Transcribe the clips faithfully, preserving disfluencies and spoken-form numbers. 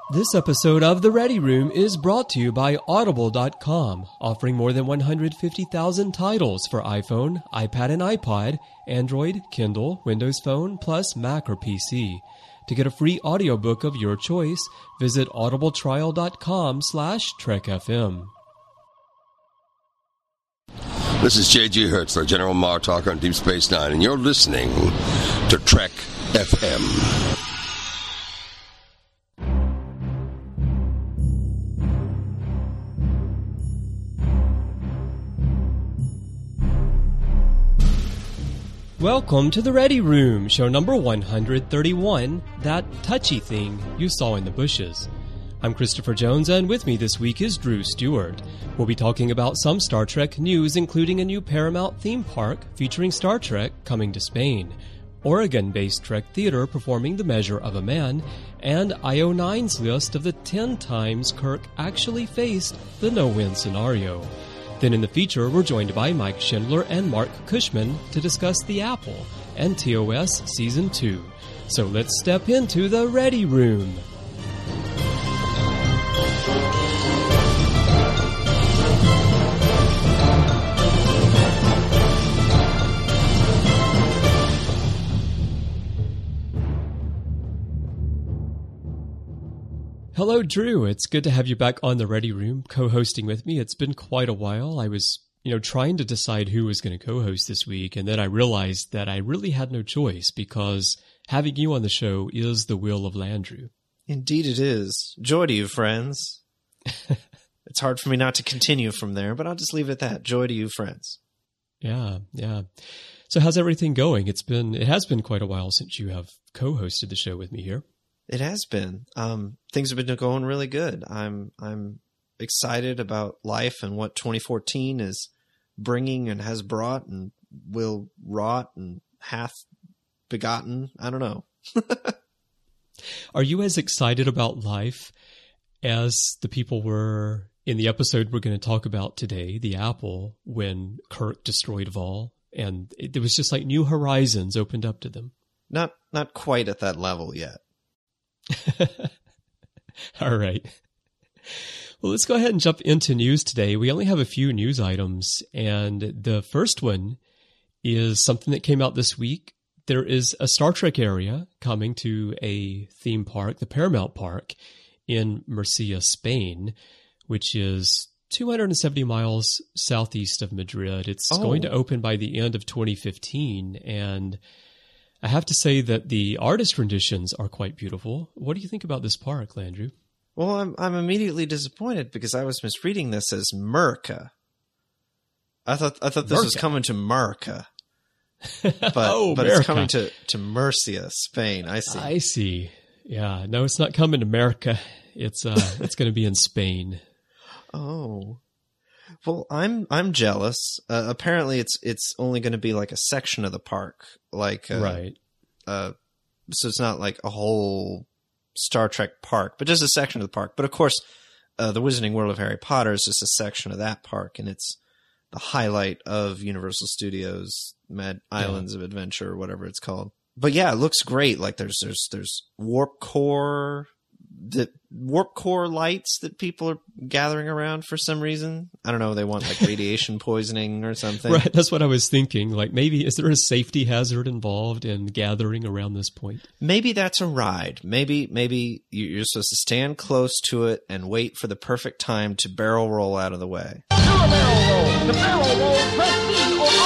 This episode of The Ready Room is brought to you by Audible dot com, offering more than one hundred fifty thousand titles for iPhone, iPad and iPod, Android, Kindle, Windows Phone, plus Mac or P C. To get a free audiobook of your choice, visit audibletrial dot com slash trek F M. This is J G Hertzler, General Martok on Deep Space Nine, and you're listening to Trek F M. Welcome to The Ready Room, show number one hundred thirty-one, That Touchy Thing You Saw in the Bushes. I'm Christopher Jones, and with me this week is Drew Stewart. We'll be talking about some Star Trek news, including a new Paramount theme park featuring Star Trek coming to Spain, Oregon-based Trek Theater performing The Measure of a Man, and I O nine's list of the ten times Kirk actually faced the no-win scenario. Then in the feature, we're joined by Mike Schindler and Mark Cushman to discuss The Apple and T O S Season two. So let's step into the Ready Room. Hello, Drew. It's good to have you back on the Ready Room, co-hosting with me. It's been quite a while. I was, you know, trying to decide who was going to co-host this week, and then I realized that I really had no choice because having you on the show is the will of Landrew. Indeed it is. Joy to you, friends. It's hard for me not to continue from there, but I'll just leave it at that. Joy to you, friends. Yeah, yeah. So how's everything going? It's been, it has been quite a while since you have co-hosted the show with me here. It has been. Um, things have been going really good. I'm I'm excited about life and what twenty fourteen is bringing and has brought and will wrought and hath begotten. I don't know. Are you as excited about life as the people were in the episode we're going to talk about today, The Apple, when Kirk destroyed Vol, and it, it was just like new horizons opened up to them? Not not quite at that level yet. All right. Well, let's go ahead and jump into news today. We only have a few news items, and the first one is something that came out this week. There is a Star Trek area coming to a theme park, the Paramount Park, in Murcia, Spain, which is two hundred seventy miles southeast of Madrid. It's oh. going to open by the end of twenty fifteen, and I have to say that the artist renditions are quite beautiful. What do you think about this park, Landrew? Well, I'm I'm immediately disappointed because I was misreading this as Murca. I thought I thought this Murca. was coming to Murca, but oh, but America. It's coming to to Murcia, Spain. I see. I see. Yeah, no, it's not coming to America. It's uh, it's going to be in Spain. Oh. Well, I'm I'm jealous. Uh, apparently, it's it's only going to be like a section of the park, like uh, right. Uh, so it's not like a whole Star Trek park, but just a section of the park. But of course, uh, the Wizarding World of Harry Potter is just a section of that park, and it's the highlight of Universal Studios Mad Islands yeah. of Adventure, or whatever it's called. But yeah, it looks great. Like there's there's there's warp core. The warp core lights that people are gathering around for some reason. I don't know. They want like radiation poisoning or something. Right. That's what I was thinking. Like maybe, is there a safety hazard involved in gathering around this point? Maybe that's a ride. Maybe, maybe you're supposed to stand close to it and wait for the perfect time to barrel roll out of the way. Do a barrel roll. The barrel roll, press B or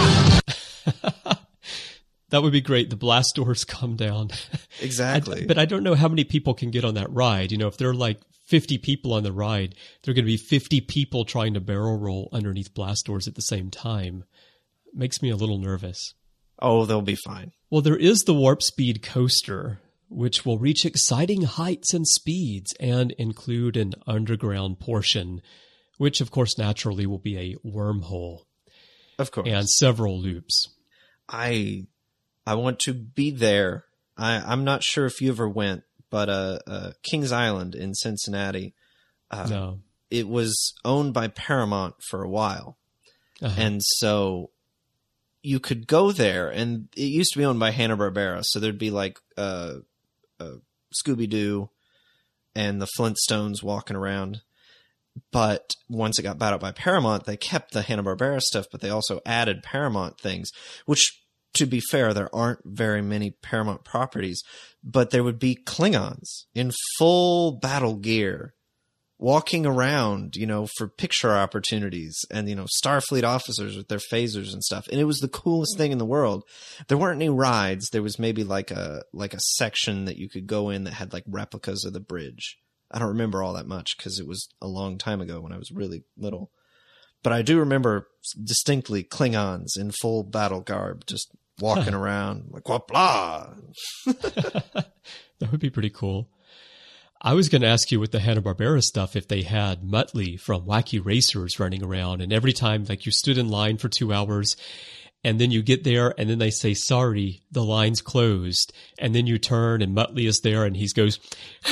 R one. That would be great. The blast doors come down. Exactly. I, but I don't know how many people can get on that ride. You know, if there are like fifty people on the ride, there are going to be fifty people trying to barrel roll underneath blast doors at the same time. It makes me a little nervous. Oh, they'll be fine. Well, there is the Warp Speed coaster, which will reach exciting heights and speeds and include an underground portion, which of course naturally will be a wormhole. Of course. And several loops. I... I want to be there. I, I'm not sure if you ever went, but uh, uh, Kings Island in Cincinnati, uh, no. it was owned by Paramount for a while. Uh-huh. And so you could go there, and it used to be owned by Hanna-Barbera. So there'd be like uh, uh, Scooby-Doo and the Flintstones walking around. But once it got bought out by Paramount, they kept the Hanna-Barbera stuff, but they also added Paramount things, which, to be fair, there aren't very many Paramount properties, but there would be Klingons in full battle gear walking around, you know, for picture opportunities, and, you know, Starfleet officers with their phasers and stuff. And it was the coolest thing in the world. There weren't any rides. There was maybe like a, like a section that you could go in that had like replicas of the bridge. I don't remember all that much because it was a long time ago when I was really little. But I do remember distinctly Klingons in full battle garb just walking around like, what, blah. That would be pretty cool. I was going to ask you with the Hanna-Barbera stuff if they had Muttley from Wacky Racers running around, and every time like you stood in line for two hours and then you get there and then they say, sorry, the line's closed. And then you turn and Muttley is there and he goes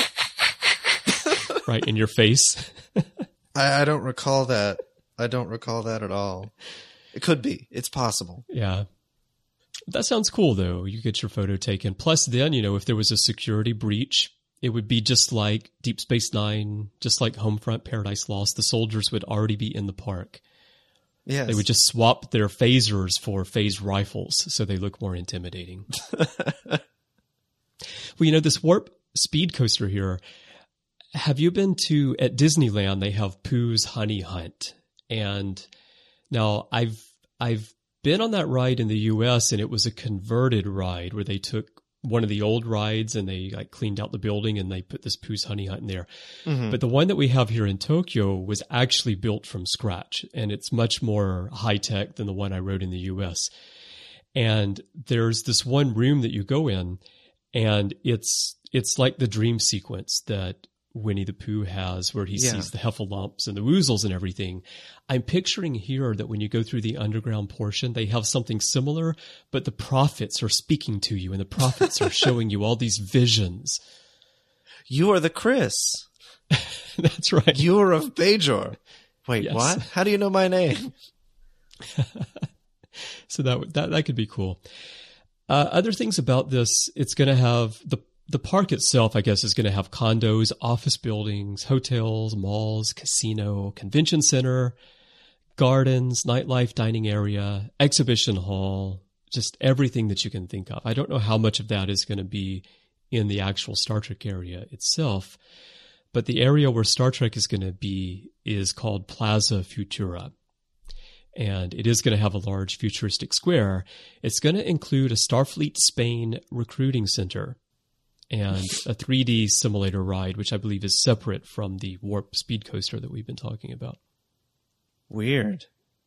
right in your face. I, I don't recall that. I don't recall that at all. It could be. It's possible. Yeah. That sounds cool, though. You get your photo taken. Plus, then, you know, if there was a security breach, it would be just like Deep Space Nine, just like Homefront Paradise Lost. The soldiers would already be in the park. Yes. They would just swap their phasers for phased rifles so they look more intimidating. Well, you know, this Warp Speed Coaster here, have you been to, at Disneyland, they have Pooh's Honey Hunt. And now I've I've been on that ride in the U S, and it was a converted ride where they took one of the old rides and they like cleaned out the building and they put this Pooh's Honey Hunt in there. Mm-hmm. But the one that we have here in Tokyo was actually built from scratch, and it's much more high tech than the one I rode in the U S. And there's this one room that you go in, and it's it's like the dream sequence that Winnie the Pooh has, where he yeah. sees the Heffalumps and the Woozles and everything. I'm picturing here that when you go through the underground portion, they have something similar, but the prophets are speaking to you, and the prophets are showing you all these visions. You are the Chris. That's right. You are of Bajor. Wait, yes. What? How do you know my name? So that, that that could be cool. Uh, other things about this, it's going to have the The park itself, I guess, is going to have condos, office buildings, hotels, malls, casino, convention center, gardens, nightlife, dining area, exhibition hall, just everything that you can think of. I don't know how much of that is going to be in the actual Star Trek area itself, but the area where Star Trek is going to be is called Plaza Futura. And it is going to have a large futuristic square. It's going to include a Starfleet Spain recruiting center and a three D simulator ride, which I believe is separate from the Warp Speed Coaster that we've been talking about. Weird.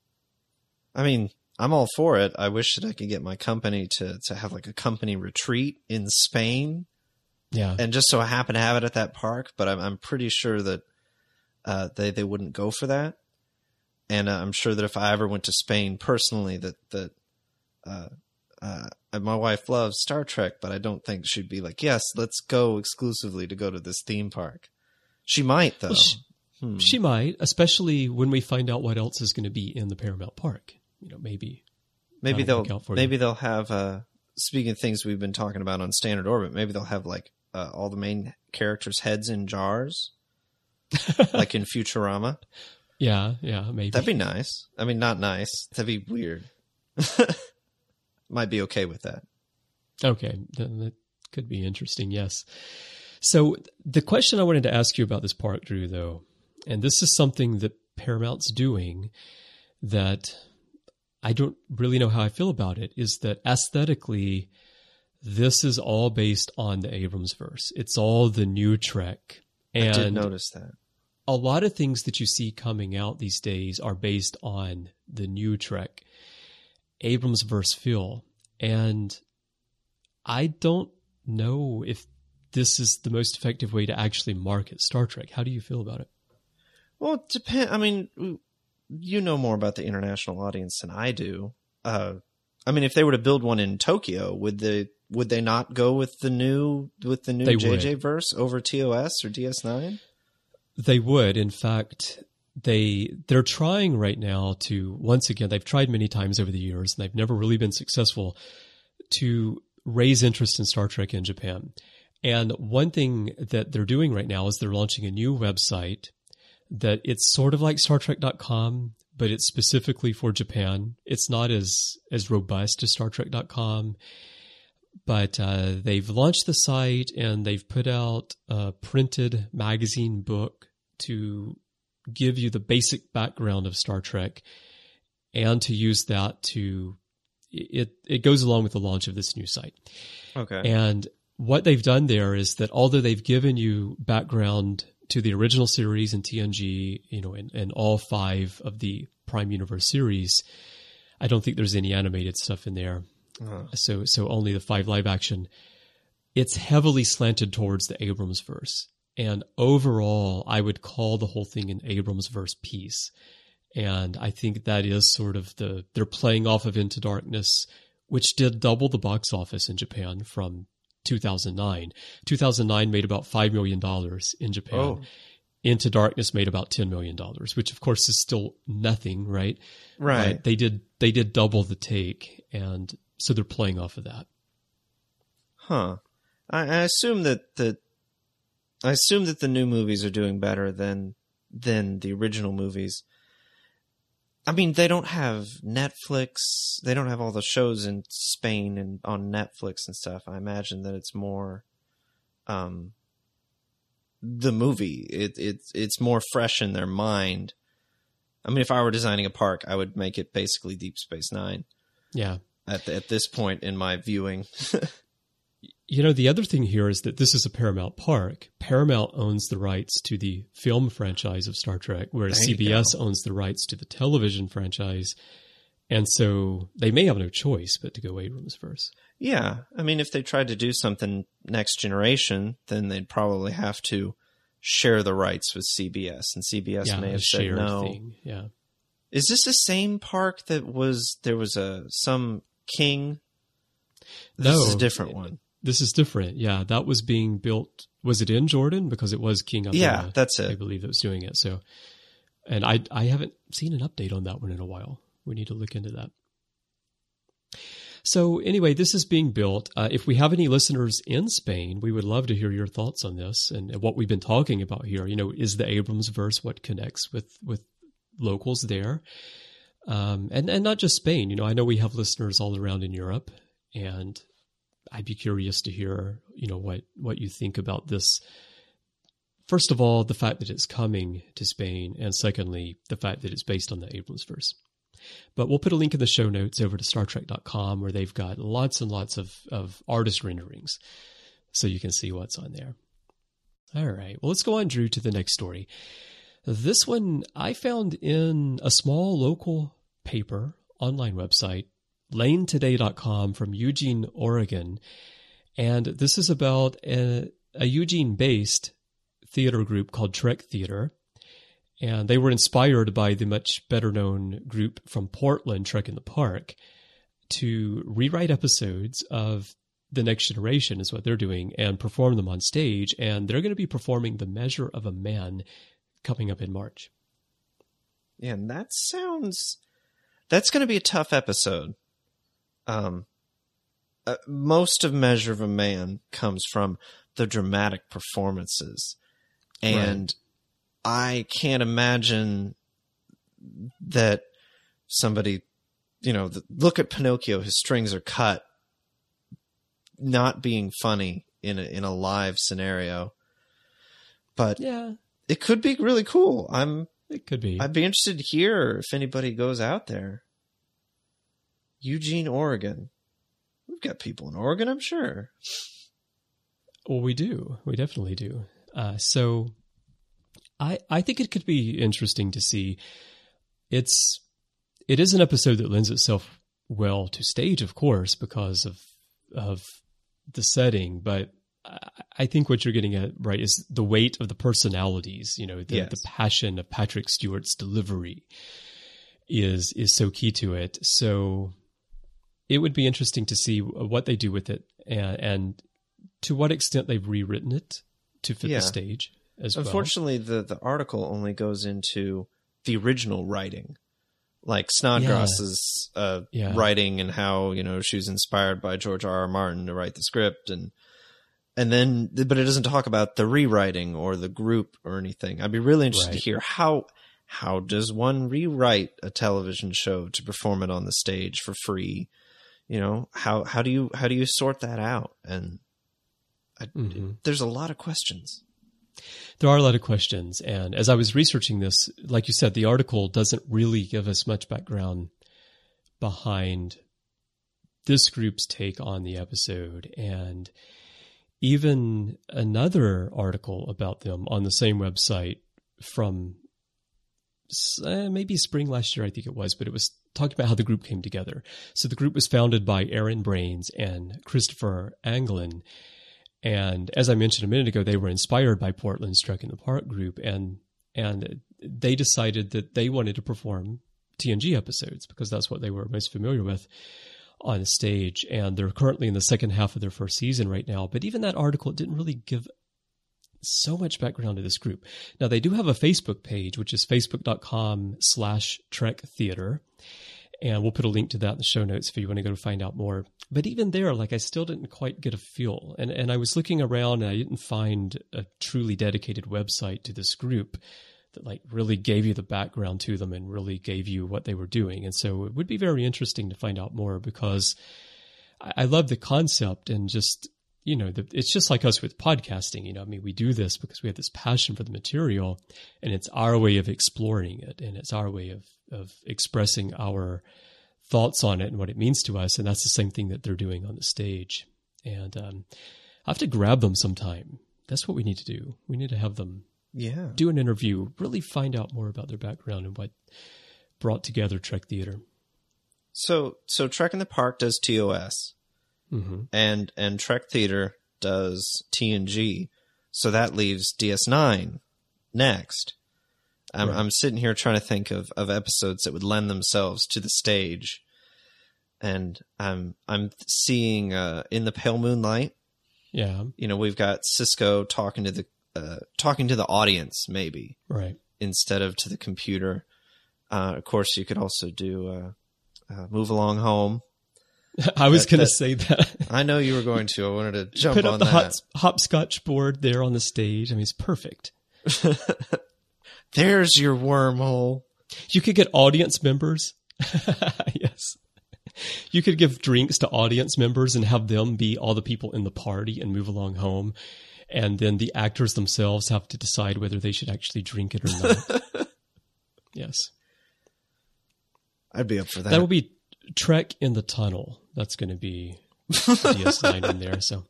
I mean, I'm all for it. I wish that I could get my company to, to have like a company retreat in Spain. Yeah. And just so I happen to have it at that park, but I'm, I'm pretty sure that uh, they, they wouldn't go for that. And uh, I'm sure that if I ever went to Spain personally, that, that, uh, uh, my wife loves Star Trek, but I don't think she'd be like, yes, let's go exclusively to go to this theme park. She might, though. Well, she, hmm. she might, especially when we find out what else is going to be in the Paramount Park. You know, maybe. Maybe they'll, maybe you. they'll have, uh, speaking of things we've been talking about on Standard Orbit, maybe they'll have like, uh, all the main characters' heads in jars, like in Futurama. Yeah, yeah, maybe. That'd be nice. I mean, not nice. That'd be weird. Might be okay with that. Okay, that could be interesting, yes. So the question I wanted to ask you about this park, Drew, though, and this is something that Paramount's doing that I don't really know how I feel about it, is that aesthetically, this is all based on the Abramsverse. It's all the new Trek. And I did notice that. A lot of things that you see coming out these days are based on the new Trek, Abramsverse feel. And I don't know if this is the most effective way to actually market Star Trek. How do you feel about it? Well, it depends. I mean, you know more about the international audience than I do. Uh, I mean, if they were to build one in Tokyo, would they would they not go with the new with the new they J J would. verse over T O S or D S nine? They would. In fact, they they're trying right now to, once again, they've tried many times over the years, and they've never really been successful, to raise interest in Star Trek in Japan. And one thing that they're doing right now is they're launching a new website that it's sort of like Star Trek dot com, but it's specifically for Japan. It's not as, as robust as Star Trek dot com, but uh, they've launched the site and they've put out a printed magazine book to give you the basic background of Star Trek and to use that to, it, it goes along with the launch of this new site. Okay. And what they've done there is that although they've given you background to the original series in T N G, you know, and, and all five of the Prime Universe series, I don't think there's any animated stuff in there. Uh-huh. So, so only the five live action. It's heavily slanted towards the Abrams verse. And overall, I would call the whole thing an Abrams verse piece. And I think that is sort of the, they're playing off of Into Darkness, which did double the box office in Japan from two thousand nine. two thousand nine made about five million dollars in Japan. Oh. Into Darkness made about ten million dollars, which of course is still nothing, right? Right. But they did, they did double the take. And so they're playing off of that. Huh. I, I assume that, that, I assume that the new movies are doing better than, than the original movies. I mean, they don't have Netflix. They don't have all the shows in Spain and on Netflix and stuff. I imagine that it's more, um, the movie. It it's it's more fresh in their mind. I mean, if I were designing a park, I would make it basically Deep Space Nine. Yeah. At the, at this point in my viewing. You know, the other thing here is that this is a Paramount park. Paramount owns the rights to the film franchise of Star Trek, whereas C B S go. owns the rights to the television franchise. And so they may have no choice but to go Abrams verse. Yeah. I mean, if they tried to do something next generation, then they'd probably have to share the rights with C B S. And C B S yeah, may have said no. Thing. Yeah. Is this the same park that was, there was a, some king? This no, is a different one. This is different. Yeah, that was being built. Was it in Jordan? Because it was King Abdullah. Yeah, that's it. I believe that was doing it. So, and I I haven't seen an update on that one in a while. We need to look into that. So anyway, this is being built. Uh, if we have any listeners in Spain, we would love to hear your thoughts on this and what we've been talking about here. You know, is the Abrams verse what connects with with locals there? Um, and and not just Spain. You know, I know we have listeners all around in Europe, and I'd be curious to hear, you know, what, what you think about this. First of all, the fact that it's coming to Spain, and secondly, the fact that it's based on the Abrams verse. But we'll put a link in the show notes over to Star Trek dot com where they've got lots and lots of, of artist renderings so you can see what's on there. All right. Well, let's go on, Drew, to the next story. This one I found in a small local paper, online website, lane today dot com from Eugene, Oregon. And this is about a, a Eugene-based theater group called Trek Theater. And they were inspired by the much better-known group from Portland, Trek in the Park, to rewrite episodes of The Next Generation is what they're doing and perform them on stage. And they're going to be performing The Measure of a Man coming up in March. Yeah, and that sounds... That's going to be a tough episode. Um, uh, most of Measure of a Man comes from the dramatic performances. And right. I can't imagine that somebody, you know, the, look at Pinocchio, his strings are cut, not being funny in a, in a live scenario. But yeah, it could be really cool. I'm, it could be. I'd be interested to hear if anybody goes out there. Eugene, Oregon. We've got people in Oregon, I'm sure. Well, we do. We definitely do. Uh, so I I think it could be interesting to see. It's it is an episode that lends itself well to stage, of course, because of of the setting. But I, I think what you're getting at, right, is the weight of the personalities. You know, the, yes. the passion of Patrick Stewart's delivery is is so key to it. So it would be interesting to see what they do with it and, and to what extent they've rewritten it to fit yeah. the stage as Unfortunately, well. Unfortunately, the, the article only goes into the original writing, like Snodgrass's yeah. Uh, yeah. writing and how, you know, she was inspired by George R. R. Martin to write the script. And And then, but it doesn't talk about the rewriting or the group or anything. I'd be really interested Right. to hear how how does one rewrite a television show to perform it on the stage for free? You know, how how do you how do you sort that out? And I, Mhm. there's a lot of questions. There are a lot of questions. And as I was researching this, like you said, the article doesn't really give us much background behind this group's take on the episode. And even another article about them on the same website from uh, maybe spring last year, I think it was, but it was talking about how the group came together. So the group was founded by Aaron Brains and Christopher Anglin. And as I mentioned a minute ago, they were inspired by Portland's Trek in the Park group, and and they decided that they wanted to perform T N G episodes because that's what they were most familiar with on stage. And they're currently in the second half of their first season right now. But even that article didn't really give so much background to this group. Now, they do have a Facebook page, which is facebook.com slash Trek Theater. And we'll put a link to that in the show notes if you want to go to find out more. But even there, like I still didn't quite get a feel. And and I was looking around and I didn't find a truly dedicated website to this group that like really gave you the background to them and really gave you what they were doing. And so it would be very interesting to find out more because I, I love the concept and just, you know, the, it's just like us with podcasting. You know, I mean, we do this because we have this passion for the material and it's our way of exploring it. And it's our way of, of expressing our thoughts on it and what it means to us. And that's the same thing that they're doing on the stage. And um, I have to grab them sometime. That's what we need to do. We need to have them Yeah. do an interview, really find out more about their background and what brought together Trek Theater. So so Trek in the Park does T O S. Mm-hmm. and and Trek Theater does T N G, so that leaves D S nine next. I'm, Right. I'm sitting here trying to think of, of episodes that would lend themselves to the stage, and I'm I'm seeing uh, in the pale moonlight. Yeah, You know, we've got Cisco talking to the uh, talking to the audience, maybe right. instead of to the computer. Uh, of course, you could also do uh, uh, Move Along Home. I was That- going to that- say that. I know you were going to. I wanted to jump Put on up the that. hop, hopscotch board there on the stage. I mean, it's perfect. There's your wormhole. You could get audience members. Yes. You could give drinks to audience members and have them be all the people in the party and Move Along Home. And then the actors themselves have to decide whether they should actually drink it or not. Yes. I'd be up for that. That will be Trek in the Tunnel. That's going to be D S nine in there. So,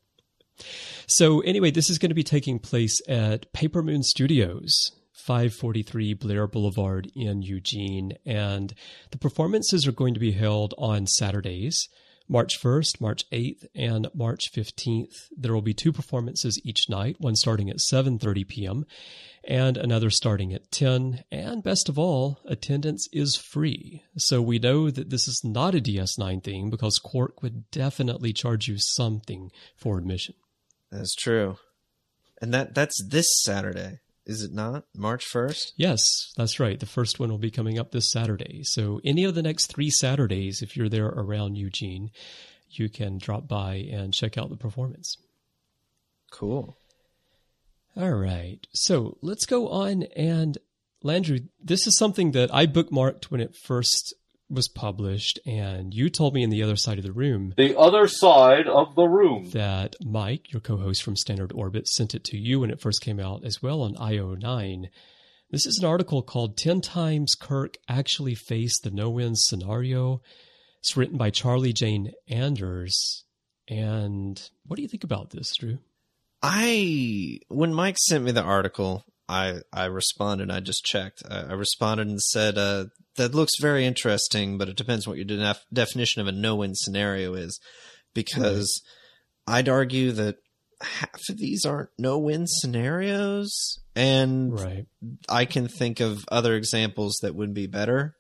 so anyway, this is going to be taking place at Paper Moon Studios, five forty-three Blair Boulevard in Eugene. And the performances are going to be held on Saturdays, March first, March eighth, and March fifteenth. There will be two performances each night, one starting at seven thirty p.m. and another starting at ten. And best of all, attendance is free. So we know that this is not a D S nine thing because Quark would definitely charge you something for admission. That's true. And that that's this Saturday, is it not? March first? Yes, that's right. The first one will be coming up this Saturday. So any of the next three Saturdays, if you're there around Eugene, you can drop by and check out the performance. Cool. All right. So let's go on. And Landry, this is something that I bookmarked when it first was published. And you told me in the other side of the room The other side of the room. that Mike, your co-host from Standard Orbit, sent it to you when it first came out as well on I O nine. This is an article called ten times Kirk Actually Faced the No-Win Scenario. It's written by Charlie Jane Anders. And what do you think about this, Drew? I when Mike sent me the article, I I responded. I just checked. I, I responded and said, uh, "That looks very interesting, but it depends what your def- definition of a no-win scenario is." Because I'd argue that half of these aren't no-win scenarios, and Right. I can think of other examples that would be better.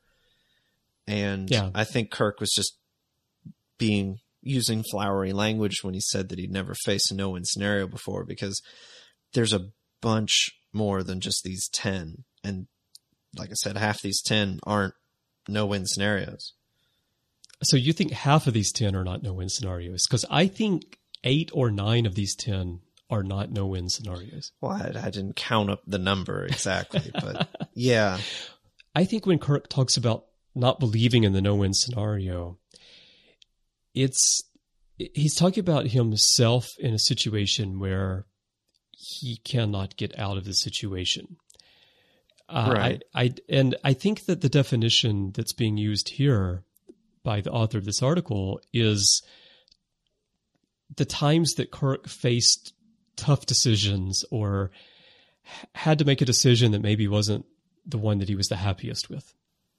And Yeah. I think Kirk was just being using flowery language when he said that he'd never faced a no-win scenario before, because there's a bunch more than just these ten. And like I said, half these ten aren't no-win scenarios. So you think half of these ten are not no-win scenarios? Because I think eight or nine of these ten are not no-win scenarios. Well, I, I didn't count up the number exactly, but yeah. I think when Kirk talks about not believing in the no-win scenario, it's he's talking about himself in a situation where he cannot get out of the situation. Uh, right. I, I and I think that the definition that's being used here by the author of this article is the times that Kirk faced tough decisions or had to make a decision that maybe wasn't the one that he was the happiest with.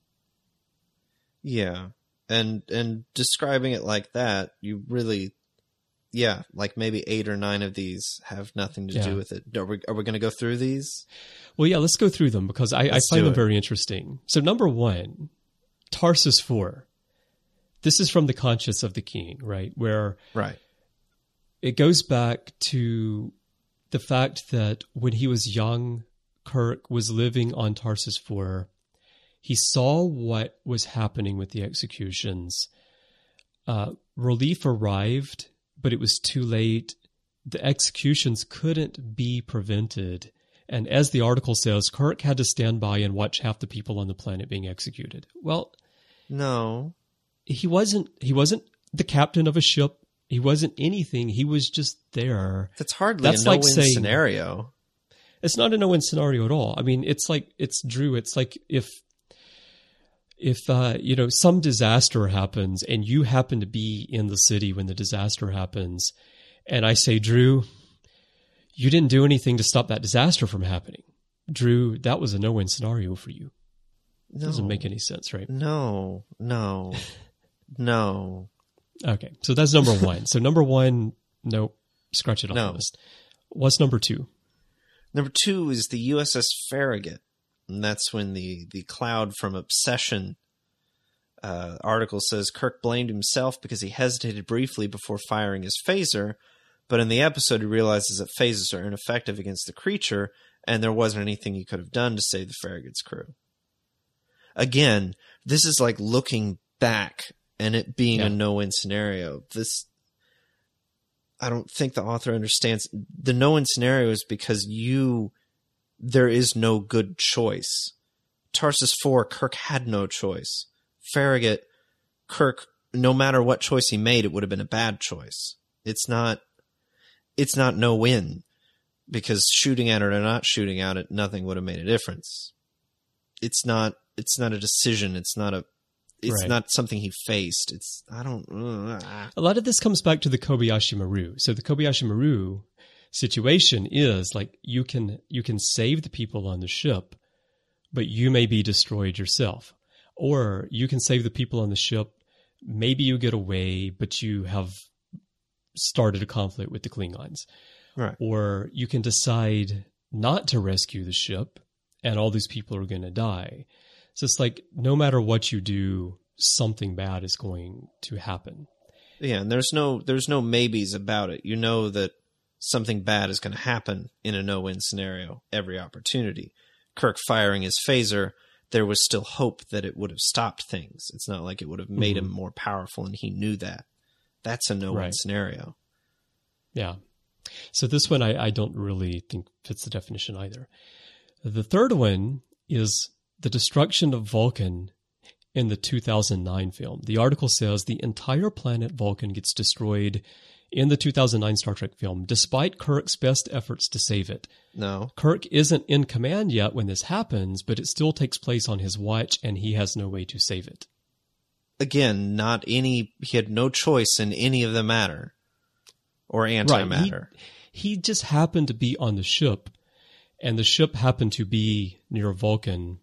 Yeah. And and describing it like that, you really, yeah, like maybe eight or nine of these have nothing to Yeah. do with it. Are we, are we going to go through these? Well, yeah, let's go through them because I, I Let's find do them it. very interesting. So number one, Tarsus four. This is from the Conscience of the King, right? Where Right. it goes back to the fact that when he was young, Kirk was living on Tarsus four. He saw what was happening with the executions. Uh, relief arrived, but it was too late. The executions couldn't be prevented. And as the article says, Kirk had to stand by and watch half the people on the planet being executed. Well, No. he wasn't he wasn't the captain of a ship. He wasn't anything. He was just there. That's hardly That's a no-win like saying- scenario. It's not a no-win scenario at all. I mean, it's like, it's Drew. It's like if, if, uh, you know, some disaster happens and you happen to be in the city when the disaster happens. And I say, Drew, you didn't do anything to stop that disaster from happening. Drew, that was a no-win scenario for you. No. Doesn't make any sense, right? No. No. No. Okay. So that's number one. So number one, nope. Scratch it off No. the list. What's number two? Number two is the U S S Farragut. And that's when the, the cloud from Obsession uh, article says Kirk blamed himself because he hesitated briefly before firing his phaser, but in the episode he realizes that phasers are ineffective against the creature, and there wasn't anything he could have done to save the Farragut's crew. Again, this is like looking back and it being Yeah. a no-win scenario. This, I don't think the author understands. The no-win scenario is because you, there is no good choice. Tarsus four, Kirk had no choice. Farragut, Kirk, no matter what choice he made, it would have been a bad choice. It's not, it's not no-win, because shooting at it or not shooting at it, nothing would have made a difference. It's not, it's not a decision. It's not a, it's Right. not something he faced. It's, I don't, uh, ah. A lot of this comes back to the Kobayashi Maru. So the Kobayashi Maru situation is like you can you can save the people on the ship, but you may be destroyed yourself. Or you can save the people on the ship, maybe you get away, but you have started a conflict with the Klingons. Right. Or you can decide not to rescue the ship, and all these people are going to die. So it's like no matter what you do, something bad is going to happen. Yeah, and there's no there's no maybes about it. You know that something bad is going to happen in a no-win scenario every opportunity. Kirk firing his phaser, there was still hope that it would have stopped things. It's not like it would have made Mhm. him more powerful, and he knew that. That's a no-win Right. scenario. Yeah. So this one I, I don't really think fits the definition either. The third one is the destruction of Vulcan in the two thousand nine film. The article says the entire planet Vulcan gets destroyed in the two thousand nine Star Trek film, despite Kirk's best efforts to save it. No. Kirk isn't in command yet when this happens, but it still takes place on his watch and he has no way to save it. Again, not any, he had no choice in any of the matter or antimatter. He, he just happened to be on the ship, and the ship happened to be near Vulcan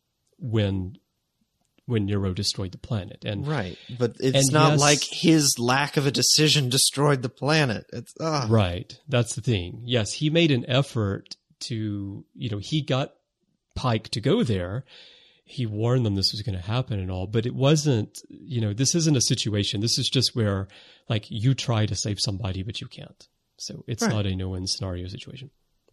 when when Nero destroyed the planet. And Right, but it's And not yes- like his lack of a decision destroyed the planet. It's ugh. right, that's the thing. Yes, he made an effort to, you know, he got Pike to go there. He warned them this was going to happen and all, but it wasn't, you know, this isn't a situation. This is just where, like, you try to save somebody, but you can't. So it's Right. not a no-win scenario situation.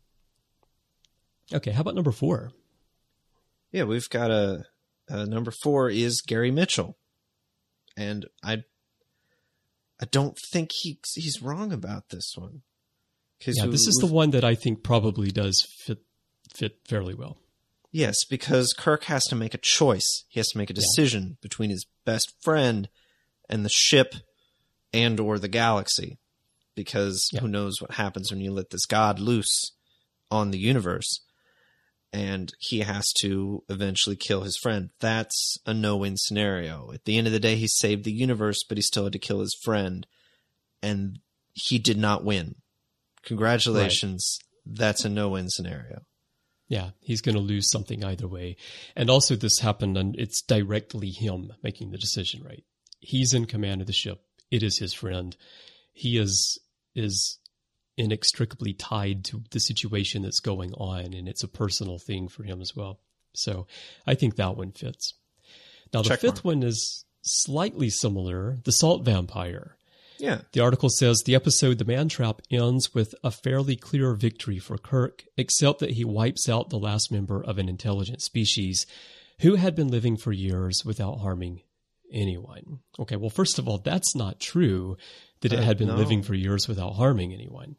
Okay, how about number four? Yeah, we've got a, a number four is Gary Mitchell, and I, I don't think he he's wrong about this one. Yeah, this is the one that I think probably does fit fit fairly well. Yes, because Kirk has to make a choice. He has to make a decision yeah. between his best friend and the ship and or the galaxy. Because yeah. who knows what happens when you let this god loose on the universe. And he has to eventually kill his friend. That's a no-win scenario. At the end of the day, he saved the universe, but he still had to kill his friend. And he did not win. Congratulations. Right. That's a no-win scenario. Yeah, he's going to lose something either way. And also this happened, and it's directly him making the decision, right? He's in command of the ship. It is his friend. He is is inextricably tied to the situation that's going on, and it's a personal thing for him as well. So I think that one fits. Now, the Check fifth mark. one is slightly similar, the Salt Vampire. Yeah. The article says the episode The Man Trap ends with a fairly clear victory for Kirk, except that he wipes out the last member of an intelligent species who had been living for years without harming anyone. Okay, well, first of all, that's not true that it uh, had been no. living for years without harming anyone.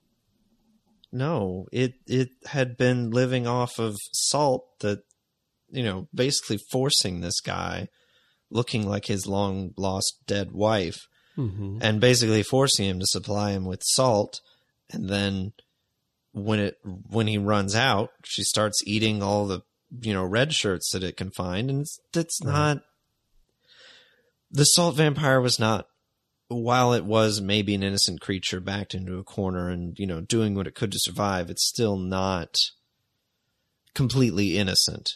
No, it it had been living off of salt that, you know, basically forcing this guy looking like his long lost dead wife. Mm-hmm. And basically forcing him to supply him with salt, and then when it when he runs out, she starts eating all the you know red shirts that it can find, and it's, that's right. not the Salt Vampire was not. While it was maybe an innocent creature backed into a corner and you know doing what it could to survive, it's still not completely innocent.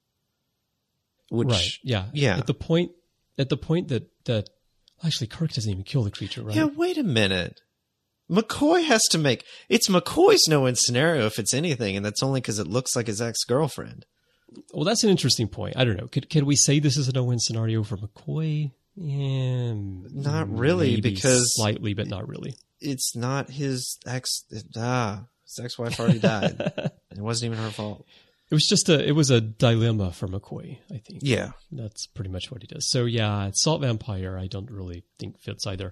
Which, right? Yeah, yeah. At the point, at the point that that. Actually, Kirk doesn't even kill the creature, right? Yeah, wait a minute. McCoy has to make... It's McCoy's no-win scenario if it's anything, and that's only because it looks like his ex-girlfriend. Well, that's an interesting point. I don't know. Could, can we say this is a no-win scenario for McCoy? Yeah, not really, because... Slightly, but not really. It's not his ex... Ah, his ex-wife already died. It wasn't even her fault. It was just a, it was a dilemma for McCoy, I think. Yeah. That's pretty much what he does. So yeah, Salt Vampire, I don't really think fits either.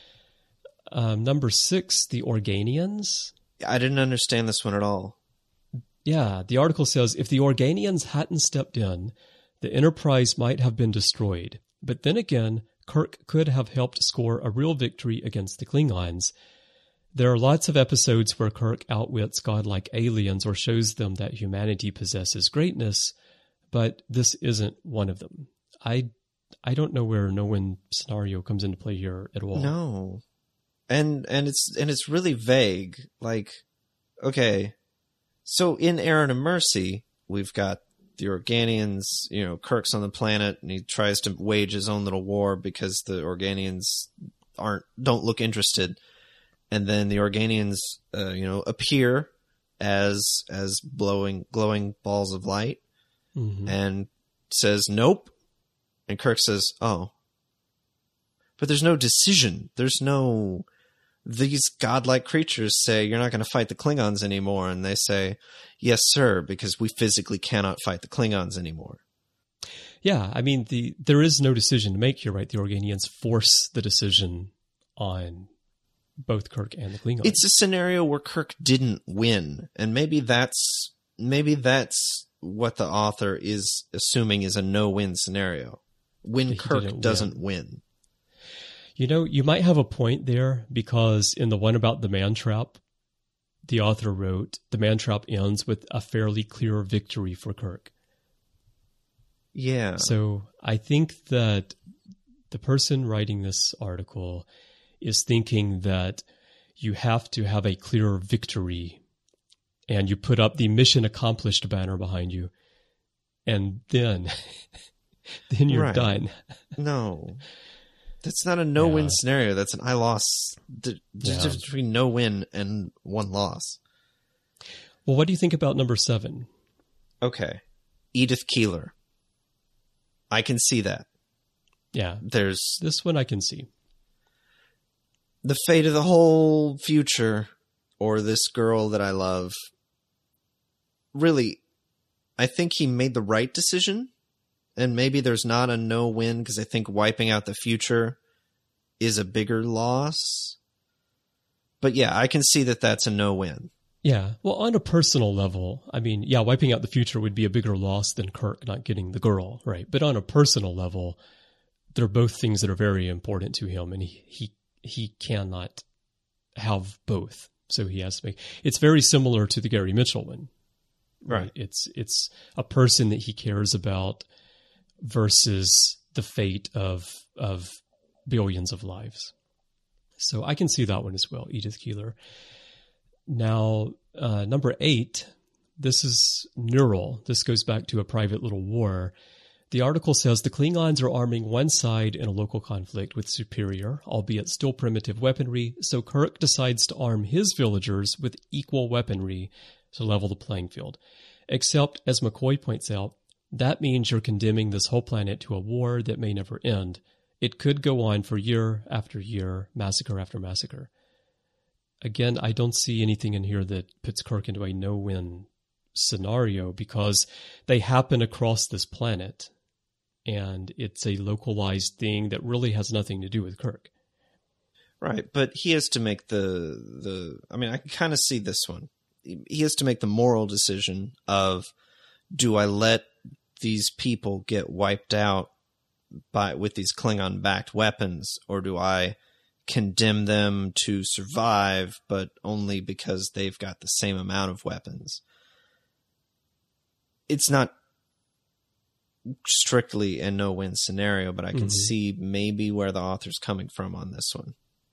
Um, number six, the Organians. I didn't understand this one at all. Yeah, the article says, if the Organians hadn't stepped in, the Enterprise might have been destroyed. But then again, Kirk could have helped score a real victory against the Klingons. There are lots of episodes where Kirk outwits godlike aliens or shows them that humanity possesses greatness, but this isn't one of them. I I don't know where no-win scenario comes into play here at all. No. And and it's and it's really vague. Like, okay, so in Errand of Mercy, we've got the Organians, you know, Kirk's on the planet, and he tries to wage his own little war because the Organians aren't don't look interested. And then the Organians, uh, you know, appear as as blowing glowing balls of light, mm-hmm. and says nope. And Kirk says, "Oh," but there's no decision. There's no. These godlike creatures say you're not going to fight the Klingons anymore, and they say, "Yes, sir," because we physically cannot fight the Klingons anymore. Yeah, I mean, the there is no decision to make here, right? The Organians force the decision on both Kirk and the Klingons. It's a scenario where Kirk didn't win, and maybe that's maybe that's what the author is assuming is a no-win scenario. When Kirk doesn't win. win. You know, you might have a point there, because in the one about the Man Trap, the author wrote, the Man Trap ends with a fairly clear victory for Kirk. Yeah. So I think that the person writing this article is thinking that you have to have a clear victory, and you put up the mission accomplished banner behind you, and then, then you're right. done. No, that's not a no-win yeah. scenario. That's an I loss. There's yeah. a difference between no win and one loss. Well, what do you think about number seven? Okay. Edith Keeler. I can see that. Yeah. There's this one I can see. The fate of the whole future, or this girl that I love. Really, I think he made the right decision, and maybe there's not a no-win, because I think wiping out the future is a bigger loss. But yeah, I can see that that's a no-win. Yeah. Well, on a personal level, I mean, yeah, wiping out the future would be a bigger loss than Kirk not getting the girl, right? But on a personal level, they're both things that are very important to him, and he he, he cannot have both. So he has to make. It's very similar to the Gary Mitchell one, right? right? It's it's a person that he cares about versus the fate of of billions of lives. So I can see that one as well, Edith Keeler. Now, uh, number eight, this is neural. This goes back to a private little war. The article says the Klingons are arming one side in a local conflict with superior, albeit still primitive weaponry, so Kirk decides to arm his villagers with equal weaponry to level the playing field. Except, as McCoy points out, that means you're condemning this whole planet to a war that may never end. It could go on for year after year, massacre after massacre. Again, I don't see anything in here that puts Kirk into a no-win scenario because they happen across this planet, and it's a localized thing that really has nothing to do with Kirk. Right, but he has to make the the. I mean, I can kind of see this one. He has to make the moral decision of, do I let these people get wiped out by with these Klingon-backed weapons, or do I condemn them to survive, but only because they've got the same amount of weapons? It's not strictly a no-win scenario, but I can mm-hmm. see maybe where the author's coming from on this one.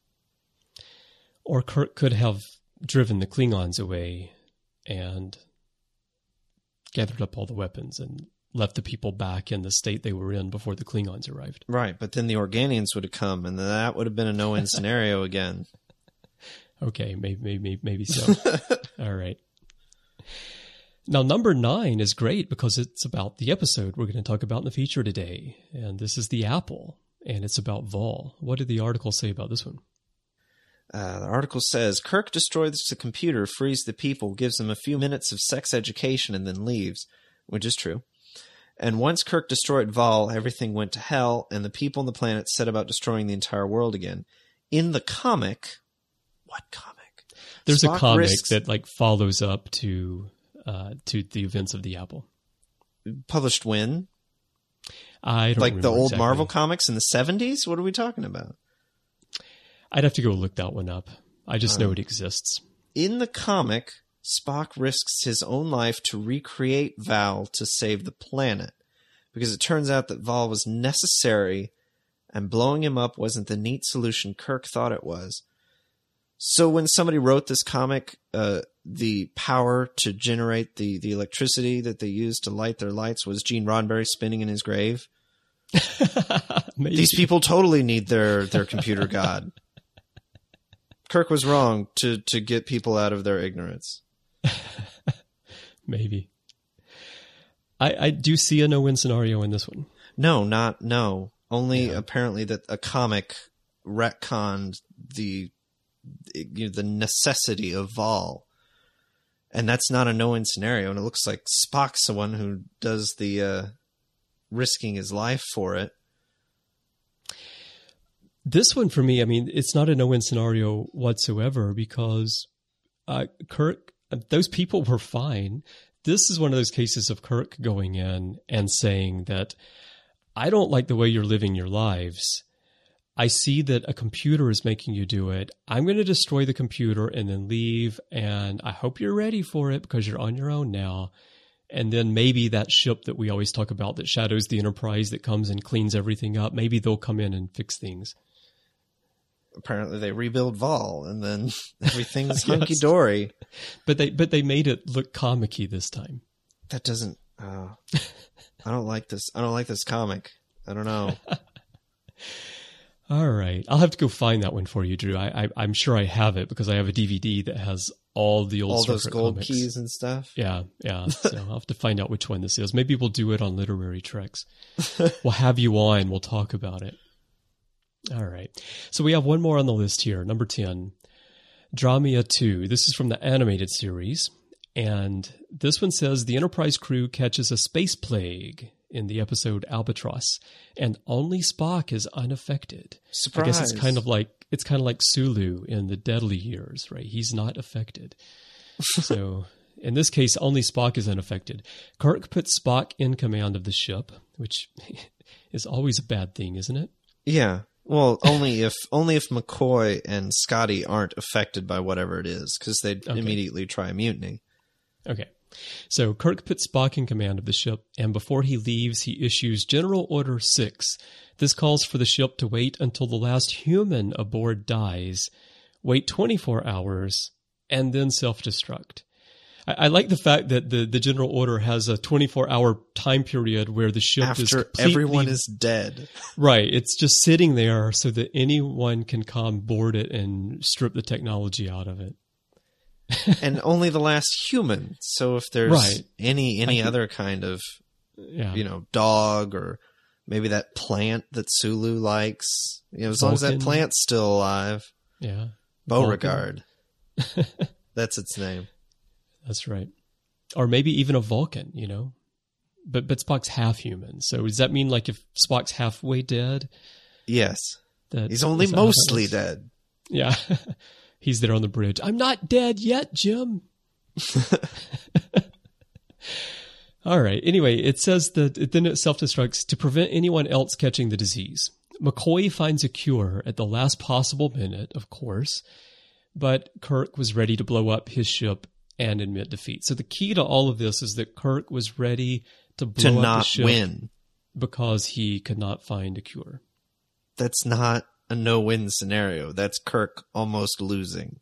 Or Kirk could have driven the Klingons away and gathered up all the weapons and left the people back in the state they were in before the Klingons arrived. Right, but then the Organians would have come, and that would have been a no-win scenario again. Okay, maybe, maybe, maybe so. All right. Now, number nine is great because it's about the episode we're going to talk about in the feature today, and this is The Apple, and it's about Vol. What did the article say about this one? Uh, the article says, Kirk destroys the computer, frees the people, gives them a few minutes of sex education, and then leaves, which is true. And once Kirk destroyed Vol, everything went to hell, and the people on the planet set about destroying the entire world again. In the comic, what comic? There's Spock a comic risks, that like follows up to uh, to the events of the Apple. Published when? I don't like remember the old exactly. Marvel comics in the seventies? What are we talking about? I'd have to go look that one up. I just um, know it exists. In the comic, Spock risks his own life to recreate Val to save the planet, because it turns out that Val was necessary and blowing him up wasn't the neat solution Kirk thought it was. So when somebody wrote this comic, uh, the power to generate the, the electricity that they used to light their lights was Gene Roddenberry spinning in his grave. These people totally need their, their computer god. Kirk was wrong to, to get people out of their ignorance. Maybe. I, I do see a no-win scenario in this one. No, not no. Only yeah. apparently that a comic retconned the you know, the necessity of Vol, and that's not a no-win scenario. And it looks like Spock's the one who does the uh, risking his life for it. This one for me, I mean, it's not a no-win scenario whatsoever because uh, Kirk, those people were fine. This is one of those cases of Kirk going in and saying that, I don't like the way you're living your lives. I see that a computer is making you do it. I'm going to destroy the computer and then leave, and I hope you're ready for it because you're on your own now. And then maybe that ship that we always talk about that shadows the Enterprise that comes and cleans everything up, maybe they'll come in and fix things. Apparently they rebuild Vol, and then everything's hunky-dory. But they but they made it look comic-y this time. That doesn't... Uh, I don't like this. I don't like this comic. I don't know. All right. I'll have to go find that one for you, Drew. I, I, I'm sure I have it because I have a D V D that has all the old all Star those Trek gold comics. keys and stuff. Yeah, yeah. So I'll have to find out which one this is. Maybe we'll do it on Literary Treks. We'll have you on. We'll talk about it. All right. So we have one more on the list here, number ten. Dramia two. This is from the animated series. And this one says the Enterprise crew catches a space plague in the episode Albatross, and only Spock is unaffected. Surprise. I guess it's kind of like it's kind of like Sulu in the Deadly Years, right? He's not affected. So in this case, only Spock is unaffected. Kirk puts Spock in command of the ship, which is always a bad thing, isn't it? Yeah. Well, only if only if McCoy and Scotty aren't affected by whatever it is, because they'd Okay. immediately try mutiny. Okay. So Kirk puts Spock in command of the ship, and before he leaves, he issues General Order six. This calls for the ship to wait until the last human aboard dies, wait twenty-four hours, and then self-destruct. I, I like the fact that the, the General Order has a twenty-four hour time period where the ship is After completely... everyone is dead. Right. It's just sitting there so that anyone can come board it and strip the technology out of it. And only the last human. So if there's Right. any any I- other kind of, Yeah. you know, dog or maybe that plant that Sulu likes, you know, as long as that Vulcan. plant's still alive. Yeah. Beauregard. That's its name. That's right. Or maybe even a Vulcan, you know. But but Spock's half human. So does that mean like if Spock's halfway dead? Yes. That He's only is that how that mostly is? dead. Yeah. He's there on the bridge. I'm not dead yet, Jim. All right. Anyway, it says that it, then it self-destructs to prevent anyone else catching the disease. McCoy finds a cure at the last possible minute, of course, but Kirk was ready to blow up his ship and admit defeat. So the key to all of this is that Kirk was ready to blow To up not the ship win. because he could not find a cure. That's not a no-win scenario. That's Kirk almost losing.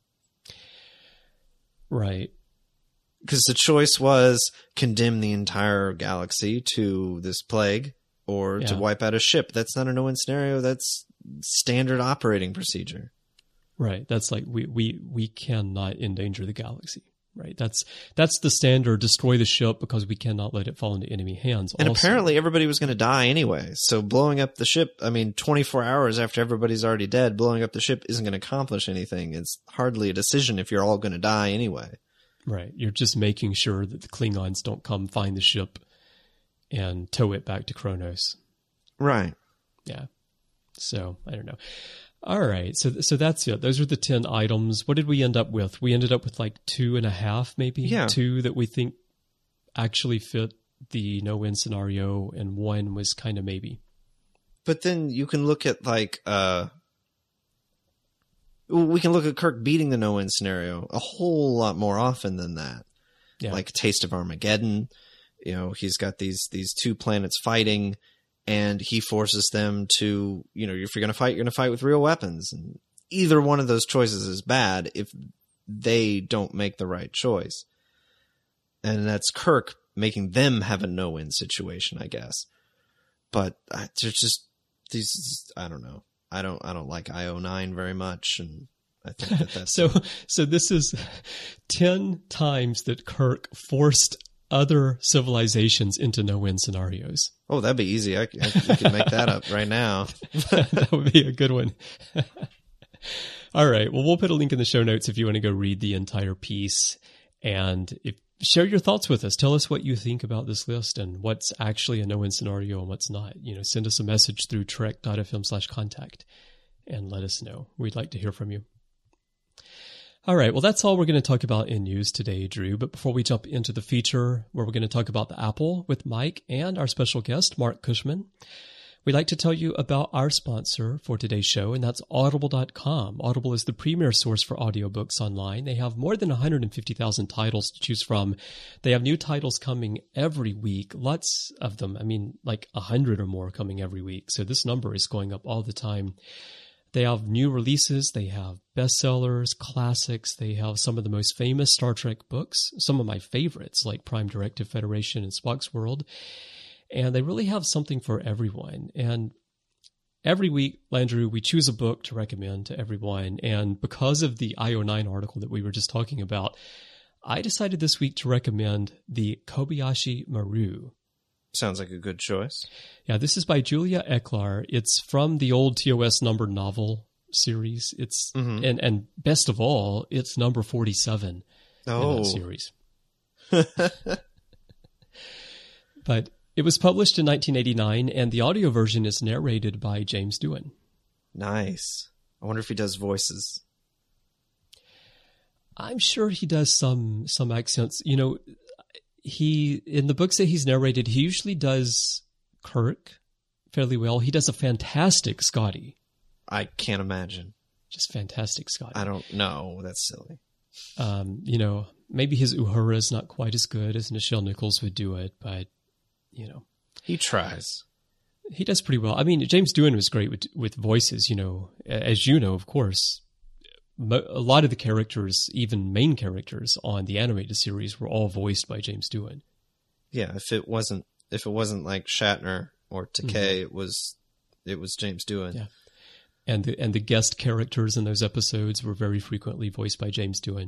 Right. Because the choice was condemn the entire galaxy to this plague or to Yeah. wipe out a ship. That's not a no-win scenario. That's standard operating procedure. Right. That's like we, we, we cannot endanger the galaxy. Right. That's that's the standard. Destroy the ship because we cannot let it fall into enemy hands. And also. apparently everybody was going to die anyway. So blowing up the ship, I mean, twenty-four hours after everybody's already dead, blowing up the ship isn't going to accomplish anything. It's hardly a decision if you're all going to die anyway. Right. You're just making sure that the Klingons don't come find the ship and tow it back to Kronos. Right. Yeah. So I don't know. All right. So so that's it. Those are the ten items. What did we end up with? We ended up with like two and a half, maybe Yeah. two that we think actually fit the no-win scenario, and one was kind of maybe. But then you can look at like, uh, we can look at Kirk beating the no-win scenario a whole lot more often than that. Yeah. Like Taste of Armageddon, you know, he's got these, these two planets fighting and he forces them to, you know, if you're going to fight, you're going to fight with real weapons. And either one of those choices is bad if they don't make the right choice. And that's Kirk making them have a no-win situation, I guess. But uh, there's just these, I don't know. I don't, I don't like I O nine very much. And I think that that's So so this is ten times that Kirk forced other civilizations into no-win scenarios. oh, that'd be easy. I, I you can make that up right now. That would be a good one. All right. Well, we'll put a link in the show notes if you want to go read the entire piece. And if share your thoughts with us. Tell us what you think about this list and what's actually a no-win scenario and what's not. You know, send us a message through trek.fm slash contact and let us know. We'd like to hear from you. All right. Well, that's all we're going to talk about in news today, Drew. But before we jump into the feature where we're going to talk about the Apple with Mike and our special guest, Mark Cushman, we'd like to tell you about our sponsor for today's show, and that's audible dot com. Audible is the premier source for audiobooks online. They have more than one hundred fifty thousand titles to choose from. They have new titles coming every week, lots of them. I mean, like one hundred or more coming every week. So this number is going up all the time. They have new releases. They have bestsellers, classics. They have some of the most famous Star Trek books, some of my favorites like Prime Directive Federation and Spock's World. And they really have something for everyone. And every week, Landrew, we choose a book to recommend to everyone. And because of the I O nine article that we were just talking about, I decided this week to recommend the Kobayashi Maru. Sounds like a good choice. Yeah, this is by Julia Ecklar. It's from the old T O S numbered novel series. It's Mhm. and and best of all, it's number forty-seven in Oh. that series. But It was published in nineteen eighty-nine, and the audio version is narrated by James Doohan. Nice. I wonder if he does voices. I'm sure he does some some accents. You know, he in the books that he's narrated, he usually does Kirk fairly well. He does a fantastic Scotty. I can't imagine. Just fantastic Scotty. I don't know. That's silly. Um, you know, maybe his Uhura is not quite as good as Nichelle Nichols would do it, but, you know. He tries. He does pretty well. I mean, James Doohan was great with, with voices, you know. As you know, of course, a lot of the characters, even main characters on the animated series, were all voiced by James Doohan. Yeah, if it wasn't if it wasn't like Shatner or Takei, mm-hmm. it was it was James Doohan. Yeah. And the and the guest characters in those episodes were very frequently voiced by James Doohan.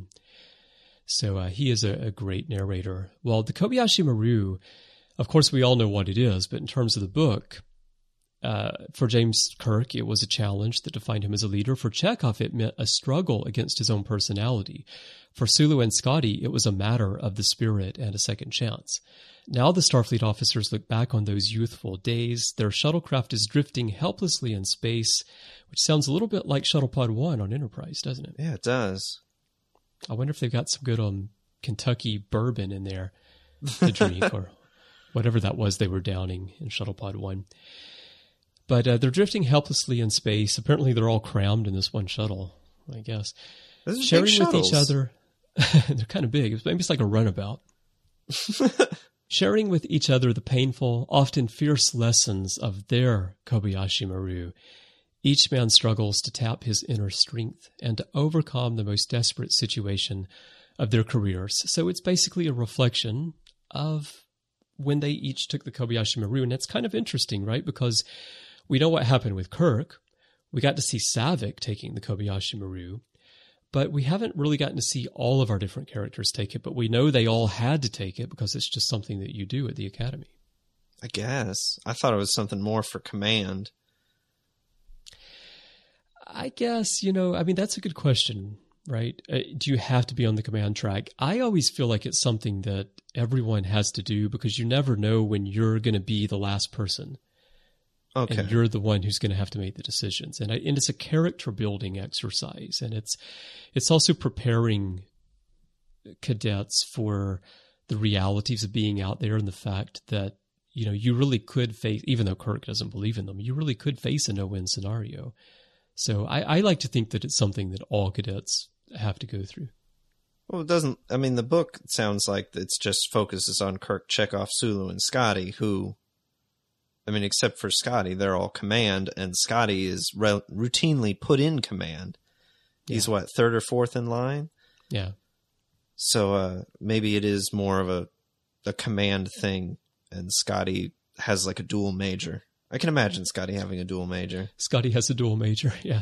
So uh, he is a, a great narrator. Well, the Kobayashi Maru, of course, we all know what it is, but in terms of the book, uh, for James Kirk, it was a challenge that defined him as a leader. For Chekhov, it meant a struggle against his own personality. For Sulu and Scotty, it was a matter of the spirit and a second chance. Now the Starfleet officers look back on those youthful days. Their shuttlecraft is drifting helplessly in space, which sounds a little bit like Shuttlepod one on Enterprise, doesn't it? Yeah, it does. I wonder if they've got some good um, Kentucky bourbon in there to drink or whatever that was they were downing in Shuttlepod one. But uh, they're drifting helplessly in space. Apparently they're all crammed in this one shuttle, I guess. Those are sharing big with shuttles. each other. They're kind of big. Maybe it's like a runabout. Sharing with each other the painful, often fierce lessons of their Kobayashi Maru. Each man struggles to tap his inner strength and to overcome the most desperate situation of their careers. So it's basically a reflection of when they each took the Kobayashi Maru. And it's kind of interesting, right? Because we know what happened with Kirk. We got to see Saavik taking the Kobayashi Maru. But we haven't really gotten to see all of our different characters take it, but we know they all had to take it because it's just something that you do at the Academy. I guess. I thought it was something more for command. I guess, you know, I mean, that's a good question, right? Uh, do you have to be on the command track? I always feel like it's something that everyone has to do because you never know when you're going to be the last person. Okay. And you're the one who's going to have to make the decisions. And, I, and it's a character building exercise. And it's it's also preparing cadets for the realities of being out there and the fact that, you know, you really could face, even though Kirk doesn't believe in them, you really could face a no-win scenario. So I, I like to think that it's something that all cadets have to go through. Well, it doesn't, I mean, the book sounds like it's just focuses on Kirk, Chekhov, Sulu, and Scotty, who... I mean, except for Scotty, they're all command, and Scotty is re- routinely put in command. He's, yeah. what, third or fourth in line? Yeah. So uh, maybe it is more of a, a command thing, and Scotty has like a dual major. I can imagine Scotty having a dual major. Scotty has a dual major, yeah.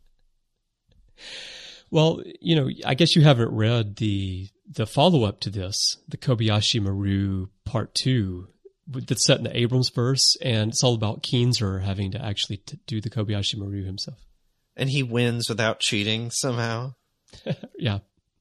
Well, you know, I guess you haven't read the the follow-up to this, the Kobayashi Maru Part two, that's set in the Abrams verse, and it's all about Keenser having to actually t- do the Kobayashi Maru himself. And he wins without cheating somehow? Yeah.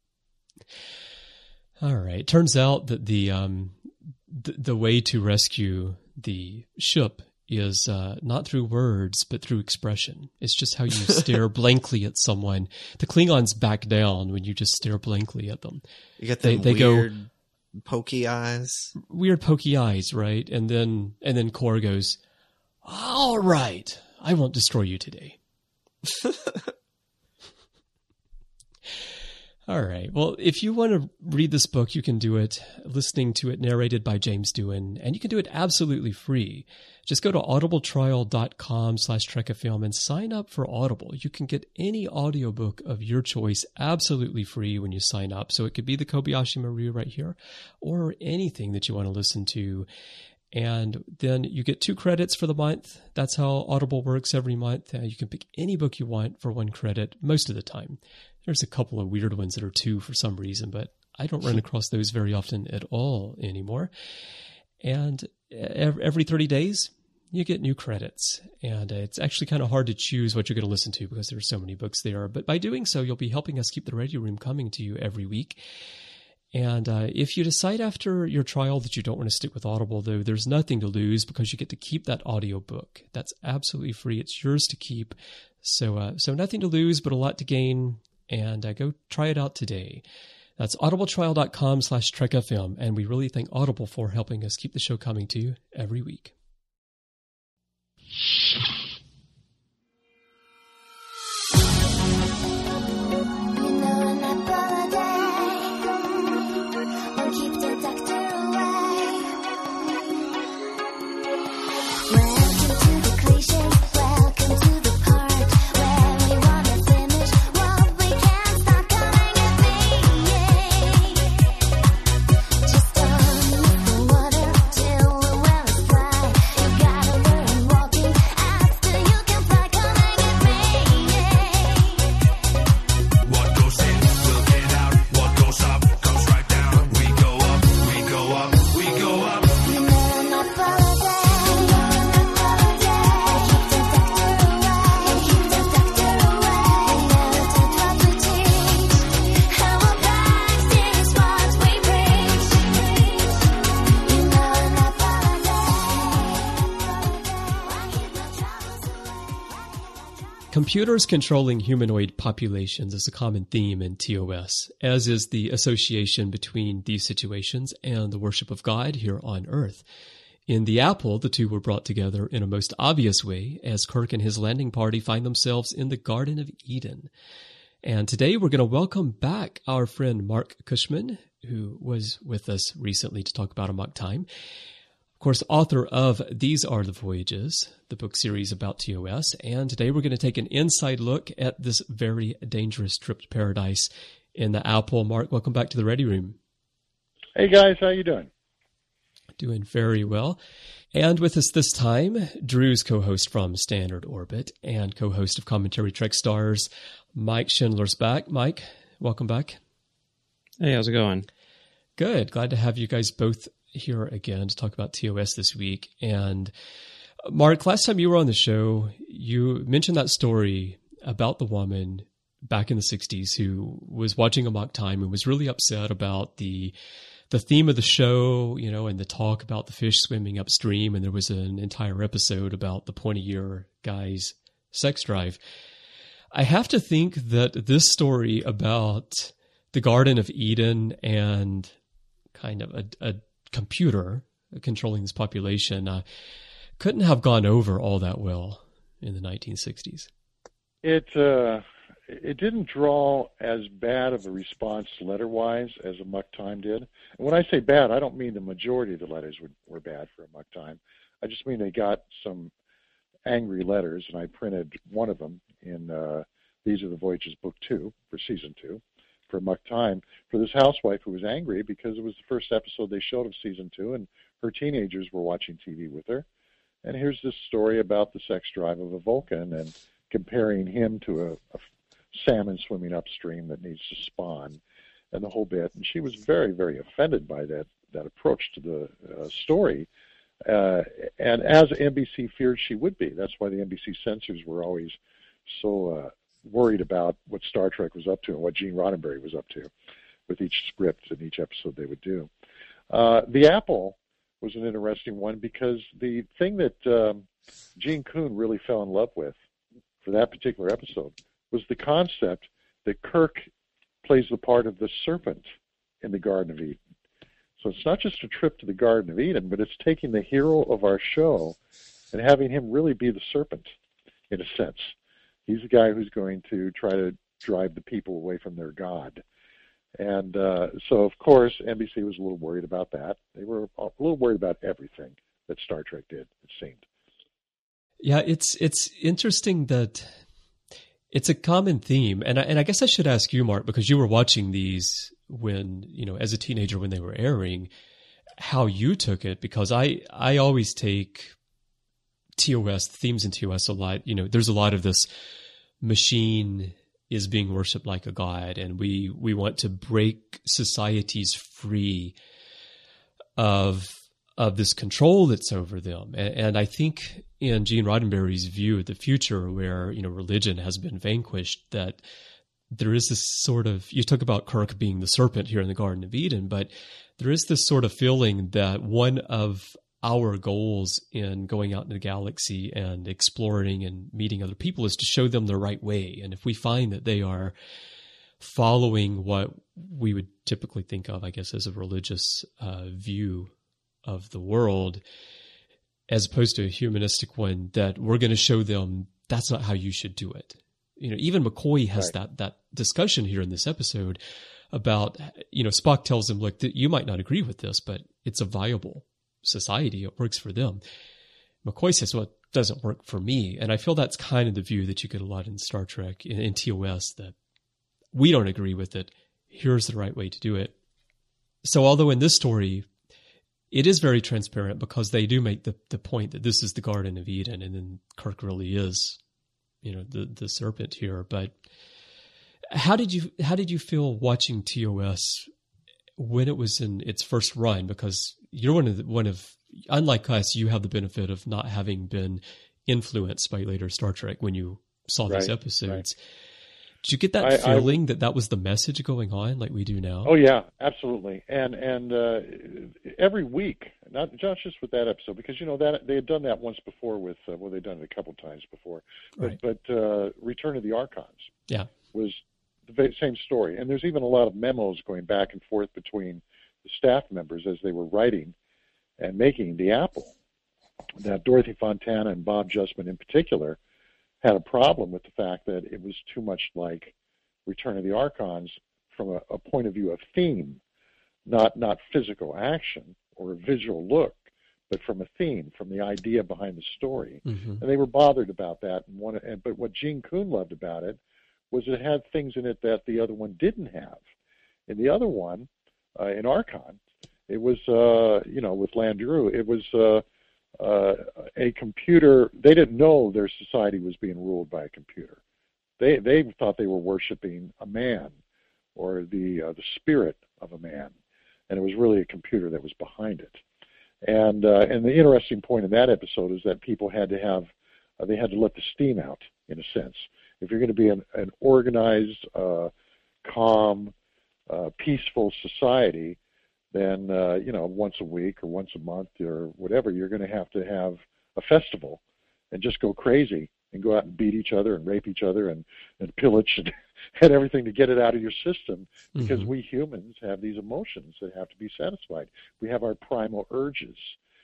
All right. Turns out that the, um, the, the way to rescue the ship is uh, not through words, but through expression. It's just how you stare blankly at someone. The Klingons back down when you just stare blankly at them. You get them they, they weird... go... pokey eyes, weird pokey eyes, right? And then and then Kor goes, "All right, I won't destroy you today." All right. Well, if you want to read this book, you can do it listening to it narrated by James Doohan, and you can do it absolutely free. Just go to audibletrial.com slash trekfm and sign up for Audible. You can get any audiobook of your choice absolutely free when you sign up. So it could be the Kobayashi Maru right here, or anything that you want to listen to. And then you get two credits for the month. That's how Audible works every month. Uh, you can pick any book you want for one credit most of the time. There's a couple of weird ones that are two for some reason, but I don't run across those very often at all anymore. And every thirty days, you get new credits. And it's actually kind of hard to choose what you're going to listen to because there are so many books there. But by doing so, you'll be helping us keep the radio room coming to you every week. And uh, if you decide after your trial that you don't want to stick with Audible, though, there's nothing to lose because you get to keep that audiobook. That's absolutely free. It's yours to keep. So uh, so nothing to lose, but a lot to gain. And uh, go try it out today. That's audibletrial.com slash trekfm. And we really thank Audible for helping us keep the show coming to you every week. Computers controlling humanoid populations is a common theme in T O S, as is the association between these situations and the worship of God here on Earth. In The Apple, the two were brought together in a most obvious way as Kirk and his landing party find themselves in the Garden of Eden. And today we're going to welcome back our friend Mark Cushman, who was with us recently to talk about Amok Time. Of course, author of These Are the Voyages, the book series about T O S, and today we're going to take an inside look at this very dangerous trip to paradise in the Apple. Mark, welcome back to the Ready Room. Hey guys, how you doing? Doing very well. And with us this time, Drew's co-host from Standard Orbit and co-host of Commentary Trek Stars, Mike Schindler's back. Mike, welcome back. Hey, how's it going? Good. Glad to have you guys both here again to talk about T O S this week. And Mark, last time you were on the show, you mentioned that story about the woman back in the sixties who was watching Amok Time and was really upset about the the theme of the show, you know, and the talk about the fish swimming upstream. And there was an entire episode about the pointy-ear guy's sex drive. I have to think that this story about the Garden of Eden and kind of a, a computer controlling this population uh, couldn't have gone over all that well in the nineteen sixties. It uh, it didn't draw as bad of a response letter-wise as Amok Time did. And when I say bad, I don't mean the majority of the letters were, were bad for Amok Time. I just mean they got some angry letters, and I printed one of them in uh, These Are the Voyages Book two for Season two. For Amok Time, for this housewife who was angry because it was the first episode they showed of season two, and her teenagers were watching T V with her. And here's this story about the sex drive of a Vulcan and comparing him to a, a salmon swimming upstream that needs to spawn, and the whole bit. And she was very, very offended by that that approach to the uh, story. Uh, and as N B C feared she would be, that's why the N B C censors were always so Uh, worried about what Star Trek was up to and what Gene Roddenberry was up to with each script and each episode they would do. Uh, the Apple was an interesting one because the thing that um, Gene Kuhn really fell in love with for that particular episode was the concept that Kirk plays the part of the serpent in the Garden of Eden. So it's not just a trip to the Garden of Eden, but it's taking the hero of our show and having him really be the serpent in a sense. He's the guy who's going to try to drive the people away from their God. And uh, so, of course, N B C was a little worried about that. They were a little worried about everything that Star Trek did, it seemed. Yeah, it's it's interesting that it's a common theme. And I, and I guess I should ask you, Mark, because you were watching these when, you know, as a teenager when they were airing, how you took it. Because I, I always take T O S, themes in T O S a lot. You know, there's a lot of this machine is being worshipped like a god, and we, we want to break societies free of of this control that's over them. And, and I think in Gene Roddenberry's view of the future, where, you know, religion has been vanquished, that there is this sort of, you talk about Kirk being the serpent here in the Garden of Eden, but there is this sort of feeling that one of our goals in going out in the galaxy and exploring and meeting other people is to show them the right way. And if we find that they are following what we would typically think of, I guess, as a religious uh, view of the world, as opposed to a humanistic one, that we're going to show them that's not how you should do it. You know, even McCoy has right. that that discussion here in this episode about, you know, Spock tells him, look, you might not agree with this, but it's a viable society. It works for them. McCoy says, well, it doesn't work for me. And I feel that's kind of the view that you get a lot in Star Trek, in, in T O S, that we don't agree with it. Here's the right way to do it. So although in this story, it is very transparent because they do make the, the point that this is the Garden of Eden, and then Kirk really is, you know, the, the serpent here. But how did you how did you feel watching T O S when it was in its first run? Because you're one of the, one of unlike us, you have the benefit of not having been influenced by later Star Trek when you saw these right, episodes. Right. Did you get that I, feeling I, that that was the message going on, like we do now? Oh yeah, absolutely. And and uh, every week, not not just with that episode, because you know that they had done that once before with uh, well, they'd done it a couple times before, but right. but uh, Return of the Archons, yeah, was the same story. And there's even a lot of memos going back and forth between the staff members as they were writing and making the Apple. That Dorothy Fontana and Bob Justman in particular had a problem with the fact that it was too much like Return of the Archons from a, a point of view of theme, not not physical action or a visual look, but from a theme, from the idea behind the story. Mm-hmm. And they were bothered about that. And one, and, but what Gene Kuhn loved about it was it had things in it that the other one didn't have. In the other one, uh, in Archon, it was, uh, you know, with Landru, it was uh, uh, a computer. They didn't know their society was being ruled by a computer. They they thought they were worshiping a man or the uh, the spirit of a man, and it was really a computer that was behind it. And uh, and the interesting point in that episode is that people had to have uh, they had to let the steam out, in a sense. If you're going to be an, an organized, uh, calm, uh, peaceful society, then uh, you know once a week or once a month or whatever, you're going to have to have a festival and just go crazy and go out and beat each other and rape each other and, and pillage and, and everything to get it out of your system, because mm-hmm. we humans have these emotions that have to be satisfied. We have our primal urges.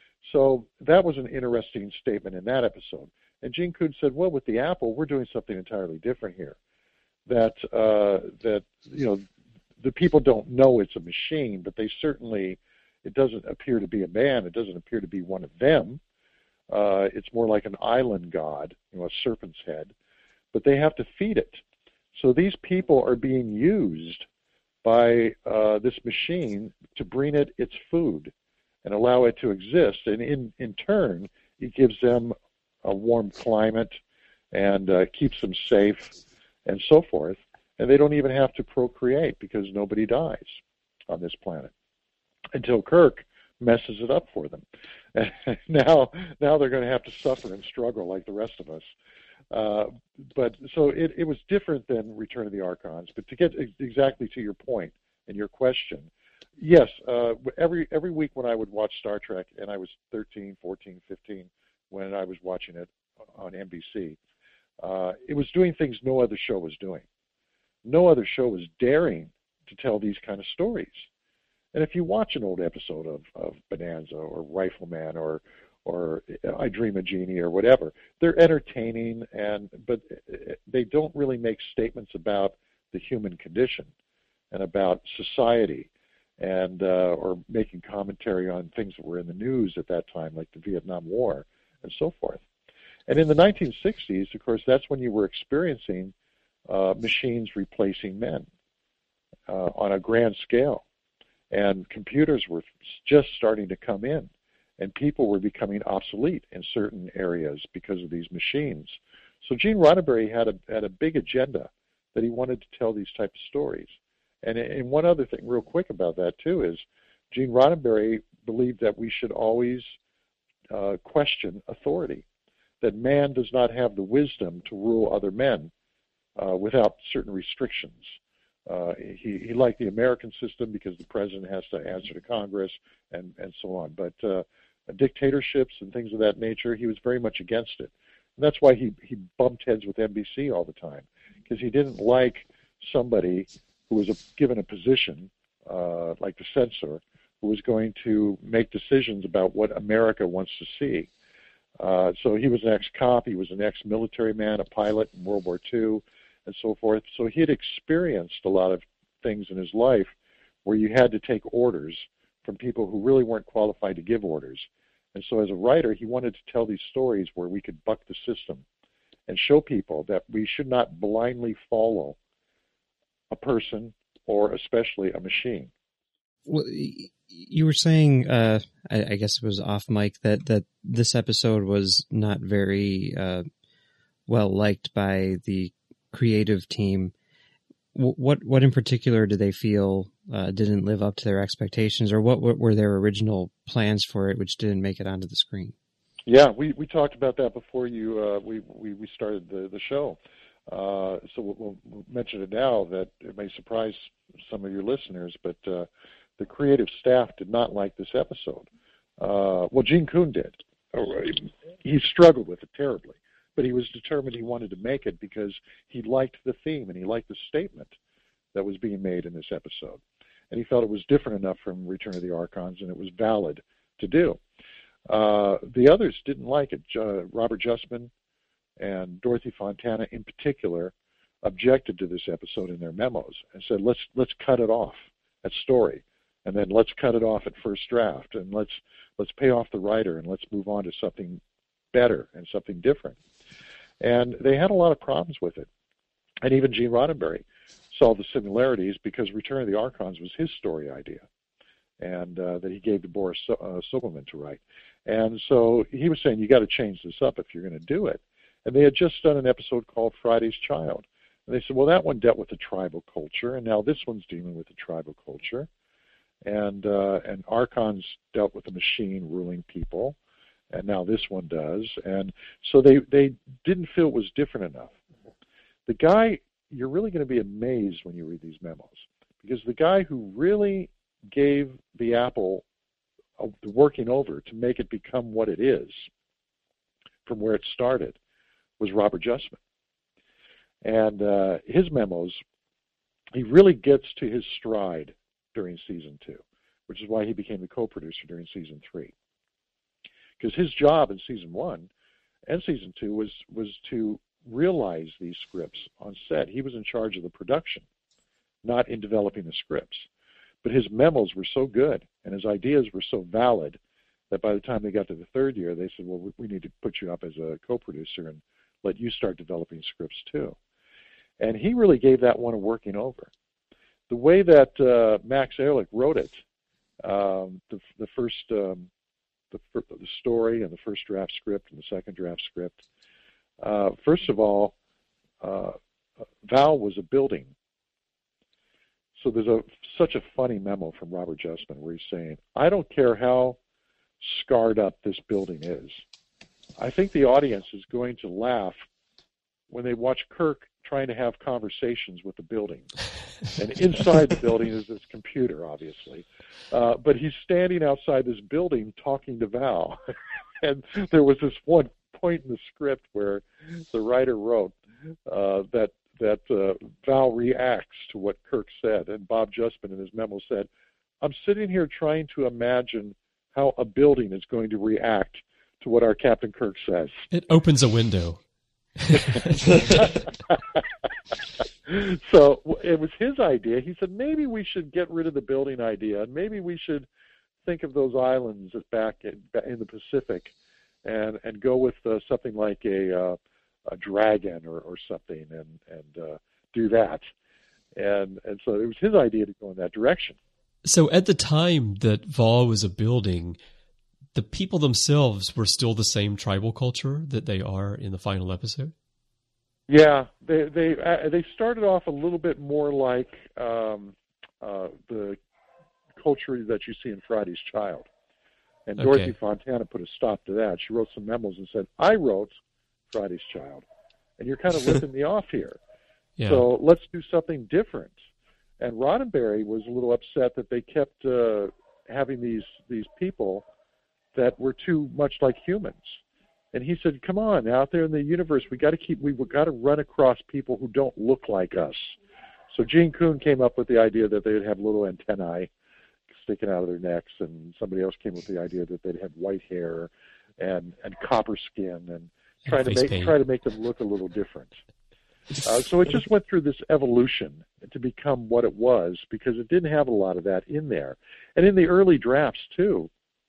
So that was an interesting statement in that episode. And Gene Kuhn said, well, with the Apple, we're doing something entirely different here. That, uh, that you know, the people don't know it's a machine, but they certainly, it doesn't appear to be a man. It doesn't appear to be one of them. Uh, it's more like an island god, you know, a serpent's head. But they have to feed it. So these people are being used by uh, this machine to bring it its food and allow it to exist. And in, in turn, it gives them a warm climate and uh, keeps them safe and so forth. And they don't even have to procreate because nobody dies on this planet until Kirk messes it up for them. And now, now they're going to have to suffer and struggle like the rest of us. Uh, but so it, it was different than Return of the Archons. But to get ex- exactly to your point and your question, yes, uh, every every week when I would watch Star Trek, and I was thirteen, fourteen, fifteen when I was watching it on N B C, uh, it was doing things no other show was doing. No other show was daring to tell these kind of stories. And if you watch an old episode of, of Bonanza or Rifleman or or I Dream of Jeannie or whatever, they're entertaining, and but they don't really make statements about the human condition and about society, and uh, or making commentary on things that were in the news at that time, like the Vietnam War and so forth. And in the nineteen sixties, of course, that's when you were experiencing uh, machines replacing men uh, on a grand scale. And computers were just starting to come in, and people were becoming obsolete in certain areas because of these machines. So Gene Roddenberry had a had a big agenda that he wanted to tell these types of stories. And, and one other thing real quick about that, too, is Gene Roddenberry believed that we should always uh, question authority, that man does not have the wisdom to rule other men uh, without certain restrictions. Uh, he, he liked the American system because the president has to answer to Congress and, and so on. But uh, dictatorships and things of that nature, he was very much against it. And that's why he, he bumped heads with N B C all the time, because he didn't like somebody who was a, given a position, uh, like the censor, who was going to make decisions about what America wants to see. Uh, so he was an ex-cop, he was an ex-military man, a pilot in World War Two, and so forth. So he had experienced a lot of things in his life where you had to take orders from people who really weren't qualified to give orders. And so as a writer, he wanted to tell these stories where we could buck the system and show people that we should not blindly follow a person or especially a machine. Well, you were saying, uh, I, I guess it was off mic, that, that this episode was not very uh, well liked by the creative team. What what in particular do they feel uh, didn't live up to their expectations, or what, what were their original plans for it, which didn't make it onto the screen? Yeah, we, we talked about that before you uh, we, we we started the the show. Uh, so we'll, we'll mention it now that it may surprise some of your listeners, but uh, the creative staff did not like this episode. Uh, well, Gene Coon did. He struggled with it terribly. But he was determined he wanted to make it because he liked the theme and he liked the statement that was being made in this episode. And he felt it was different enough from Return of the Archons and it was valid to do. Uh, the others didn't like it. Uh, Robert Justman and Dorothy Fontana in particular objected to this episode in their memos and said, let's let's cut it off at story, and then let's cut it off at first draft, and let's let's pay off the writer and let's move on to something better and something different. And they had a lot of problems with it. And even Gene Roddenberry saw the similarities because Return of the Archons was his story idea, and uh, that he gave to Boris so- uh, Sobelman to write. And so he was saying, you got to change this up if you're going to do it. And they had just done an episode called Friday's Child. And they said, well, that one dealt with the tribal culture, and now this one's dealing with the tribal culture. And, uh, and Archons dealt with the machine ruling people, and now this one does. And so they, they didn't feel it was different enough. The guy, you're really going to be amazed when you read these memos, because the guy who really gave the apple uh, the working over to make it become what it is from where it started was Robert Justman. And uh, his memos, he really gets to his stride during season two, which is why he became the co-producer during season three. Because his job in season one and season two was, was to realize these scripts on set. He was in charge of the production, not in developing the scripts. But his memos were so good and his ideas were so valid that by the time they got to the third year, they said, well, we need to put you up as a co-producer and let you start developing scripts too. And he really gave that one a working over. The way that uh, Max Ehrlich wrote it, um, the, the first um, the, the story and the first draft script and the second draft script, uh, first of all, uh, Val was a building. So there's a such a funny memo from Robert Justman where he's saying, I don't care how scarred up this building is. I think the audience is going to laugh when they watch Kirk trying to have conversations with the building. And inside the building is this computer, obviously. Uh, but he's standing outside this building talking to Val. And there was this one point in the script where the writer wrote uh, that that uh, Val reacts to what Kirk said. And Bob Justman in his memo said, I'm sitting here trying to imagine how a building is going to react to what our Captain Kirk says. It opens a window. So it was his idea. He said, maybe we should get rid of the building idea, and maybe we should think of those islands back in, in the Pacific and, and go with uh, something like a, uh, a dragon or, or something and, and uh, do that. And, and so it was his idea to go in that direction. So at the time that Val was a building, the people themselves were still the same tribal culture that they are in the final episode? Yeah, they they uh, they started off a little bit more like um, uh, the culture that you see in Friday's Child. And Okay. Dorothy Fontana put a stop to that. She wrote some memos and said, I wrote Friday's Child, and you're kind of ripping me off here. Yeah. So let's do something different. And Roddenberry was a little upset that they kept uh, having these these people that were too much like humans. And he said, "Come on, out there in the universe, we got to keep we got to run across people who don't look like us." So Gene Coon came up with the idea that they would have little antennae sticking out of their necks, and somebody else came up with the idea that they'd have white hair and and copper skin, and trying to make paint. try to make them look a little different. Uh, so it just went through this evolution to become what it was, because it didn't have a lot of that in there. And in the early drafts, too,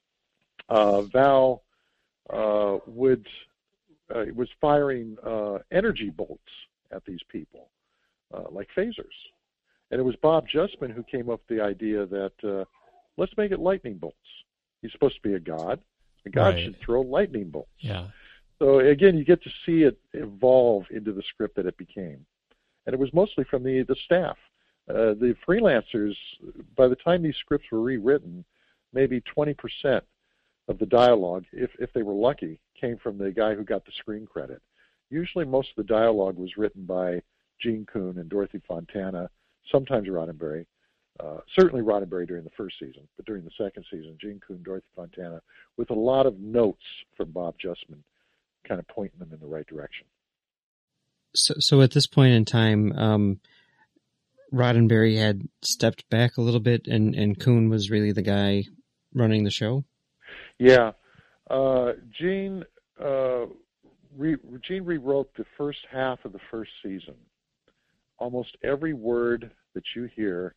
uh, Val uh, would uh, was firing uh, energy bolts at these people, uh, like phasers. And it was Bob Justman who came up with the idea that uh, let's make it lightning bolts. He's supposed to be a god. A god Right. should throw lightning bolts. Yeah. So again, you get to see it evolve into the script that it became, and it was mostly from the the staff. Uh, the freelancers, by the time these scripts were rewritten, maybe twenty percent of the dialogue, if if they were lucky, came from the guy who got the screen credit. Usually, most of the dialogue was written by Gene Coon and Dorothy Fontana, sometimes Roddenberry. Uh, certainly Roddenberry during the first season, but during the second season, Gene Coon, Dorothy Fontana, with a lot of notes from Bob Justman, kind of pointing them in the right direction. So, so at this point in time, um, Roddenberry had stepped back a little bit, and, and Coon was really the guy running the show? Yeah. Uh, Gene, uh, re- Gene rewrote the first half of the first season. Almost every word that you hear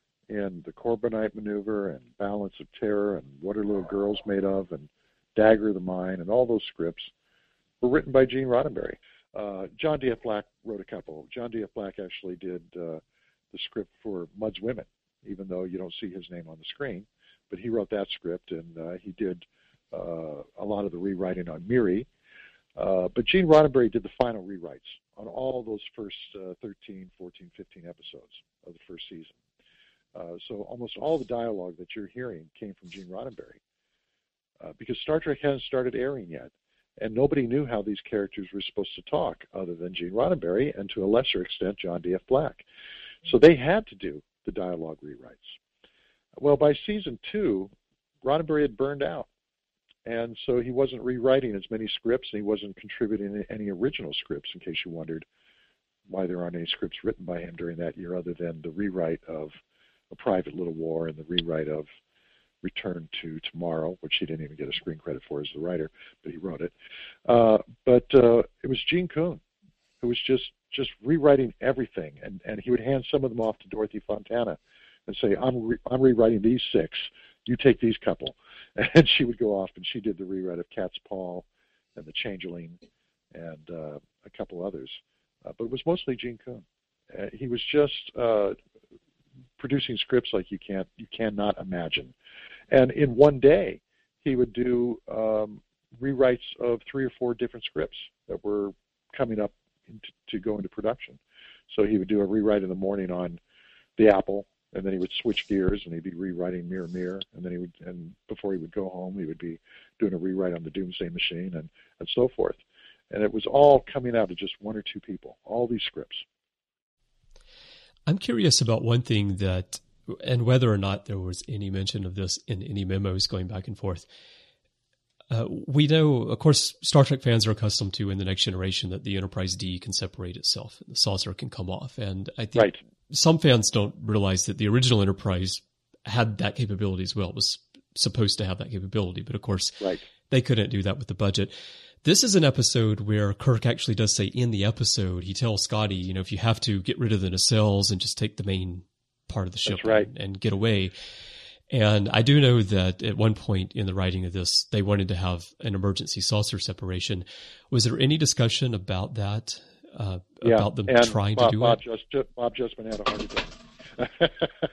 in the Corbinite Maneuver and Balance of Terror and What Are Little Girls Made Of and Dagger of the Mind and all those scripts were written by Gene Roddenberry. Uh, John D F. Black wrote a couple. John D F. Black actually did uh, the script for Mud's Women, even though you don't see his name on the screen. But he wrote that script, and uh, he did uh, a lot of the rewriting on Miri. Uh, but Gene Roddenberry did the final rewrites on all those first uh, thirteen, fourteen, fifteen episodes of the first season. Uh, so almost all the dialogue that you're hearing came from Gene Roddenberry, uh, because Star Trek hadn't started airing yet, and nobody knew how these characters were supposed to talk other than Gene Roddenberry and, to a lesser extent, John D F. Black. So they had to do the dialogue rewrites. Well, by season two, Roddenberry had burned out, and so he wasn't rewriting as many scripts, and he wasn't contributing any original scripts, in case you wondered why there aren't any scripts written by him during that year other than the rewrite of A Private Little War and the rewrite of Return to Tomorrow, which he didn't even get a screen credit for as the writer, but he wrote it. Uh, but uh, it was Gene Coon who was just, just rewriting everything, and, and he would hand some of them off to Dorothy Fontana and say, I'm, re- I'm rewriting these six, you take these couple. And she would go off, and she did the rewrite of Cat's Paw and The Changeling and uh, a couple others. Uh, but it was mostly Gene Coon. Uh, he was just uh, producing scripts like you can't, you cannot imagine. And in one day, he would do um, rewrites of three or four different scripts that were coming up into, to go into production. So he would do a rewrite in the morning on The Apple, and then he would switch gears and he'd be rewriting Mirror Mirror, and then he would, and before he would go home, he would be doing a rewrite on the Doomsday Machine, and, and so forth. And it was all coming out of just one or two people, all these scripts. I'm curious about one thing that, and whether or not there was any mention of this in any memos going back and forth. Uh, we know, of course, Star Trek fans are accustomed to in The Next Generation that the Enterprise D can separate itself. The saucer can come off. And I think Right. some fans don't realize that the original Enterprise had that capability as well. It was supposed to have that capability. But of course, Right. they couldn't do that with the budget. This is an episode where Kirk actually does say in the episode, he tells Scotty, you know, if you have to, get rid of the nacelles and just take the main part of the ship That's right. and, and get away. And I do know that at one point in the writing of this, they wanted to have an emergency saucer separation. Was there any discussion about that, uh, Yeah. about them and trying Bob, to do Bob it? Just, Bob Justman had a heart attack.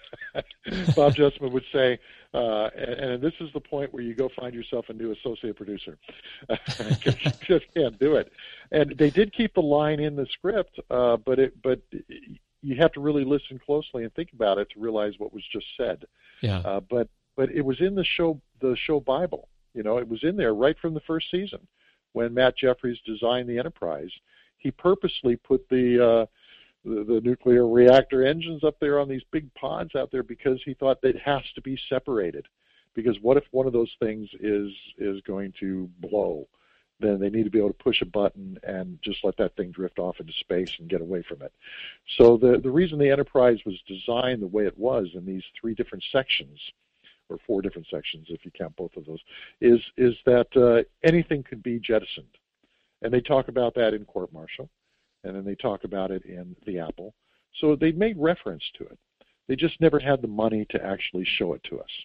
Bob Justman would say, uh, and, and this is the point where you go find yourself a new associate producer. Because you just can't do it. And they did keep the line in the script, uh, but it, but you have to really listen closely and think about it to realize what was just said. Yeah. Uh, but but it was in the show the show Bible. You know, it was in there right from the first season. When Matt Jeffries designed the Enterprise, he purposely put the uh, the, the nuclear reactor engines up there on these big pods out there, because he thought that it has to be separated. Because what if one of those things is is going to blow? Then they need to be able to push a button and just let that thing drift off into space and get away from it. So the, the reason the Enterprise was designed the way it was in these three different sections, or four different sections if you count both of those, is, is that uh, anything could be jettisoned. And they talk about that in Court Martial, and then they talk about it in The Apple. So they made reference to it. They just never had the money to actually show it to us.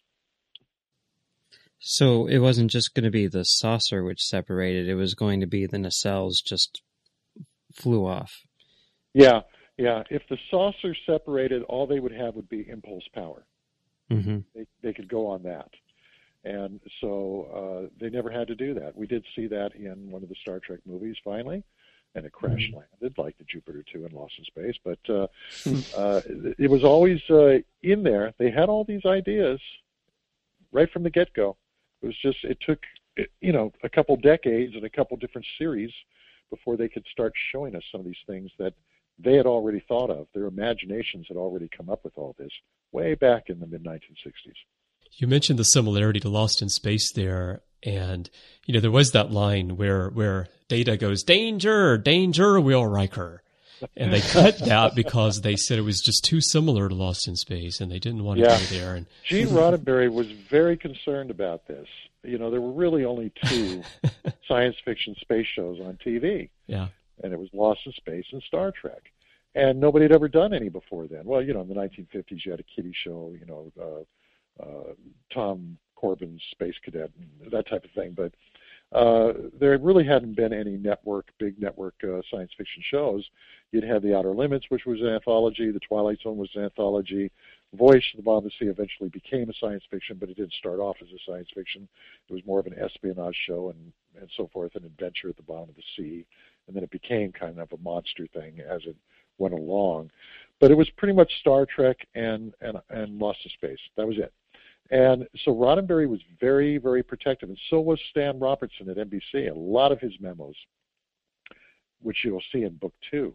So it wasn't just going to be the saucer which separated, it was going to be the nacelles just flew off. Yeah, yeah. If the saucer separated, all they would have would be impulse power. Mm-hmm. They, they could go on that. And so uh, they never had to do that. We did see that in one of the Star Trek movies, finally, and it crash landed like the Jupiter two in Lost in Space. But uh, uh, it was always uh, in there. They had all these ideas right from the get-go. It was just, it took, you know, a couple decades and a couple different series before they could start showing us some of these things that they had already thought of. Their imaginations had already come up with all this way back in the mid nineteen sixties. You mentioned the similarity to Lost in Space there, and, you know, there was that line where, where Data goes, danger, danger, Will Riker. And they cut that because they said it was just too similar to Lost in Space, and they didn't want to yeah. go there. And Gene Roddenberry was very concerned about this. You know, there were really only two science fiction space shows on T V. Yeah. And it was Lost in Space and Star Trek. And nobody had ever done any before then. Well, you know, in the nineteen fifties, you had a kiddie show, you know, uh, uh, Tom Corbin's Space Cadet, and that type of thing. But uh, there really hadn't been any network, big network uh, science fiction shows. You'd had The Outer Limits, which was an anthology. The Twilight Zone was an anthology. Voyage to the Bottom of the Sea eventually became a science fiction, but it didn't start off as a science fiction. It was more of an espionage show and, and so forth, an adventure at the bottom of the sea. And then it became kind of a monster thing as it went along. But it was pretty much Star Trek and, and, and Lost in Space. That was it. And so Roddenberry was very, very protective, and so was Stan Robertson at N B C. A lot of his memos, which you'll see in book two,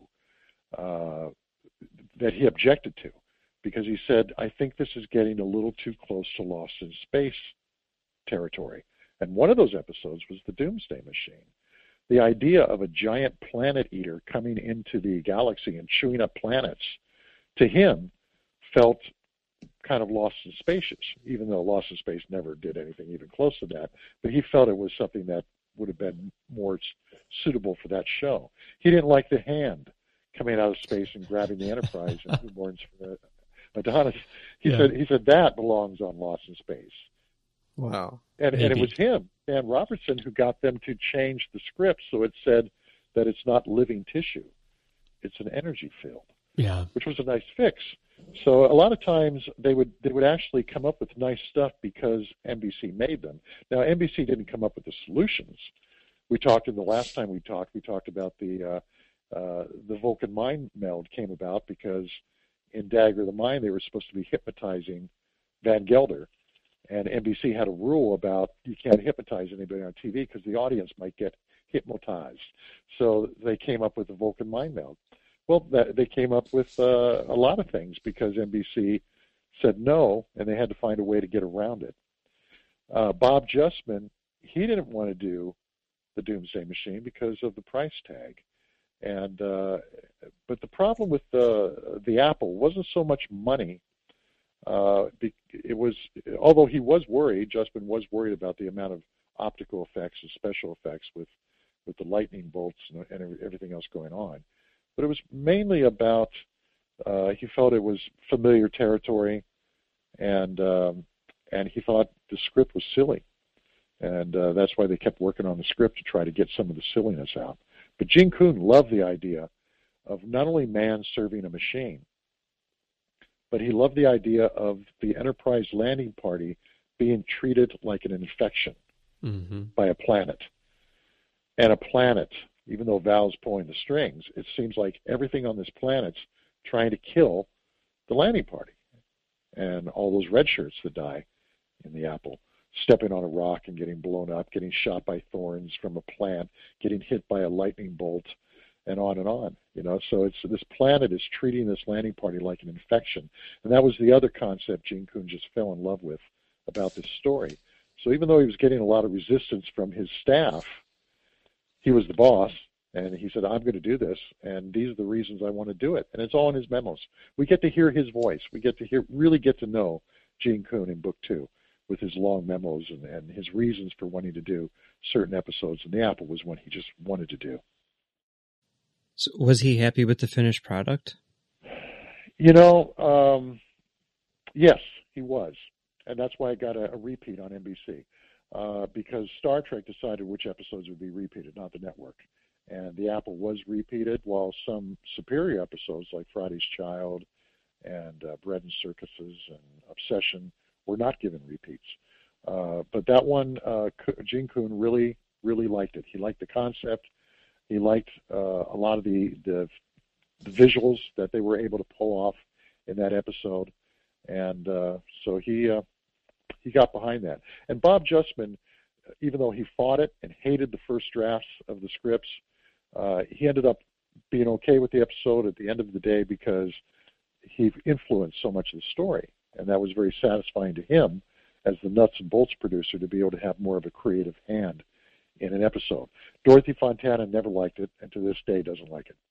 uh, that he objected to, because he said, I think this is getting a little too close to Lost in Space territory. And one of those episodes was the Doomsday Machine. The idea of a giant planet eater coming into the galaxy and chewing up planets, to him, felt kind of Lost in Spacious, even though Lost in Space never did anything even close to that. But he felt it was something that would have been more suitable for that show. He didn't like the hand coming out of space and grabbing the Enterprise and newborns for the Adonis. He yeah. said he said that belongs on Lost in Space. Wow. And and it was him, Dan Robertson, who got them to change the script so it said that it's not living tissue, it's an energy field. Yeah. Which was a nice fix. So a lot of times they would they would actually come up with nice stuff because N B C made them. Now N B C didn't come up with the solutions. We talked in the last time we talked. We talked about the uh, uh, the Vulcan mind meld came about because in Dagger of the Mind they were supposed to be hypnotizing Van Gelder, and N B C had a rule about you can't hypnotize anybody on T V because the audience might get hypnotized. So they came up with the Vulcan mind meld. Well, that, they came up with uh, a lot of things because N B C said no, and they had to find a way to get around it. Uh, Bob Justman, he didn't want to do the Doomsday Machine because of the price tag. And uh, but the problem with the the Apple wasn't so much money. Uh, it was, although he was worried, Justman was worried about the amount of optical effects and special effects with, with the lightning bolts and, and everything else going on. But it was mainly about, uh, he felt it was familiar territory, and um, and he thought the script was silly. And uh, that's why they kept working on the script to try to get some of the silliness out. But Gene Coon loved the idea of not only man serving a machine, but he loved the idea of the Enterprise landing party being treated like an infection mm-hmm. by a planet. And a planet, even though Val's pulling the strings, it seems like everything on this planet's trying to kill the landing party. And all those red shirts that die in the Apple, stepping on a rock and getting blown up, getting shot by thorns from a plant, getting hit by a lightning bolt, and on and on. You know, so it's this planet is treating this landing party like an infection, and that was the other concept Gene Coon just fell in love with about this story. So even though he was getting a lot of resistance from his staff, he was the boss, and he said, I'm going to do this, and these are the reasons I want to do it. And it's all in his memos. We get to hear his voice. We get to hear, really get to know Gene Coon in book two with his long memos and, and his reasons for wanting to do certain episodes. And The Apple was one he just wanted to do. So was he happy with the finished product? You know, um, yes, he was. And that's why I got a, a repeat on N B C. Uh, because Star Trek decided which episodes would be repeated, not the network. And The Apple was repeated, while some superior episodes like Friday's Child and uh, Bread and Circuses and Obsession were not given repeats. Uh, but that one, uh, Gene Coon really, really liked it. He liked the concept. He liked uh, a lot of the, the the visuals that they were able to pull off in that episode. And uh, so he... Uh, He got behind that. And Bob Justman, even though he fought it and hated the first drafts of the scripts, uh, he ended up being okay with the episode at the end of the day because he influenced so much of the story. And that was very satisfying to him as the nuts and bolts producer to be able to have more of a creative hand in an episode. Dorothy Fontana never liked it, and to this day doesn't like it.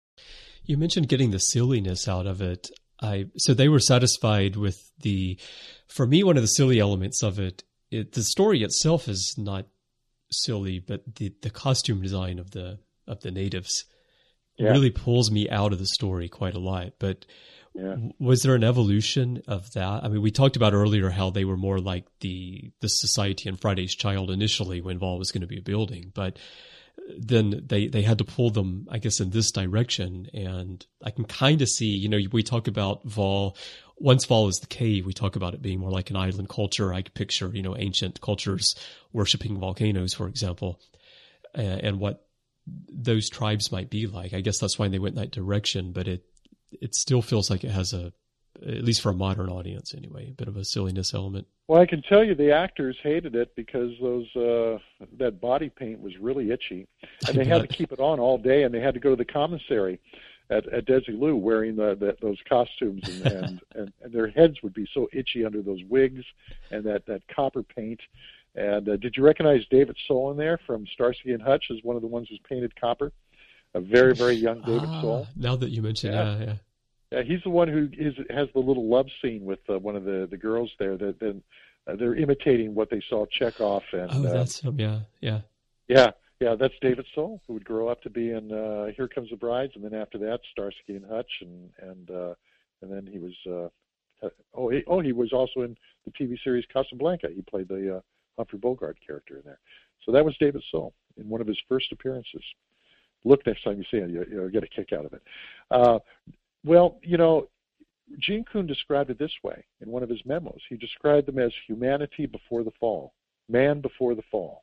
You mentioned getting the silliness out of it. I so they were satisfied with the, for me, one of the silly elements of it, it the story itself is not silly, but the, the costume design of the of the natives yeah. really pulls me out of the story quite a lot. But yeah. was there an evolution of that? I mean, we talked about earlier how they were more like the the society in Friday's Child initially when Vol was going to be building, but then they, they had to pull them, I guess, in this direction. And I can kind of see, you know, we talk about Vol, once Vol is the cave, we talk about it being more like an island culture. I could picture, you know, ancient cultures worshiping volcanoes, for example, and, and what those tribes might be like. I guess that's why they went in that direction, but it, it still feels like it has a, at least for a modern audience anyway, a bit of a silliness element. Well, I can tell you the actors hated it because those uh, that body paint was really itchy, and they had to keep it on all day, and they had to go to the commissary at, at Desilu wearing the, the, those costumes, and, and, and, and their heads would be so itchy under those wigs and that, that copper paint. And uh, did you recognize David Soul in there from Starsky and Hutch as one of the ones who's painted copper? A very, very young David ah, Soul. Now that you mention yeah. yeah, yeah. Yeah, he's the one who is, has the little love scene with uh, one of the, the girls there. That then uh, they're imitating what they saw Chekhov and. Oh, that's him. Yeah, yeah, yeah, yeah. That's David Soul, who would grow up to be in uh, Here Comes the Brides, and then after that, Starsky and Hutch, and and uh, and then he was. Uh, oh, he, oh, he was also in the T V series Casablanca. He played the uh, Humphrey Bogart character in there. So that was David Soul in one of his first appearances. Look next time you see it, you, you'll get a kick out of it. Uh, Well, you know, Gene Coon described it this way in one of his memos. He described them as humanity before the fall, man before the fall,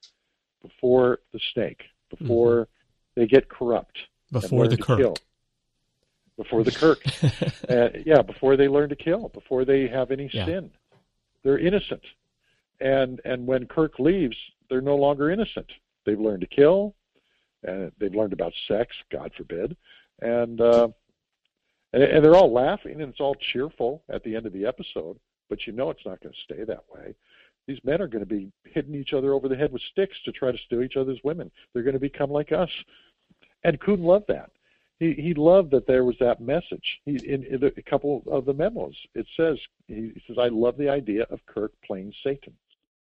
before the snake, before mm-hmm. they get corrupt. Before the Kirk. Kill. Before the Kirk. uh, yeah, before they learn to kill, before they have any yeah. sin. They're innocent. And and when Kirk leaves, they're no longer innocent. They've learned to kill, and they've learned about sex, God forbid, and... Uh, And, and they're all laughing, and it's all cheerful at the end of the episode, but you know it's not going to stay that way. These men are going to be hitting each other over the head with sticks to try to steal each other's women. They're going to become like us. And Coon loved that. He he loved that there was that message. He, in, in a couple of the memos, it says, he says, I love the idea of Kirk playing Satan.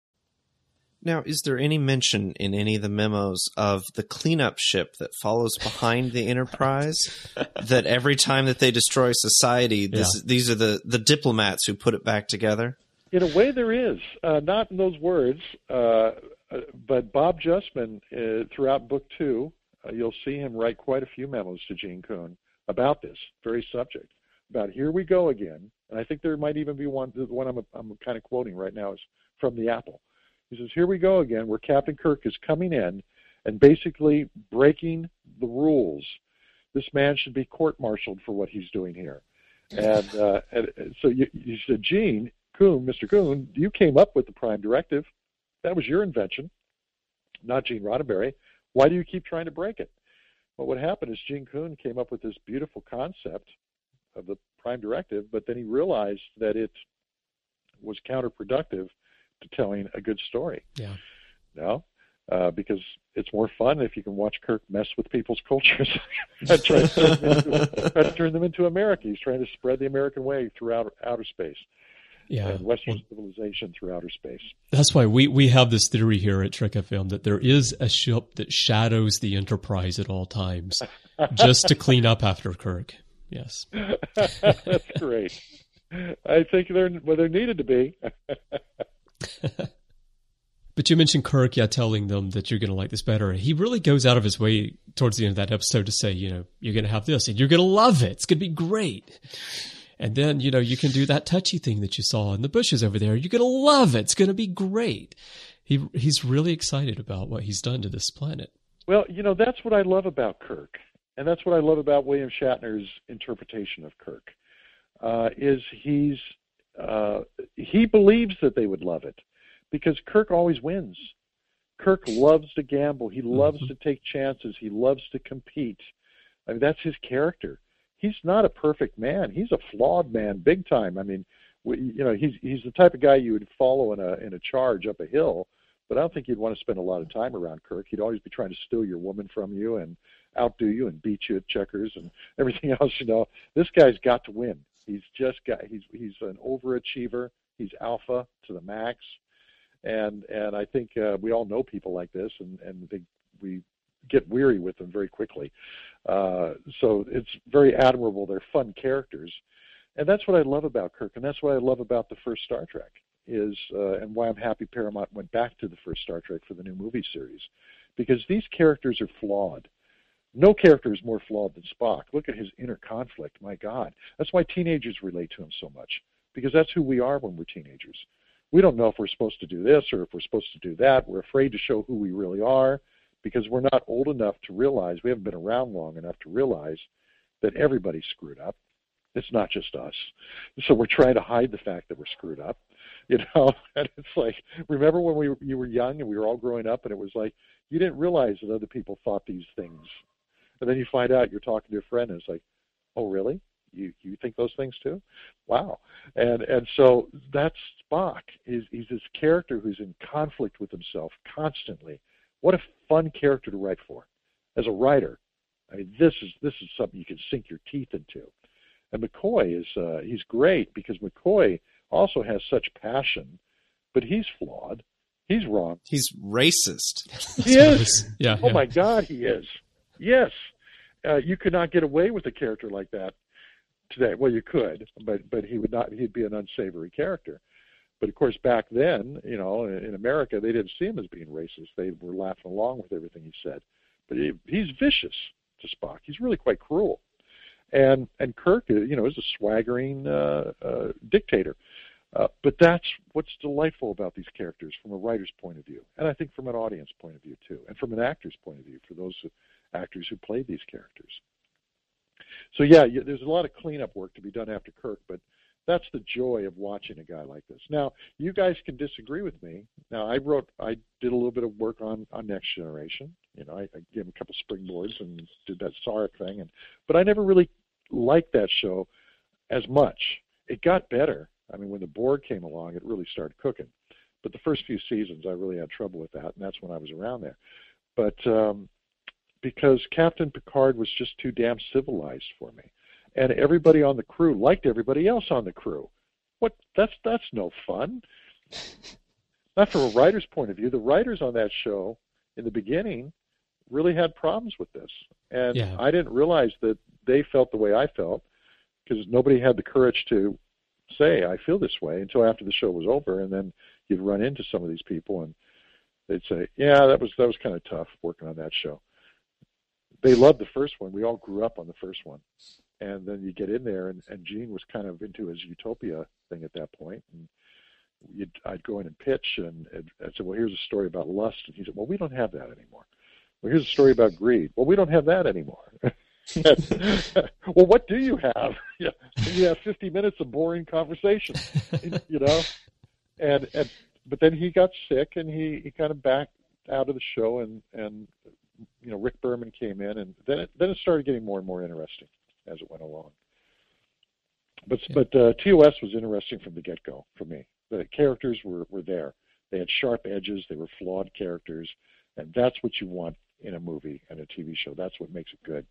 Now, is there any mention in any of the memos of the cleanup ship that follows behind the Enterprise? That every time that they destroy society, this, yeah. these are the, the diplomats who put it back together? In a way, there is. Uh, not in those words, uh, but Bob Justman, uh, throughout Book Two, uh, you'll see him write quite a few memos to Gene Coon about this very subject. About here we go again, and I think there might even be one. The one I'm, I'm kind of quoting right now is from The Apple. He says, here we go again, where Captain Kirk is coming in and basically breaking the rules. This man should be court-martialed for what he's doing here. And, uh, and so you, you said, Gene, Coon, Mister Coon, you came up with the Prime Directive. That was your invention, not Gene Roddenberry. Why do you keep trying to break it? Well, what happened is Gene Coon came up with this beautiful concept of the Prime Directive, but then he realized that it was counterproductive to telling a good story. Yeah. No, uh, because it's more fun if you can watch Kirk mess with people's cultures and try to, turn them into, try to turn them into America. He's trying to spread the American way throughout outer space. Yeah. And Western civilization through outer space. That's why we, we have this theory here at Trek F M that there is a ship that shadows the Enterprise at all times just to clean up after Kirk. Yes. That's great. I think they're well, they're needed to be. But you mentioned Kirk, yeah, telling them that you're going to like this better. He really goes out of his way towards the end of that episode to say, you know, you're going to have this and you're going to love it. It's going to be great. And then, you know, you can do that touchy thing that you saw in the bushes over there. You're going to love it. It's going to be great. He He's really excited about what he's done to this planet. Well, you know, that's what I love about Kirk. And that's what I love about William Shatner's interpretation of Kirk, uh, is he's uh, he believes that they would love it because Kirk always wins. Kirk loves to gamble. He loves mm-hmm. to take chances. He loves to compete. I mean, that's his character. He's not a perfect man. He's a flawed man, big time. I mean, you know, he's he's the type of guy you would follow in a in a charge up a hill, but I don't think you'd want to spend a lot of time around Kirk. He'd always be trying to steal your woman from you and outdo you and beat you at checkers and everything else. You know, this guy's got to win. He's just got. He's he's an overachiever. He's alpha to the max, and and I think uh, we all know people like this, and and they, we get weary with them very quickly. Uh, so it's very admirable. They're fun characters. And that's what I love about Kirk, and that's what I love about the first Star Trek, is uh, and why I'm happy Paramount went back to the first Star Trek for the new movie series, because these characters are flawed. No character is more flawed than Spock. Look at his inner conflict. My God. That's why teenagers relate to him so much, because that's who we are when we're teenagers. We don't know if we're supposed to do this or if we're supposed to do that. We're afraid to show who we really are, because we're not old enough to realize, we haven't been around long enough to realize that everybody's screwed up. It's not just us. So we're trying to hide the fact that we're screwed up, you know? And it's like, remember when we you were young and we were all growing up, and it was like, you didn't realize that other people thought these things. And then you find out you're talking to a friend, and it's like, oh, really? You you think those things too? Wow. And and so that's Spock. He's, he's this character who's in conflict with himself constantly. What a fun character to write for. As a writer, I mean, this is this is something you can sink your teeth into. And McCoy is uh, he's great because McCoy also has such passion, but he's flawed. He's wrong. He's racist. He is. Yeah. Oh yeah. my God, he is. Yes. Uh, you could not get away with a character like that today. Well, you could, but but he would not. He'd be an unsavory character. But of course, back then, you know, in America, they didn't see him as being racist. They were laughing along with everything he said. But he, he's vicious to Spock. He's really quite cruel. And and Kirk, you know, is a swaggering uh, uh, dictator. Uh, but that's what's delightful about these characters from a writer's point of view, and I think from an audience point of view too, and from an actor's point of view for those who, actors who played these characters. So yeah, you, there's a lot of cleanup work to be done after Kirk, but that's the joy of watching a guy like this. Now, you guys can disagree with me. Now, I wrote, I did a little bit of work on, on Next Generation. You know, I, I gave him a couple springboards and did that Sarek thing, and but I never really liked that show as much. It got better. I mean, when the Borg came along, it really started cooking. But the first few seasons, I really had trouble with that, and that's when I was around there. But um, because Captain Picard was just too damn civilized for me. And everybody on the crew liked everybody else on the crew. What? That's that's no fun. Not from a writer's point of view. The writers on that show in the beginning really had problems with this. And yeah. I didn't realize that they felt the way I felt, because nobody had the courage to say, I feel this way, until after the show was over. And then you'd run into some of these people and they'd say, yeah, that was that was kind of tough working on that show. They loved the first one. We all grew up on the first one. And then you get in there, and, and Gene was kind of into his utopia thing at that point. And you'd, I'd go in and pitch, and, and I'd say, well, here's a story about lust. And he said, well, we don't have that anymore. Well, here's a story about greed. Well, we don't have that anymore. Well, what do you have? Yeah, you have fifty minutes of boring conversation, you know? And, and but then he got sick, and he, he kind of backed out of the show and, and you know, Rick Berman came in, and then it, then it started getting more and more interesting as it went along. But yeah. but uh, T O S was interesting from the get-go for me. The characters were, were there. They had sharp edges. They were flawed characters, and that's what you want in a movie and a T V show. That's what makes it good.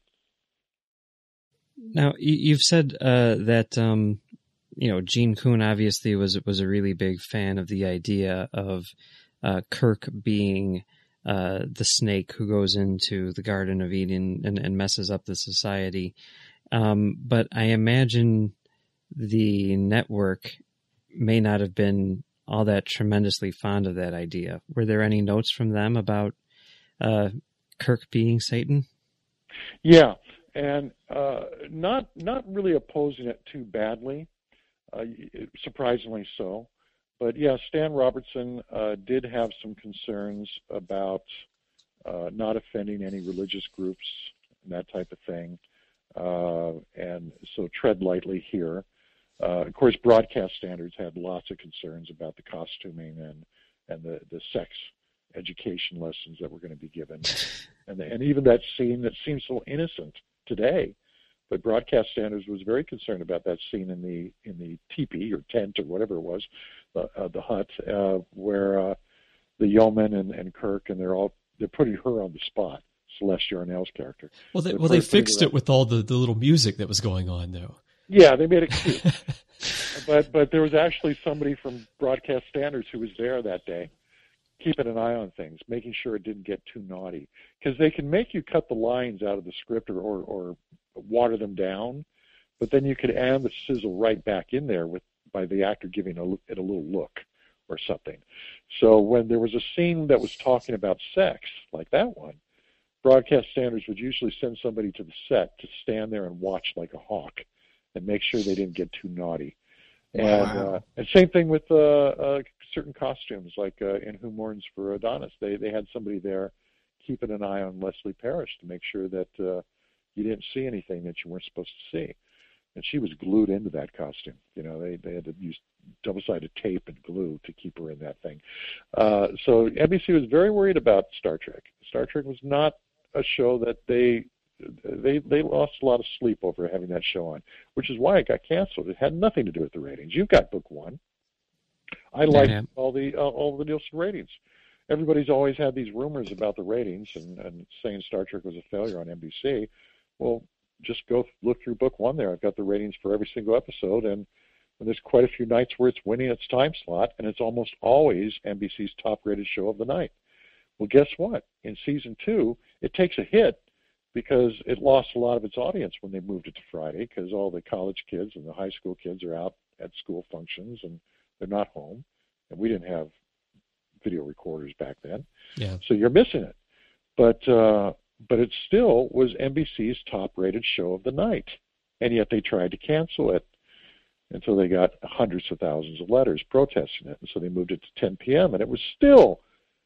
Now, you've said uh, that um, you know Gene Coon obviously was was a really big fan of the idea of uh, Kirk being uh, the snake who goes into the Garden of Eden and, and messes up the society. Um, but I imagine the network may not have been all that tremendously fond of that idea. Were there any notes from them about uh, Kirk being Satan? Yeah, and uh, not not really opposing it too badly, uh, surprisingly so. But yeah, Stan Robertson uh, did have some concerns about uh, not offending any religious groups and that type of thing. Uh, and so tread lightly here. Uh, of course, broadcast standards had lots of concerns about the costuming and, and the, the sex education lessons that were going to be given. and, the, and even that scene that seems so innocent today, but broadcast standards was very concerned about that scene in the in the teepee or tent or whatever it was, the, uh, the hut, uh, where uh, the yeoman and, and Kirk, and they're all they're putting her on the spot, Celeste Yarnell's character. Well, they, well, they fixed it with all the, the little music that was going on, though. Yeah, they made it cute. but but there was actually somebody from Broadcast Standards who was there that day, keeping an eye on things, making sure it didn't get too naughty. Because they can make you cut the lines out of the script or, or, or water them down, but then you could add the sizzle right back in there with by the actor giving a, it a little look or something. So when there was a scene that was talking about sex, like that one, Broadcast Standards would usually send somebody to the set to stand there and watch like a hawk and make sure they didn't get too naughty. And wow. uh, and same thing with uh, uh, certain costumes, like uh, in Who Mourns for Adonis. They they had somebody there keeping an eye on Leslie Parrish to make sure that uh, you didn't see anything that you weren't supposed to see. And she was glued into that costume. You know, they, they had to use double-sided tape and glue to keep her in that thing. Uh, so N B C was very worried about Star Trek. Star Trek was not a show that they they they lost a lot of sleep over having that show on, which is why it got canceled. It had nothing to do with the ratings. You've got book one. I like yeah. all the uh, all the Nielsen ratings. Everybody's always had these rumors about the ratings and, and saying Star Trek was a failure on N B C. Well, just go look through book one there. I've got the ratings for every single episode, and, and there's quite a few nights where it's winning its time slot, and it's almost always N B C's top-rated show of the night. Well, guess what? In season two, it takes a hit because it lost a lot of its audience when they moved it to Friday, because all the college kids and the high school kids are out at school functions and they're not home, and we didn't have video recorders back then. Yeah. So you're missing it. But uh, but it still was N B C's top-rated show of the night, and yet they tried to cancel it until they got hundreds of thousands of letters protesting it, and so they moved it to ten p.m., and it was still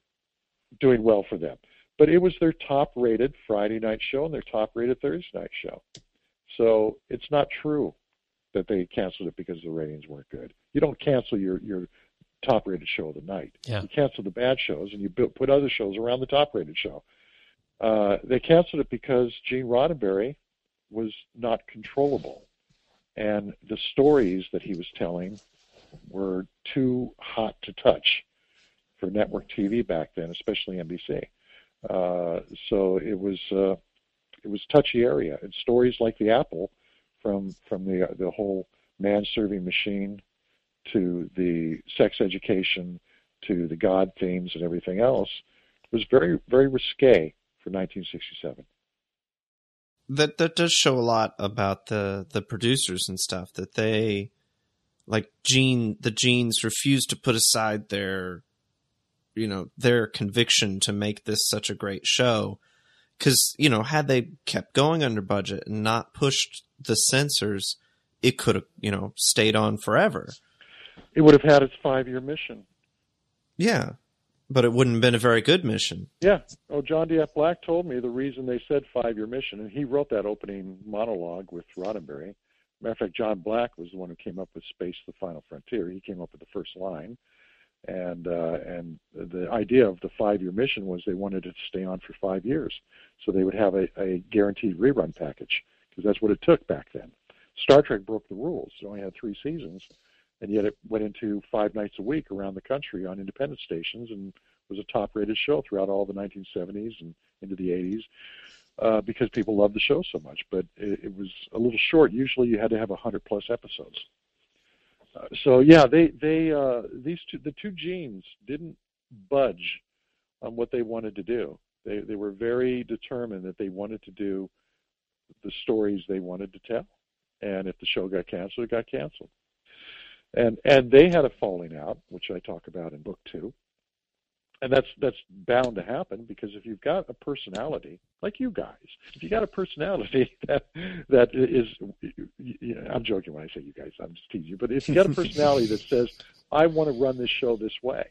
doing well for them. But it was their top-rated Friday night show and their top-rated Thursday night show. So it's not true that they canceled it because the ratings weren't good. You don't cancel your, your top-rated show of the night. Yeah. You cancel the bad shows, and you put other shows around the top-rated show. Uh, they canceled it because Gene Roddenberry was not controllable, and the stories that he was telling were too hot to touch for network T V back then, especially N B C. Uh, so it was uh, it was touchy area. And stories like the apple, from from the the whole man-serving machine to the sex education to the God themes and everything else, was very very risque for nineteen sixty-seven. That that does show a lot about the the producers and stuff, that they, like Gene, the Genes refused to put aside their, you know, their conviction to make this such a great show. Because, you know, had they kept going under budget and not pushed the censors, it could have, you know, stayed on forever. It would have had its five-year mission. Yeah, but it wouldn't have been a very good mission. Yeah. Oh, John D F. Black told me the reason they said five-year mission, and he wrote that opening monologue with Roddenberry. Matter of fact, John Black was the one who came up with Space, the Final Frontier. He came up with the first line. And uh, and the idea of the five-year mission was they wanted it to stay on for five years, so they would have a, a guaranteed rerun package, because that's what it took back then. Star Trek broke the rules. It only had three seasons, and yet it went into five nights a week around the country on independent stations and was a top-rated show throughout all the nineteen seventies and into the eighties uh, because people loved the show so much. But it, it was a little short. Usually you had to have one hundred plus episodes. Uh, so yeah, they they uh, these two the two genes didn't budge on what they wanted to do. They they were very determined that they wanted to do the stories they wanted to tell, and if the show got canceled, it got canceled. And and they had a falling out, which I talk about in book two. And that's that's bound to happen, because if you've got a personality like you guys, if you got a personality that that is, you know, I'm joking when I say you guys, I'm just teasing you, but if you got a personality that says, I want to run this show this way,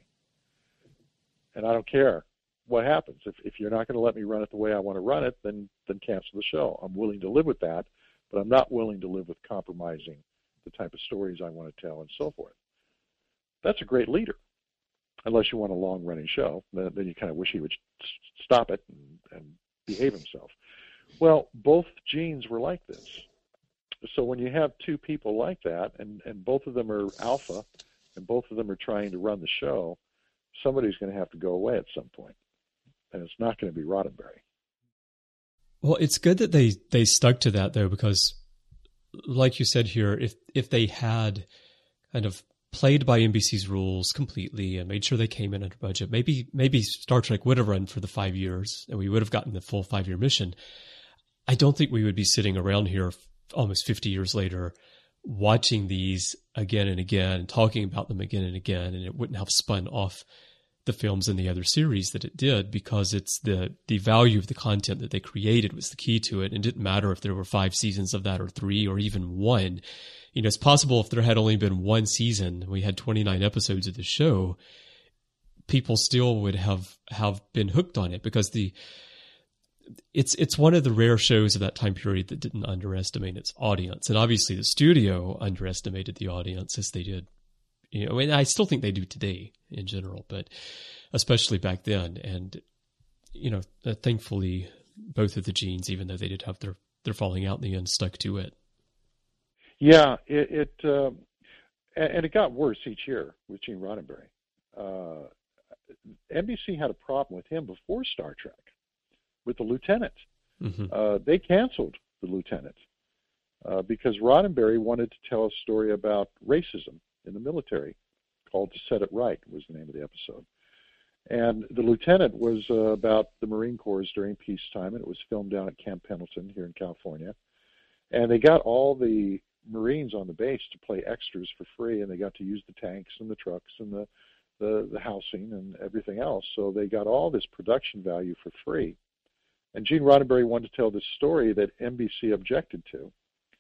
and I don't care what happens, if if you're not going to let me run it the way I want to run it, then then cancel the show. I'm willing to live with that, but I'm not willing to live with compromising the type of stories I want to tell and so forth. That's a great leader. Unless you want a long-running show, then you kind of wish he would stop it and, and behave himself. Well, both genes were like this. So when you have two people like that, and, and both of them are alpha, and both of them are trying to run the show, somebody's going to have to go away at some point, and it's not going to be Roddenberry. Well, it's good that they, they stuck to that, though, because like you said here, if if they had kind of played by N B C's rules completely and made sure they came in under budget, maybe maybe Star Trek would have run for the five years and we would have gotten the full five-year mission. I don't think we would be sitting around here almost fifty years later watching these again and again, talking about them again and again, and it wouldn't have spun off the films and the other series that it did, because it's the the value of the content that they created was the key to it. And it didn't matter if there were five seasons of that or three or even one. You know, it's possible if there had only been one season, we had twenty-nine episodes of the show, people still would have, have been hooked on it, because the it's it's one of the rare shows of that time period that didn't underestimate its audience. And obviously the studio underestimated the audience, as they did, you know, and I still think they do today in general, but especially back then. And, you know, uh, thankfully both of the genes, even though they did have their, their falling out in the end, stuck to it. Yeah, it, it uh, and it got worse each year with Gene Roddenberry. Uh, N B C had a problem with him before Star Trek, with the Lieutenant. Mm-hmm. Uh, they canceled the Lieutenant uh, because Roddenberry wanted to tell a story about racism in the military, called To Set It Right was the name of the episode. And the Lieutenant was uh, about the Marine Corps during peacetime, and it was filmed down at Camp Pendleton here in California. And they got all the Marines on the base to play extras for free, and they got to use the tanks and the trucks and the, the, the housing and everything else. So they got all this production value for free. And Gene Roddenberry wanted to tell this story that N B C objected to.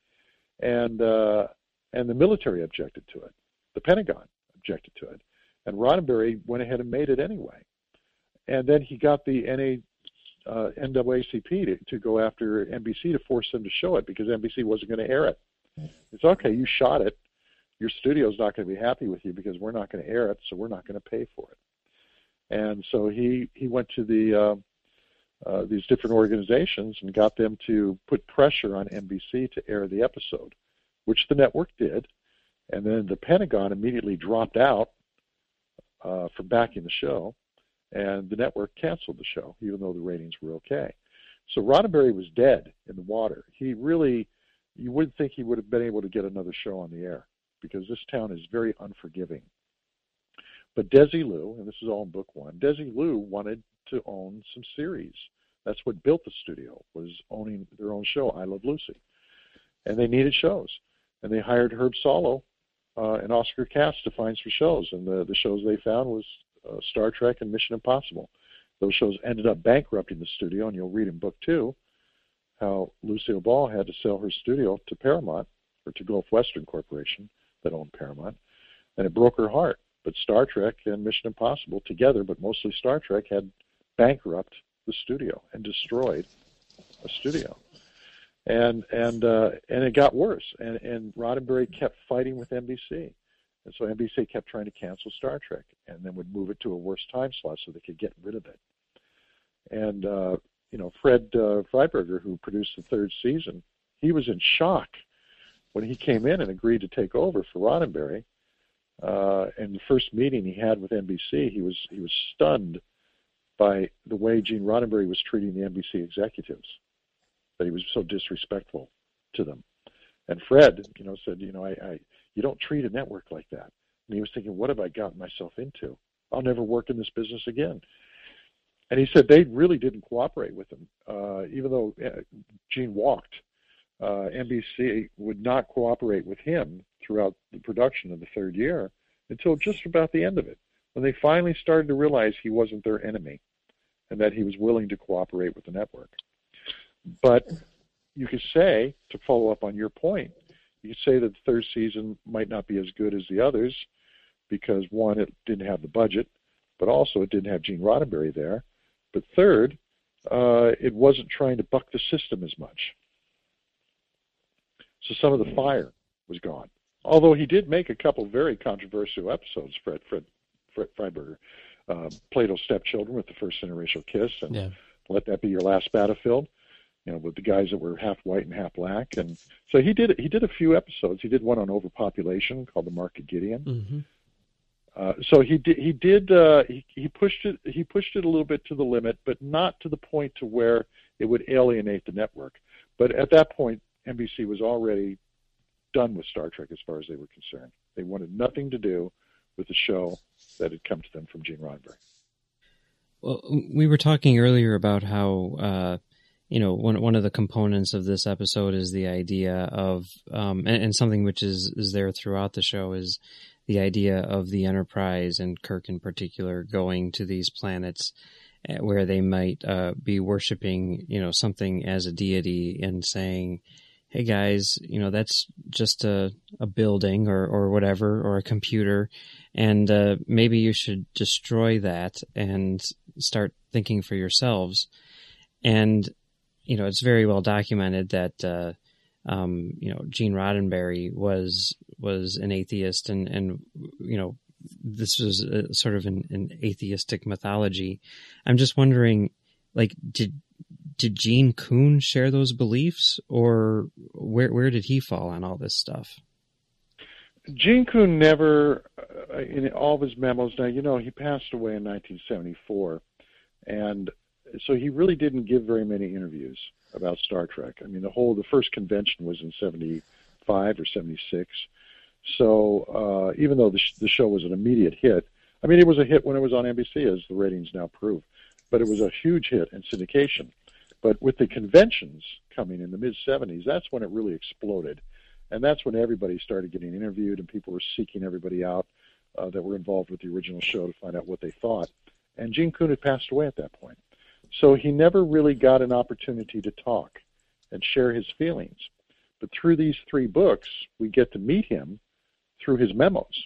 And uh, and the military objected to it. The Pentagon objected to it. And Roddenberry went ahead and made it anyway. And then he got the N A, uh, N double A C P to, to go after N B C to force them to show it, because N B C wasn't going to air it. It's okay, you shot it. Your studio's not going to be happy with you because we're not going to air it, so we're not going to pay for it. And so he, he went to the uh, uh, these different organizations and got them to put pressure on N B C to air the episode, which the network did. And then the Pentagon immediately dropped out uh, for backing the show, and the network canceled the show, even though the ratings were okay. So Roddenberry was dead in the water. He really, you wouldn't think he would have been able to get another show on the air, because this town is very unforgiving. But Desi Liu, and this is all in book one, Desi Liu wanted to own some series. That's what built the studio, was owning their own show, I Love Lucy. And they needed shows. And they hired Herb Solow uh, and Oscar Katz to find some shows. And the, the shows they found was uh, Star Trek and Mission Impossible. Those shows ended up bankrupting the studio, and you'll read in book two how Lucille Ball had to sell her studio to Paramount, or to Gulf Western Corporation that owned Paramount, and it broke her heart. But Star Trek and Mission Impossible together, but mostly Star Trek, had bankrupted the studio and destroyed a studio. And and uh, and it got worse. And, and Roddenberry kept fighting with N B C. And so N B C kept trying to cancel Star Trek and then would move it to a worse time slot so they could get rid of it. And, uh, you know, Fred uh, Freiberger, who produced the third season, he was in shock when he came in and agreed to take over for Roddenberry. Uh, in the first meeting he had with N B C, he was he was stunned by the way Gene Roddenberry was treating the N B C executives, that he was so disrespectful to them. And Fred, you know, said, you know, I, I you don't treat a network like that. And he was thinking, what have I gotten myself into? I'll never work in this business again. And he said they really didn't cooperate with him, uh, even though Gene walked. Uh, N B C would not cooperate with him throughout the production of the third year until just about the end of it, when they finally started to realize he wasn't their enemy and that he was willing to cooperate with the network. But you could say, to follow up on your point, you could say that the third season might not be as good as the others because, one, it didn't have the budget, but also it didn't have Gene Roddenberry there. But third, uh, it wasn't trying to buck the system as much. So some of the fire was gone. Although he did make a couple very controversial episodes, Fred, Fred, Fred Freiberger. Uh, Plato's Stepchildren with the first interracial kiss, and yeah. Let That Be Your Last Battlefield, you know, with the guys that were half white and half black. And so he did he did a few episodes. He did one on overpopulation called The Mark of Gideon. Mm-hmm. Uh, so he did he did uh, he, he pushed it he pushed it a little bit to the limit, but not to the point to where it would alienate the network. But at that point, N B C was already done with Star Trek as far as they were concerned. They wanted nothing to do with the show that had come to them from Gene Roddenberry. Well, we were talking earlier about how, uh, you know, one one of the components of this episode is the idea of, um, and, and something which is, is there throughout the show is the idea of the Enterprise, and Kirk in particular, going to these planets where they might uh, be worshiping, you know, something as a deity and saying, hey guys, you know, that's just a, a building or, or whatever, or a computer, and uh, maybe you should destroy that and start thinking for yourselves. And, you know, it's very well documented that, uh, um, you know, Gene Roddenberry was was an atheist, and, and you know, this was a, sort of an, an atheistic mythology. I'm just wondering, like, did Did Gene Coon share those beliefs, or where where did he fall on all this stuff? Gene Coon never, uh, in all of his memos, now, you know, he passed away in nineteen seventy-four, and so he really didn't give very many interviews about Star Trek. I mean, the whole, the first convention was in seventy-five or seventy-six, so uh, even though the, sh- the show was an immediate hit, I mean, it was a hit when it was on N B C, as the ratings now prove, but it was a huge hit in syndication. But with the conventions coming in the mid-seventies, that's when it really exploded. And that's when everybody started getting interviewed, and people were seeking everybody out uh, that were involved with the original show to find out what they thought. And Gene Coon had passed away at that point. So he never really got an opportunity to talk and share his feelings. But through these three books, we get to meet him through his memos.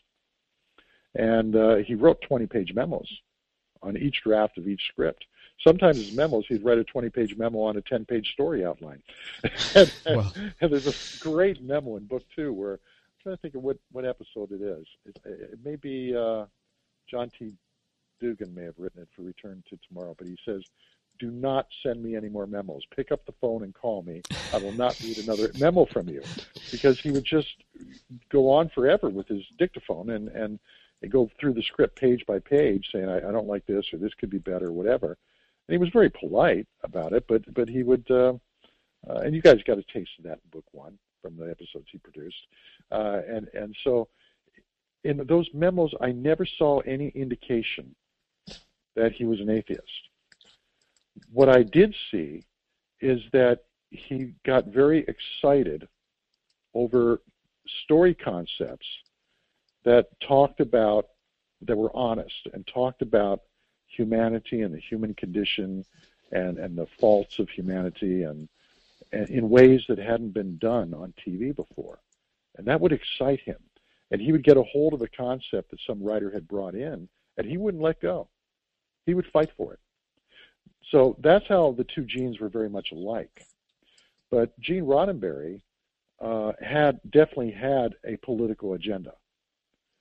And uh, he wrote twenty-page memos on each draft of each script. Sometimes his memos, he'd write a twenty-page memo on a ten-page story outline. and, wow. and there's a great memo in book two where I'm trying to think of what, what episode it is. It, it may be uh, John T. Dugan may have written it for Return to Tomorrow, but he says, do not send me any more memos. Pick up the phone and call me. I will not need another memo from you. Because he would just go on forever with his dictaphone and, and go through the script page by page saying, I, I don't like this, or this could be better, or whatever. And he was very polite about it, but but he would, uh, uh, and you guys got a taste of that in book one from the episodes he produced. Uh, and, and so in those memos, I never saw any indication that he was an atheist. What I did see is that he got very excited over story concepts that talked about, that were honest and talked about humanity and the human condition and, and the faults of humanity and, and in ways that hadn't been done on T V before. And that would excite him. And he would get a hold of a concept that some writer had brought in, and he wouldn't let go. He would fight for it. So that's how the two Genes were very much alike. But Gene Roddenberry uh, had definitely had a political agenda.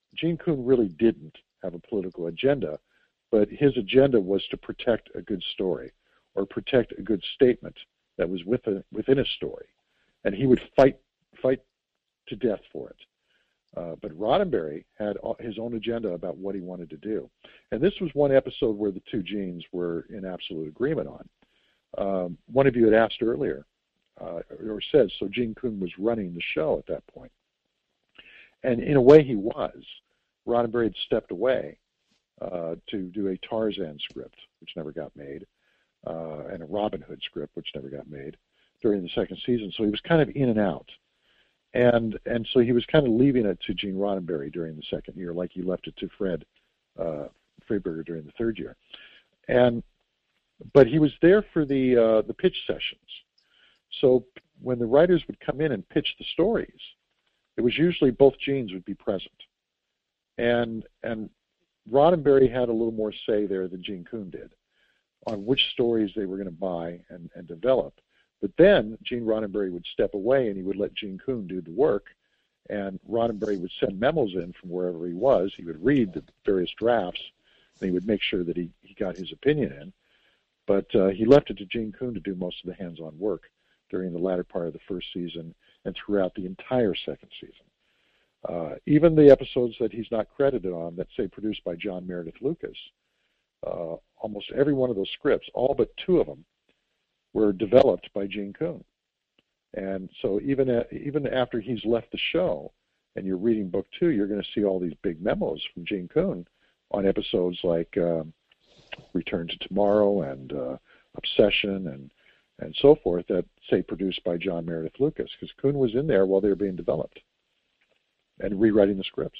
Gene Coon really didn't have a political agenda, but his agenda was to protect a good story or protect a good statement that was within, within a story. And he would fight fight to death for it. Uh, but Roddenberry had his own agenda about what he wanted to do. And this was one episode where the two Genes were in absolute agreement on. Um, one of you had asked earlier, uh, or said, so Gene Coon was running the show at that point. And in a way he was. Roddenberry had stepped away uh, to do a Tarzan script, which never got made, uh, and a Robin Hood script, which never got made during the second season. So he was kind of in and out. And and so he was kind of leaving it to Gene Roddenberry during the second year, like he left it to Fred uh, Freiberger during the third year. And but he was there for the uh, the pitch sessions. So when the writers would come in and pitch the stories, it was usually both Genes would be present. And and Roddenberry had a little more say there than Gene Coon did on which stories they were going to buy and, and develop. But then Gene Roddenberry would step away and he would let Gene Coon do the work, and Roddenberry would send memos in from wherever he was. He would read the various drafts and he would make sure that he, he got his opinion in. But uh, he left it to Gene Coon to do most of the hands-on work during the latter part of the first season and throughout the entire second season. Uh, even the episodes that he's not credited on, that say produced by John Meredith Lucas, uh, almost every one of those scripts, all but two of them, were developed by Gene Coon. And so even at, even after he's left the show and you're reading book two, you're going to see all these big memos from Gene Coon on episodes like um, Return to Tomorrow and uh, Obsession and, and so forth that say produced by John Meredith Lucas, because Coon was in there while they were being developed and rewriting the scripts.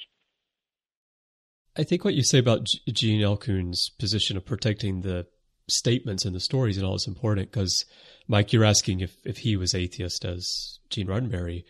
I think what you say about G- Gene L. Coon's position of protecting the statements and the stories and all is important, because, Mike, you're asking if, if he was atheist as Gene Roddenberry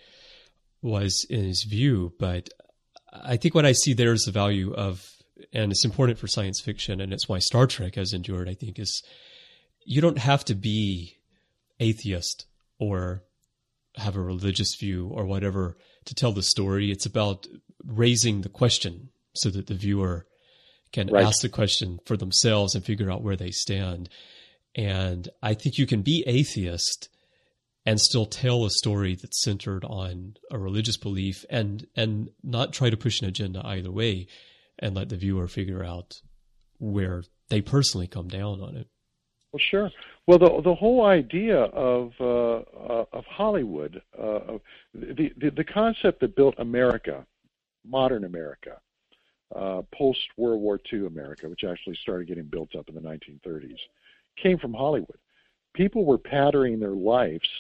was in his view, but I think what I see there is the value of, and it's important for science fiction, and it's why Star Trek has endured, I think, is you don't have to be atheist or have a religious view or whatever to tell the story. It's about raising the question so that the viewer can right. ask the question for themselves and figure out where they stand. And I think you can be atheist and still tell a story that's centered on a religious belief and, and not try to push an agenda either way, and let the viewer figure out where they personally come down on it. Well, sure. Well, the the whole idea of uh, uh, of Hollywood, uh, the, the the concept that built America, modern America, uh, post World War Two America, which actually started getting built up in the nineteen thirties, came from Hollywood. People were patterning their lives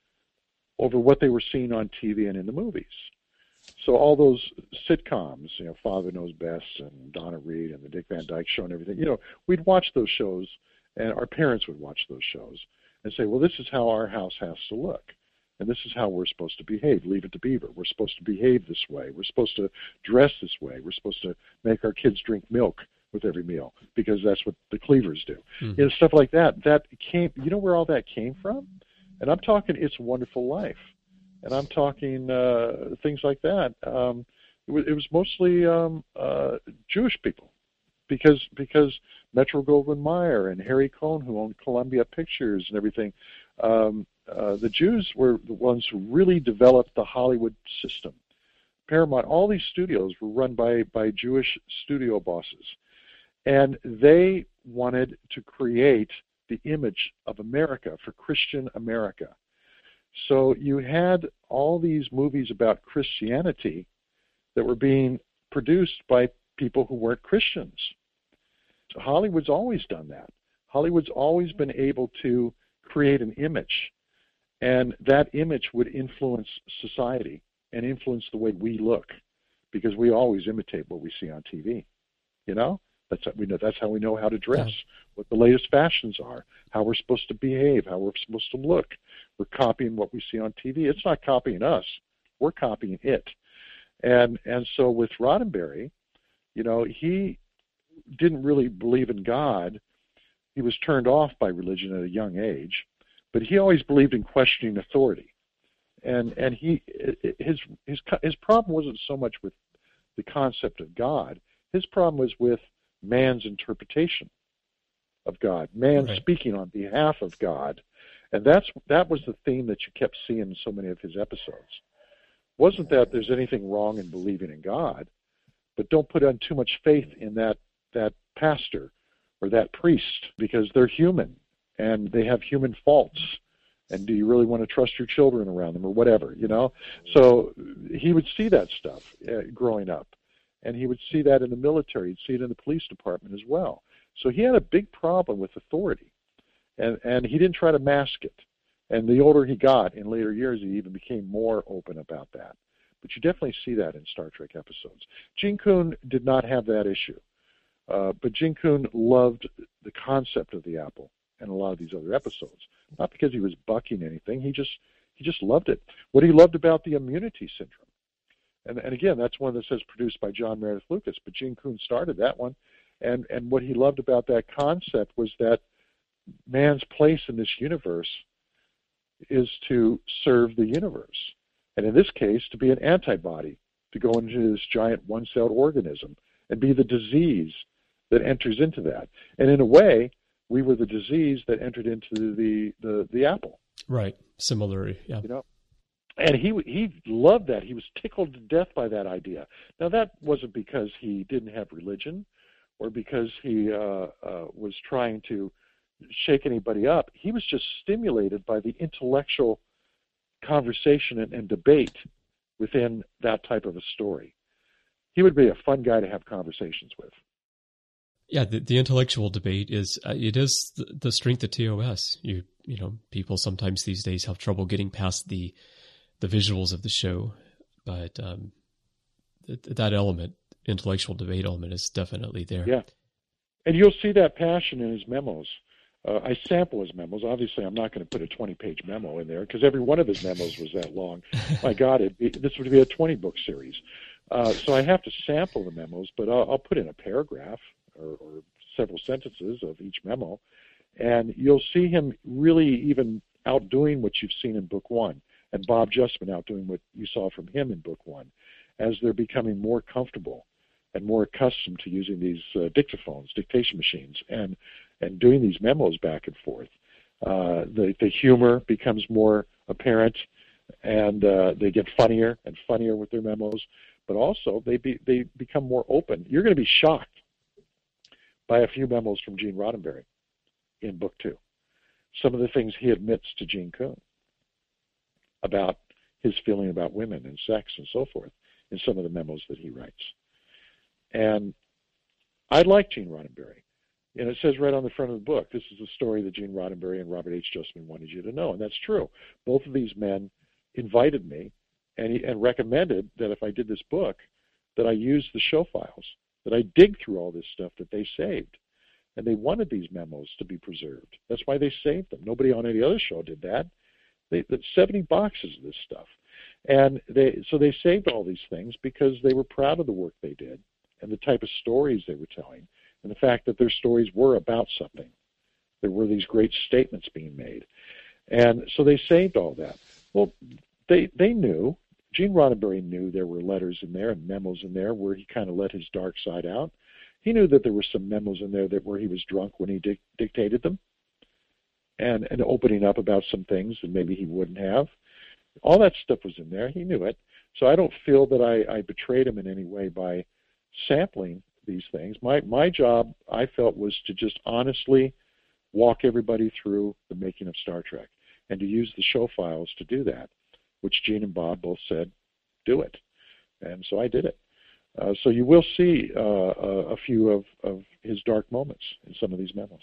over what they were seeing on T V and in the movies. So all those sitcoms, you know, Father Knows Best and Donna Reed and the Dick Van Dyke Show and everything, you know, we'd watch those shows, and our parents would watch those shows and say, well, this is how our house has to look, and this is how we're supposed to behave. Leave It to Beaver. We're supposed to behave this way. We're supposed to dress this way. We're supposed to make our kids drink milk with every meal because that's what the Cleavers do. Mm-hmm. You know, stuff like that. That came. You know where all that came from? And I'm talking It's a Wonderful Life. And I'm talking uh, things like that. Um, it, was, it was mostly um, uh, Jewish people, because because Metro-Goldwyn-Mayer and Harry Cohn, who owned Columbia Pictures and everything, um, uh, the Jews were the ones who really developed the Hollywood system. Paramount, all these studios were run by by Jewish studio bosses, and they wanted to create the image of America for Christian America. So you had all these movies about Christianity that were being produced by people who weren't Christians. So Hollywood's always done that. Hollywood's always been able to create an image, and that image would influence society and influence the way we look, because we always imitate what we see on T V. You know, that's how we know. That's how we know how to dress, yeah. what the latest fashions are, how we're supposed to behave, how we're supposed to look. We're copying what we see on T V. It's not copying us. We're copying it. And and so with Roddenberry, you know, he didn't really believe in God. He was turned off by religion at a young age, but he always believed in questioning authority. And and he his his his problem wasn't so much with the concept of God. His problem was with man's interpretation of God, man Right. speaking on behalf of God. And that's that was the theme that you kept seeing in so many of his episodes. Wasn't that there's anything wrong in believing in God, but don't put on too much faith in that that pastor or that priest, because they're human and they have human faults. And do you really want to trust your children around them or whatever, you know? So he would see that stuff uh, growing up. And he would see that in the military. He'd see it in the police department as well. So he had a big problem with authority. And, and he didn't try to mask it. And the older he got in later years, he even became more open about that. But you definitely see that in Star Trek episodes. Gene Coon did not have that issue. Uh, but Gene Coon loved the concept of the apple and a lot of these other episodes. Not because he was bucking anything. He just he just loved it. What he loved about the immunity syndrome. And, and again, that's one that says produced by John Meredith Lucas, but Gene Coon started that one. And, and what he loved about that concept was that man's place in this universe is to serve the universe. And in this case, to be an antibody, to go into this giant one-celled organism and be the disease that enters into that. And in a way, we were the disease that entered into the, the, the apple. Right. Similar, yeah. You know? And he he loved that. He was tickled to death by that idea. Now, that wasn't because he didn't have religion or because he uh, uh, was trying to shake anybody up. He was just stimulated by the intellectual conversation and, and debate within that type of a story. He would be a fun guy to have conversations with. Yeah, the, the intellectual debate is uh, it is the, the strength of T O S. You you know, people sometimes these days have trouble getting past the the visuals of the show, but um, th- that element, intellectual debate element, is definitely there. Yeah, and you'll see that passion in his memos. Uh, I sample his memos. Obviously, I'm not going to put a twenty-page memo in there because every one of his memos was that long. My God, it'd be, this would be a twenty-book series. Uh, so I have to sample the memos, but I'll, I'll put in a paragraph or, or several sentences of each memo, and you'll see him really even outdoing what you've seen in book one, and Bob Justman outdoing what you saw from him in book one, as they're becoming more comfortable and more accustomed to using these uh, dictaphones, dictation machines, and and doing these memos back and forth. Uh, the, the humor becomes more apparent, and uh, they get funnier and funnier with their memos, but also they be, they become more open. You're going to be shocked by a few memos from Gene Roddenberry in book two. Some of the things he admits to Gene Coon about his feeling about women and sex and so forth in some of the memos that he writes. And I like Gene Roddenberry. And it says right on the front of the book, this is the story that Gene Roddenberry and Robert H. Justman wanted you to know. And that's true. Both of these men invited me and, he, and recommended that if I did this book, that I use the show files, that I dig through all this stuff that they saved. And they wanted these memos to be preserved. That's why they saved them. Nobody on any other show did that. They, that's seventy boxes of this stuff. And they, so they saved all these things because they were proud of the work they did and the type of stories they were telling, and the fact that their stories were about something. There were these great statements being made. And so they saved all that. Well, they they knew, Gene Roddenberry knew there were letters in there and memos in there where he kind of let his dark side out. He knew that there were some memos in there that where he was drunk when he dic- dictated them and, and opening up about some things that maybe he wouldn't have. All that stuff was in there. He knew it. So I don't feel that I, I betrayed him in any way by sampling these things. My my job, I felt, was to just honestly walk everybody through the making of Star Trek and to use the show files to do that, which Gene and Bob both said, do it. And so I did it. Uh, so you will see uh, a, a few of, of his dark moments in some of these memos.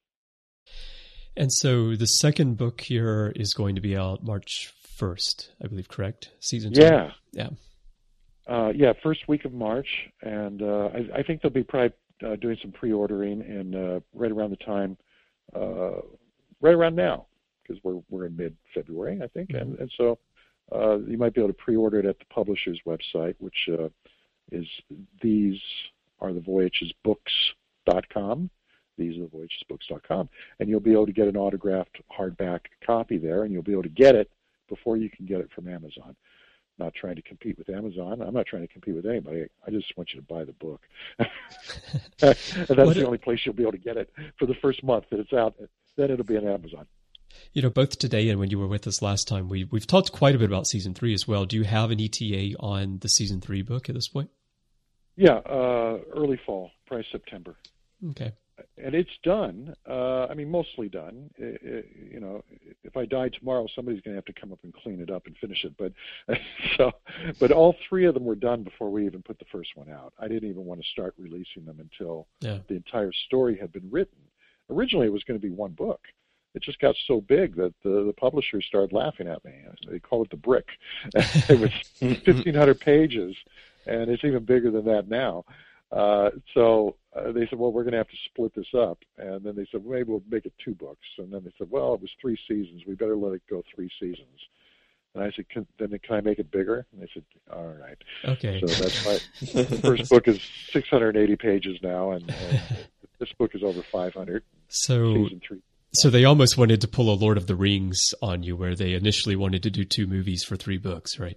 And so the second book here is going to be out March first, I believe, correct? Season two? Yeah. Yeah. Uh, yeah, first week of March, and uh, I, I think they'll be probably uh, doing some pre-ordering and uh, right around the time, uh, right around now, because we're we're in mid-February, I think, mm-hmm. and and so uh, you might be able to pre-order it at the publisher's website, which uh, is these are the voyages books dot com. These are the voyages books dot com, and you'll be able to get an autographed hardback copy there, and you'll be able to get it before you can get it from Amazon. not trying to compete with Amazon. I'm not trying to compete with anybody. I just want you to buy the book. And that's what the only place you'll be able to get it for the first month that it's out. Then it'll be on Amazon. You know, both today and when you were with us last time, we, we've talked quite a bit about season three as well. Do you have an E T A on the season three book at this point? Yeah, uh, early fall, probably September. Okay. And it's done. Uh, I mean, mostly done. It, it, you know, if I die tomorrow, somebody's going to have to come up and clean it up and finish it. But so, but all three of them were done before we even put the first one out. I didn't even want to start releasing them until yeah. the entire story had been written. Originally, it was going to be one book. It just got so big that the, the publishers started laughing at me. They call it the brick. It was fifteen hundred pages, and it's even bigger than that now. Uh, so uh, they said, well, we're going to have to split this up. And then they said, well, maybe we'll make it two books. And then they said, well, it was three seasons. We better let it go three seasons. And I said, can, then can I make it bigger? And they said, all right. Okay. So that's my the first book is six hundred eighty pages now, and, and this book is over five hundred. So, season three. So they almost wanted to pull a Lord of the Rings on you, where they initially wanted to do two movies for three books, right?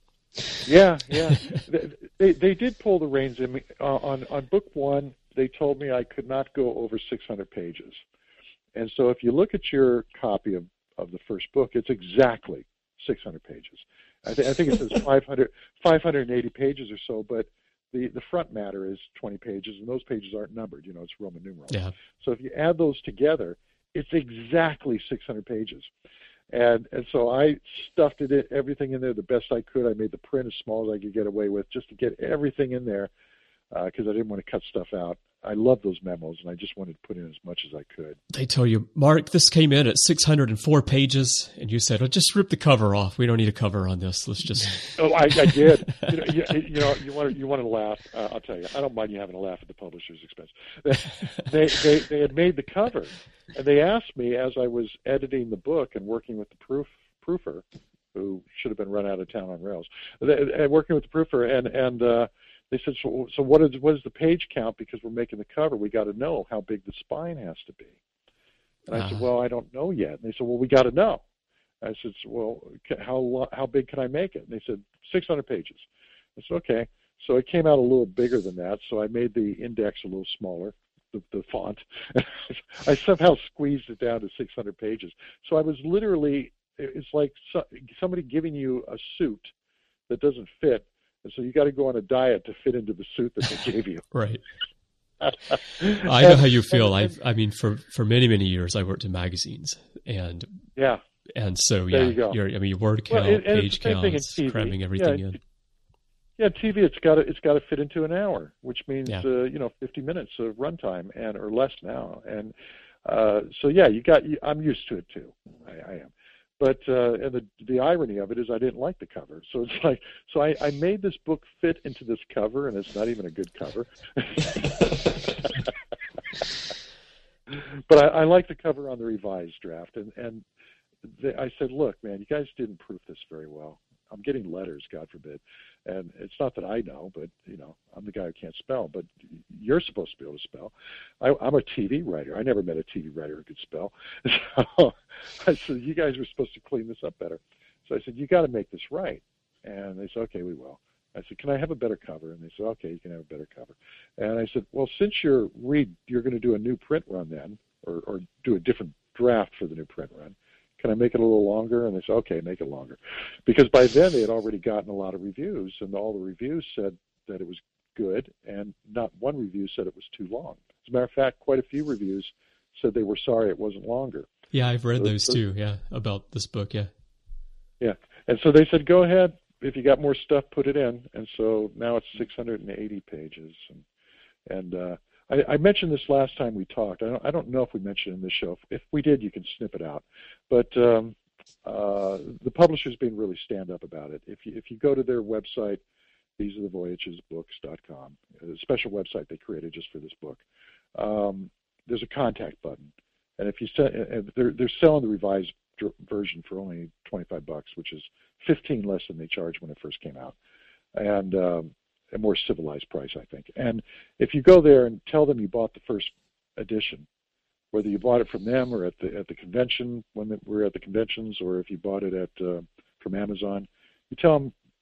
Yeah, yeah. they they did pull the reins in me. Uh, on on book one. They told me I could not go over six hundred pages, and so if you look at your copy of, of the first book, it's exactly six hundred pages. I, th- I think it says five hundred, five hundred eighty pages or so, but the the front matter is twenty pages, and those pages aren't numbered. You know, it's Roman numerals. Yeah. So if you add those together, it's exactly six hundred pages. And and so I stuffed it in, everything in there the best I could. I made the print as small as I could get away with, just to get everything in there, because uh, I didn't want to cut stuff out. I love those memos, and I just wanted to put in as much as I could. They tell you, Mark, this came in at six hundred four pages, and you said, oh, just rip the cover off. We don't need a cover on this. Let's just... Oh, I, I did. You know, you, you know, you want to, you want to laugh. Uh, I'll tell you, I don't mind you having a laugh at the publisher's expense. They, they, they had made the cover, and they asked me as I was editing the book and working with the proof proofer, who should have been run out of town on rails, and working with the proofer, and, and, uh, they said, so, so what is what is the page count? Because we're making the cover. We got to know how big the spine has to be. And I uh-huh. said, well, I don't know yet. And they said, well, we got to know. I said, well, how how big can I make it? And they said, six hundred pages. I said, okay. So it came out a little bigger than that. So I made the index a little smaller, the, the font. I somehow squeezed it down to six hundred pages. So I was literally, it's like so, somebody giving you a suit that doesn't fit. So you got to go on a diet to fit into the suit that they gave you. Right. I know how you feel. I I mean, for, for many, many years, I worked in magazines. And yeah, and so, there yeah, you go. You're, I mean, your word count, well, and, and page counts, in cramming everything yeah, in. Yeah, T V, it's got to it's got to fit into an hour, which means yeah. uh, you know fifty minutes of runtime and or less now. And uh, so yeah, you got. You, I'm used to it too. I, I am. But uh, and the the irony of it is I didn't like the cover, so it's like so I, I made this book fit into this cover, and it's not even a good cover. But I, I like the cover on the revised draft, and and the, I said, look, man, you guys didn't proof this very well. I'm getting letters, God forbid, and it's not that I know, but you know, I'm the guy who can't spell. But you're supposed to be able to spell. I, I'm a T V writer. I never met a T V writer who could spell. So I said, you guys were supposed to clean this up better. So I said, you got to make this right. And they said, okay, we will. I said, can I have a better cover? And they said, okay, you can have a better cover. And I said, well, since you're read, you're going to do a new print run then, or, or do a different draft for the new print run. Can I make it a little longer? And they said, okay, make it longer. Because by then they had already gotten a lot of reviews, and all the reviews said that it was good, and not one review said it was too long. As a matter of fact, quite a few reviews said they were sorry it wasn't longer. Yeah, I've read so, those so, too, yeah, about this book, yeah. Yeah, and so they said, go ahead. If you got more stuff, put it in. And so now it's six hundred eighty pages. And, and uh, I, I mentioned this last time we talked. I don't, I don't know if we mentioned it in this show. If we did, you can snip it out. But um, uh, the publisher's been really stand up about it. If you, if you go to their website, these are the voyages books dot com, a special website they created just for this book, um, there's a contact button. And if you send, and they're, they're selling the revised version for only twenty-five bucks, which is fifteen less than they charged when it first came out. And um, a more civilized price, I think. And if you go there and tell them you bought the first edition, whether you bought it from them or at the at the convention when we were at the conventions, or if you bought it at uh, from Amazon, you tell them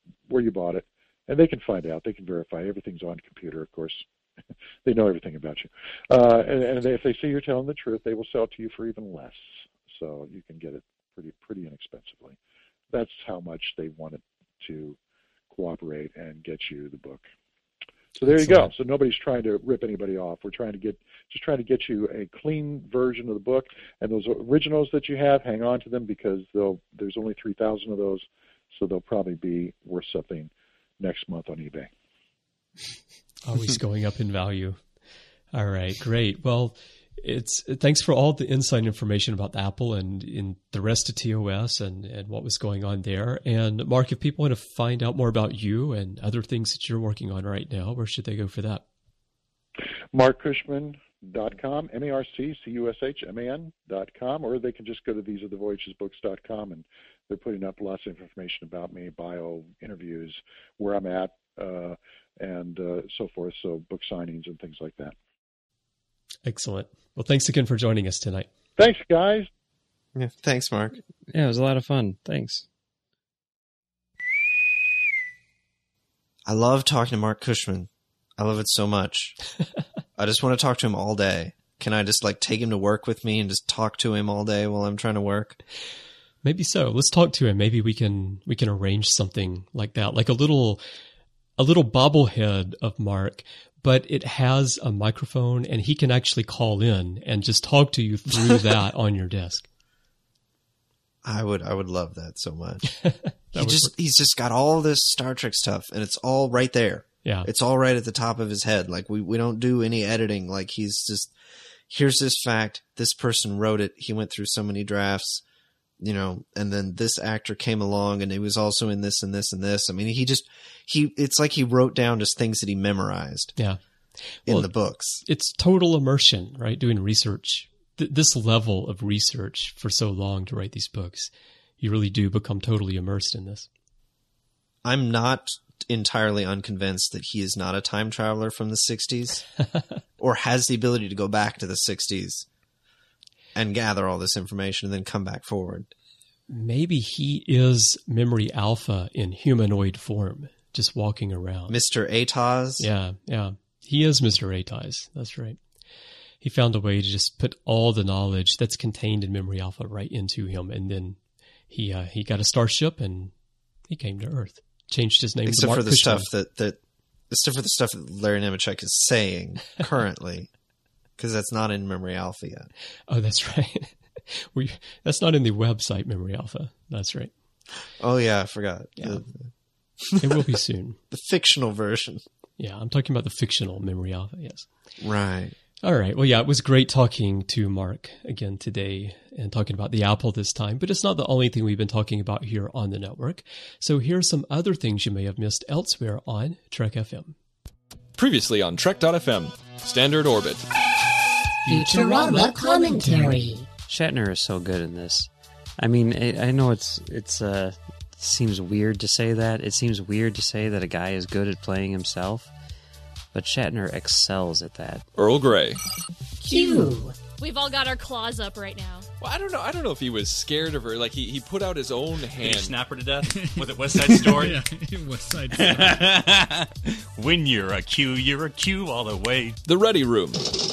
where you bought it, and they can find out. They can verify. Everything's on computer, of course. They know everything about you. Uh, and, and if they see you're telling the truth, they will sell it to you for even less. So you can get it pretty pretty inexpensively. That's how much they wanted to cooperate and get you the book. So there Excellent. You go. So nobody's trying to rip anybody off. We're trying to get just trying to get you a clean version of the book, and those originals that you have, hang on to them because they'll there's only three thousand of those, so they'll probably be worth something next month on eBay. Always going up in value. All right, great. Well, it's thanks for all the inside information about Apple and in the rest of T O S and, and what was going on there. And Mark, if people want to find out more about you and other things that you're working on right now, where should they go for that? mark cushman dot com, M A R C C U S H M A N dot com, or they can just go to these are the voyages books dot com, and they're putting up lots of information about me, bio, interviews, where I'm at, uh, and uh, so forth, so book signings and things like that. Excellent. Well, thanks again for joining us tonight. Thanks, guys. Yeah, thanks, Mark. Yeah, it was a lot of fun. Thanks. I love talking to Mark Cushman. I love it so much. I just want to talk to him all day. Can I just like take him to work with me and just talk to him all day while I'm trying to work? Maybe so. Let's talk to him. Maybe we can we can arrange something like that, like a little a little bobblehead of Mark, but it has a microphone and he can actually call in and just talk to you through that on your desk. I would I would love that so much. That he just work. He's just got all this Star Trek stuff and it's all right there. Yeah. It's all right at the top of his head. Like we, we don't do any editing. Like he's just, here's this fact. This person wrote it. He went through so many drafts, you know, and then this actor came along and he was also in this and this and this. I mean, he just, he, it's like he wrote down just things that he memorized. Yeah. In well, the books. It's total immersion, right? Doing research, Th- this level of research for so long to write these books, you really do become totally immersed in this. I'm not entirely unconvinced that he is not a time traveler from the sixties or has the ability to go back to the sixties and gather all this information and then come back forward. Maybe he is Memory Alpha in humanoid form, just walking around. Mister Ataz? Yeah, yeah. He is Mister Ataz. That's right. He found a way to just put all the knowledge that's contained in Memory Alpha right into him, and then he uh, he got a starship and he came to Earth. Changed his name except to Mark for the Cushman. stuff that that except for the stuff that Larry Nemechek is saying currently, because that's not in Memory Alpha yet. Oh, that's right. we that's not in the website Memory Alpha. That's right. Oh yeah, I forgot. Yeah. The, it will be soon. The fictional version. Yeah, I'm talking about the fictional Memory Alpha. Yes. Right. All right. Well, yeah, it was great talking to Mark again today and talking about the Apple this time, but it's not the only thing we've been talking about here on the network. So here are some other things you may have missed elsewhere on Trek F M. Previously on Trek dot F M, Standard Orbit. Futurama commentary. Shatner is so good in this. I mean, I, I know it's it's uh seems weird to say that. It seems weird to say that a guy is good at playing himself. But Shatner excels at that. Earl Grey. Q. We've all got our claws up right now. Well, I don't know. I don't know if he was scared of her. Like he, he put out his own hand. Did you snap her to death? Was it West Side Story? Yeah, West Side Story. When you're a Q, you're a Q all the way. The Ready Room.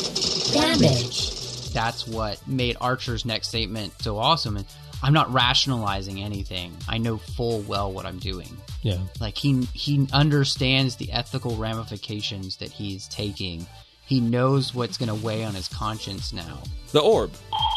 Damage. That's what made Archer's next statement so awesome. And I'm not rationalizing anything. I know full well what I'm doing. Yeah. Like he he understands the ethical ramifications that he's taking. He knows what's going to weigh on his conscience now. The Orb.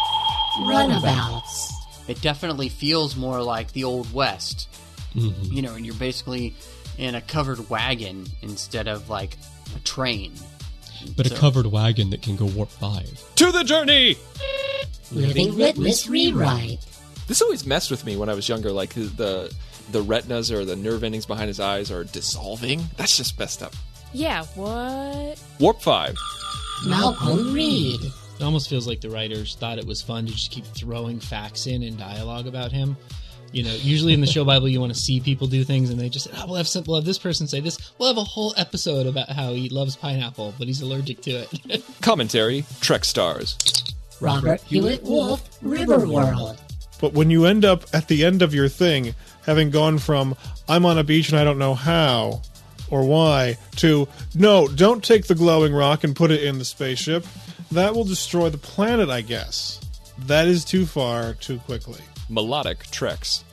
Runabouts. It definitely feels more like the Old West. Mm-hmm. You know, and you're basically in a covered wagon instead of like a train. But so, a covered wagon that can go warp five. To the journey! Living Witness Rewrite. This always messed with me when I was younger. Like the the retinas or the nerve endings behind his eyes are dissolving. That's just messed up. Yeah, what? Warp five. Malcolm Reed. It almost feels like the writers thought it was fun to just keep throwing facts in and dialogue about him. You know, usually in the show Bible, you want to see people do things, and they just, oh, we'll have, some, we'll have this person say this. We'll have a whole episode about how he loves pineapple, but he's allergic to it. Commentary, Trek Stars. Robert Hewitt Wolf, Riverworld. But when you end up at the end of your thing, having gone from, I'm on a beach and I don't know how or why, to, no, don't take the glowing rock and put it in the spaceship. That will destroy the planet, I guess. That is too far, too quickly. Melodic treks.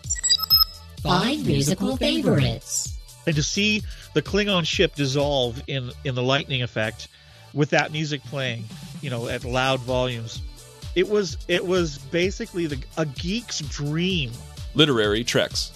Five musical favorites. And to see the Klingon ship dissolve in, in the lightning effect with that music playing, you know, at loud volumes, it was it was basically the, a geek's dream. Literary treks.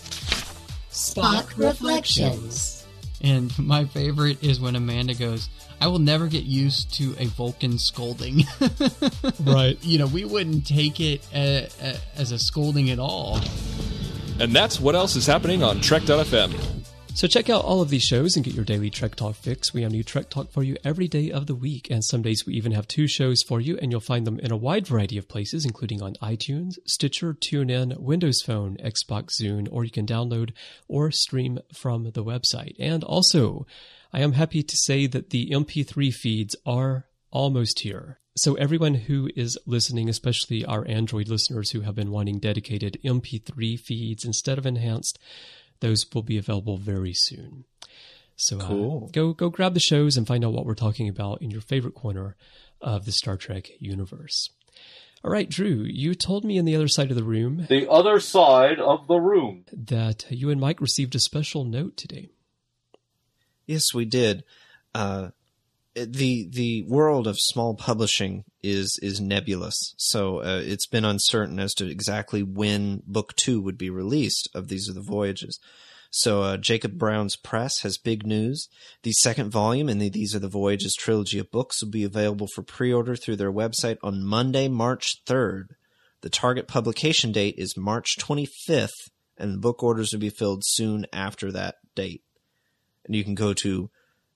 Spock Reflections. And my favorite is when Amanda goes, I will never get used to a Vulcan scolding. Right. You know, we wouldn't take it uh, uh, as a scolding at all. And that's what else is happening on Trek dot f m. So check out all of these shows and get your daily Trek Talk fix. We have new Trek Talk for you every day of the week, and some days we even have two shows for you, and you'll find them in a wide variety of places, including on iTunes, Stitcher, TuneIn, Windows Phone, Xbox, Zune, or you can download or stream from the website. And also, I am happy to say that the M P three feeds are almost here. So everyone who is listening, especially our Android listeners who have been wanting dedicated M P three feeds instead of enhanced, those will be available very soon. So Cool. uh, go go grab the shows and find out what we're talking about in your favorite corner of the Star Trek universe. All right, Drew, you told me in the other side of the room The other side of the room. that you and Mike received a special note today. Yes, we did. Uh, the the world of small publishing is is nebulous, so uh, it's been uncertain as to exactly when book two would be released of These Are the Voyages. So uh, Jacob Brown's Press has big news. The second volume in the These Are the Voyages trilogy of books will be available for pre-order through their website on Monday, March third. The target publication date is March twenty-fifth, and book orders will be filled soon after that date. And you can go to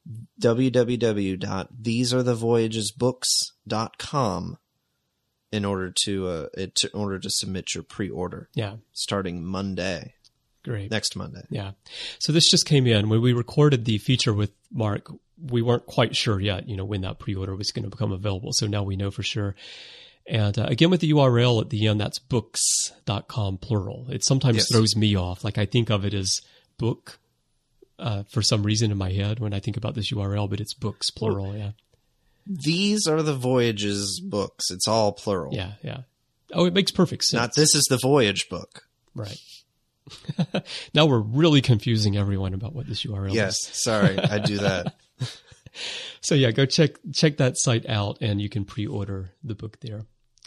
w w w dot these are the voyages books dot com in order to uh it, to, in order to submit your pre-order. Yeah. Starting Monday. Great. Next Monday. Yeah. So this just came in. When we recorded the feature with Mark, we weren't quite sure yet, you know, when that pre-order was going to become available. So now we know for sure. And uh, again, with the U R L at the end, that's books dot com plural. It sometimes Yes. throws me off. Like I think of it as book uh, for some reason in my head when I think about this U R L, but it's books plural. Yeah. These are the Voyages books. It's all plural. Yeah. Yeah. Oh, it makes perfect sense. Not this is the Voyage book. Right. Now we're really confusing everyone about what this U R L Yes. is. Sorry. I do that. So yeah, go check check that site out and you can pre-order the book there.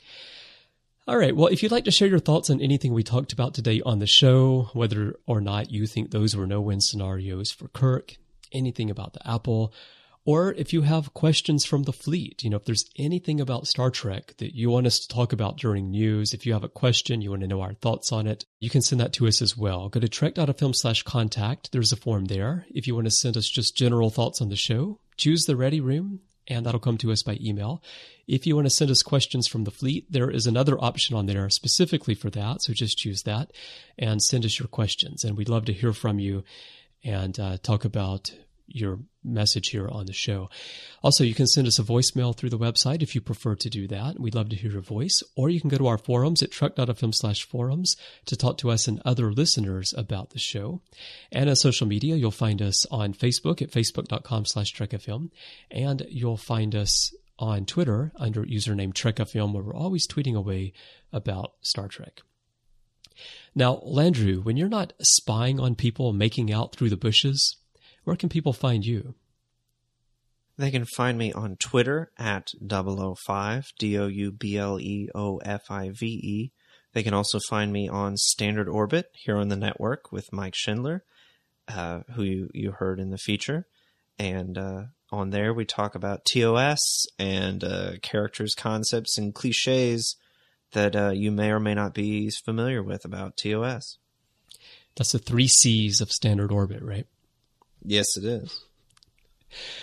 All right. Well, if you'd like to share your thoughts on anything we talked about today on the show, whether or not you think those were no-win scenarios for Kirk, anything about the Apple, or if you have questions from the fleet, you know, if there's anything about Star Trek that you want us to talk about during news, if you have a question, you want to know our thoughts on it, you can send that to us as well. Go to trek dot f m slash contact. There's a form there. If you want to send us just general thoughts on the show, choose the Ready Room, and that'll come to us by email. If you want to send us questions from the fleet, there is another option on there specifically for that, so just choose that and send us your questions. And we'd love to hear from you and uh, talk about your message here on the show. Also, you can send us a voicemail through the website if you prefer to do that. We'd love to hear your voice. Or you can go to our forums at trek dot f m slash forums to talk to us and other listeners about the show. And on social media, you'll find us on Facebook at facebook dot com slash trekfm. And you'll find us on Twitter under username trekfm, where we're always tweeting away about Star Trek. Now, Landrew, when you're not spying on people making out through the bushes, where can people find you? They can find me on Twitter at double oh five, D O U B L E O F I V E. They can also find me on Standard Orbit here on the network with Mike Schindler, uh, who you, you heard in the feature. And uh, on there we talk about T O S and uh, characters, concepts, and cliches that uh, you may or may not be familiar with about T O S. That's the three C's of Standard Orbit, right? Yes, it is.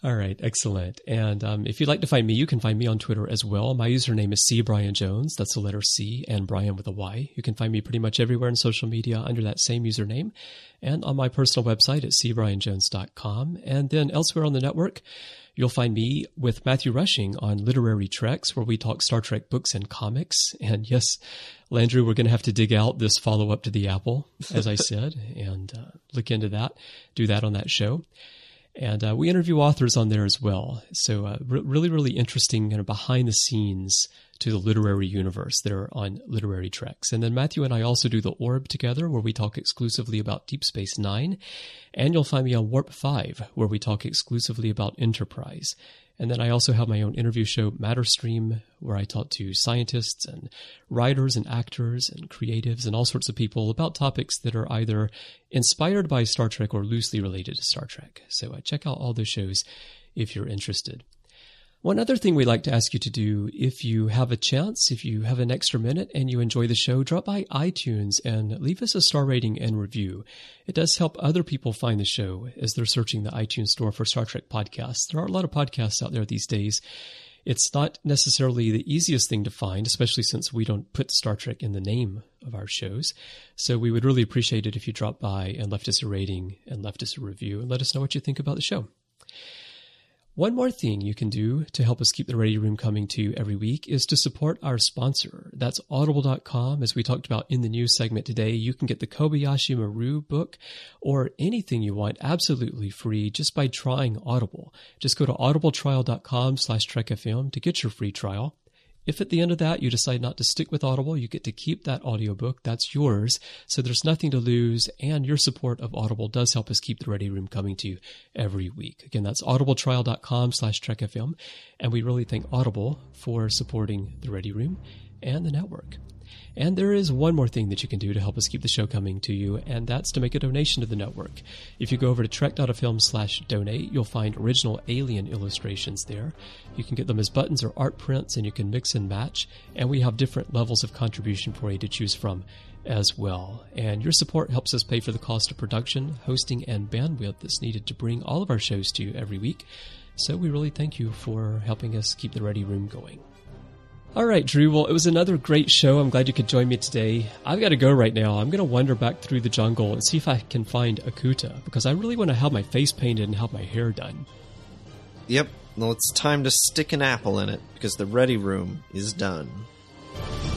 All right, excellent. And um, if you'd like to find me, you can find me on Twitter as well. My username is C Brian Jones. That's the letter C and Brian with a Y. You can find me pretty much everywhere in social media under that same username, and on my personal website at c brian jones dot com. And then elsewhere on the network, you'll find me with Matthew Rushing on Literary Treks, where we talk Star Trek books and comics. And yes, Landry, we're going to have to dig out this follow-up to The Apple, as I said, and uh, look into that, do that on that show. And uh, we interview authors on there as well. So uh, re- really, really interesting kind of behind the scenes to the literary universe there on Literary Treks. And then Matthew and I also do The Orb together, where we talk exclusively about Deep Space Nine. And you'll find me on Warp five, where we talk exclusively about Enterprise. And then I also have my own interview show, Matterstream, where I talk to scientists and writers and actors and creatives and all sorts of people about topics that are either inspired by Star Trek or loosely related to Star Trek. So uh, check out all those shows if you're interested. One other thing we'd like to ask you to do, if you have a chance, if you have an extra minute and you enjoy the show, drop by iTunes and leave us a star rating and review. It does help other people find the show as they're searching the iTunes store for Star Trek podcasts. There are a lot of podcasts out there these days. It's not necessarily the easiest thing to find, especially since we don't put Star Trek in the name of our shows. So we would really appreciate it if you dropped by and left us a rating and left us a review and let us know what you think about the show. One more thing you can do to help us keep the Ready Room coming to you every week is to support our sponsor. That's audible dot com. As we talked about in the news segment today, you can get the Kobayashi Maru book or anything you want absolutely free just by trying Audible. Just go to audible trial dot com slash trek f m to get your free trial. If at the end of that you decide not to stick with Audible, you get to keep that audiobook. That's yours. So there's nothing to lose, and your support of Audible does help us keep the Ready Room coming to you every week. Again, that's audible trial dot com slash trek f m, and we really thank Audible for supporting the Ready Room and the network. And there is one more thing that you can do to help us keep the show coming to you, and that's to make a donation to the network. If you go over to trek dot f m slash donate, you'll find original Alien illustrations there. You can get them as buttons or art prints, and you can mix and match, and we have different levels of contribution for you to choose from as well. And your support helps us pay for the cost of production, hosting, and bandwidth that's needed to bring all of our shows to you every week. So we really thank you for helping us keep the Ready Room going. All right, Drew. Well, it was another great show. I'm glad you could join me today. I've got to go right now. I'm going to wander back through the jungle and see if I can find Akuta, because I really want to have my face painted and have my hair done. Yep. Well, it's time to stick an apple in it, because the Ready Room is done.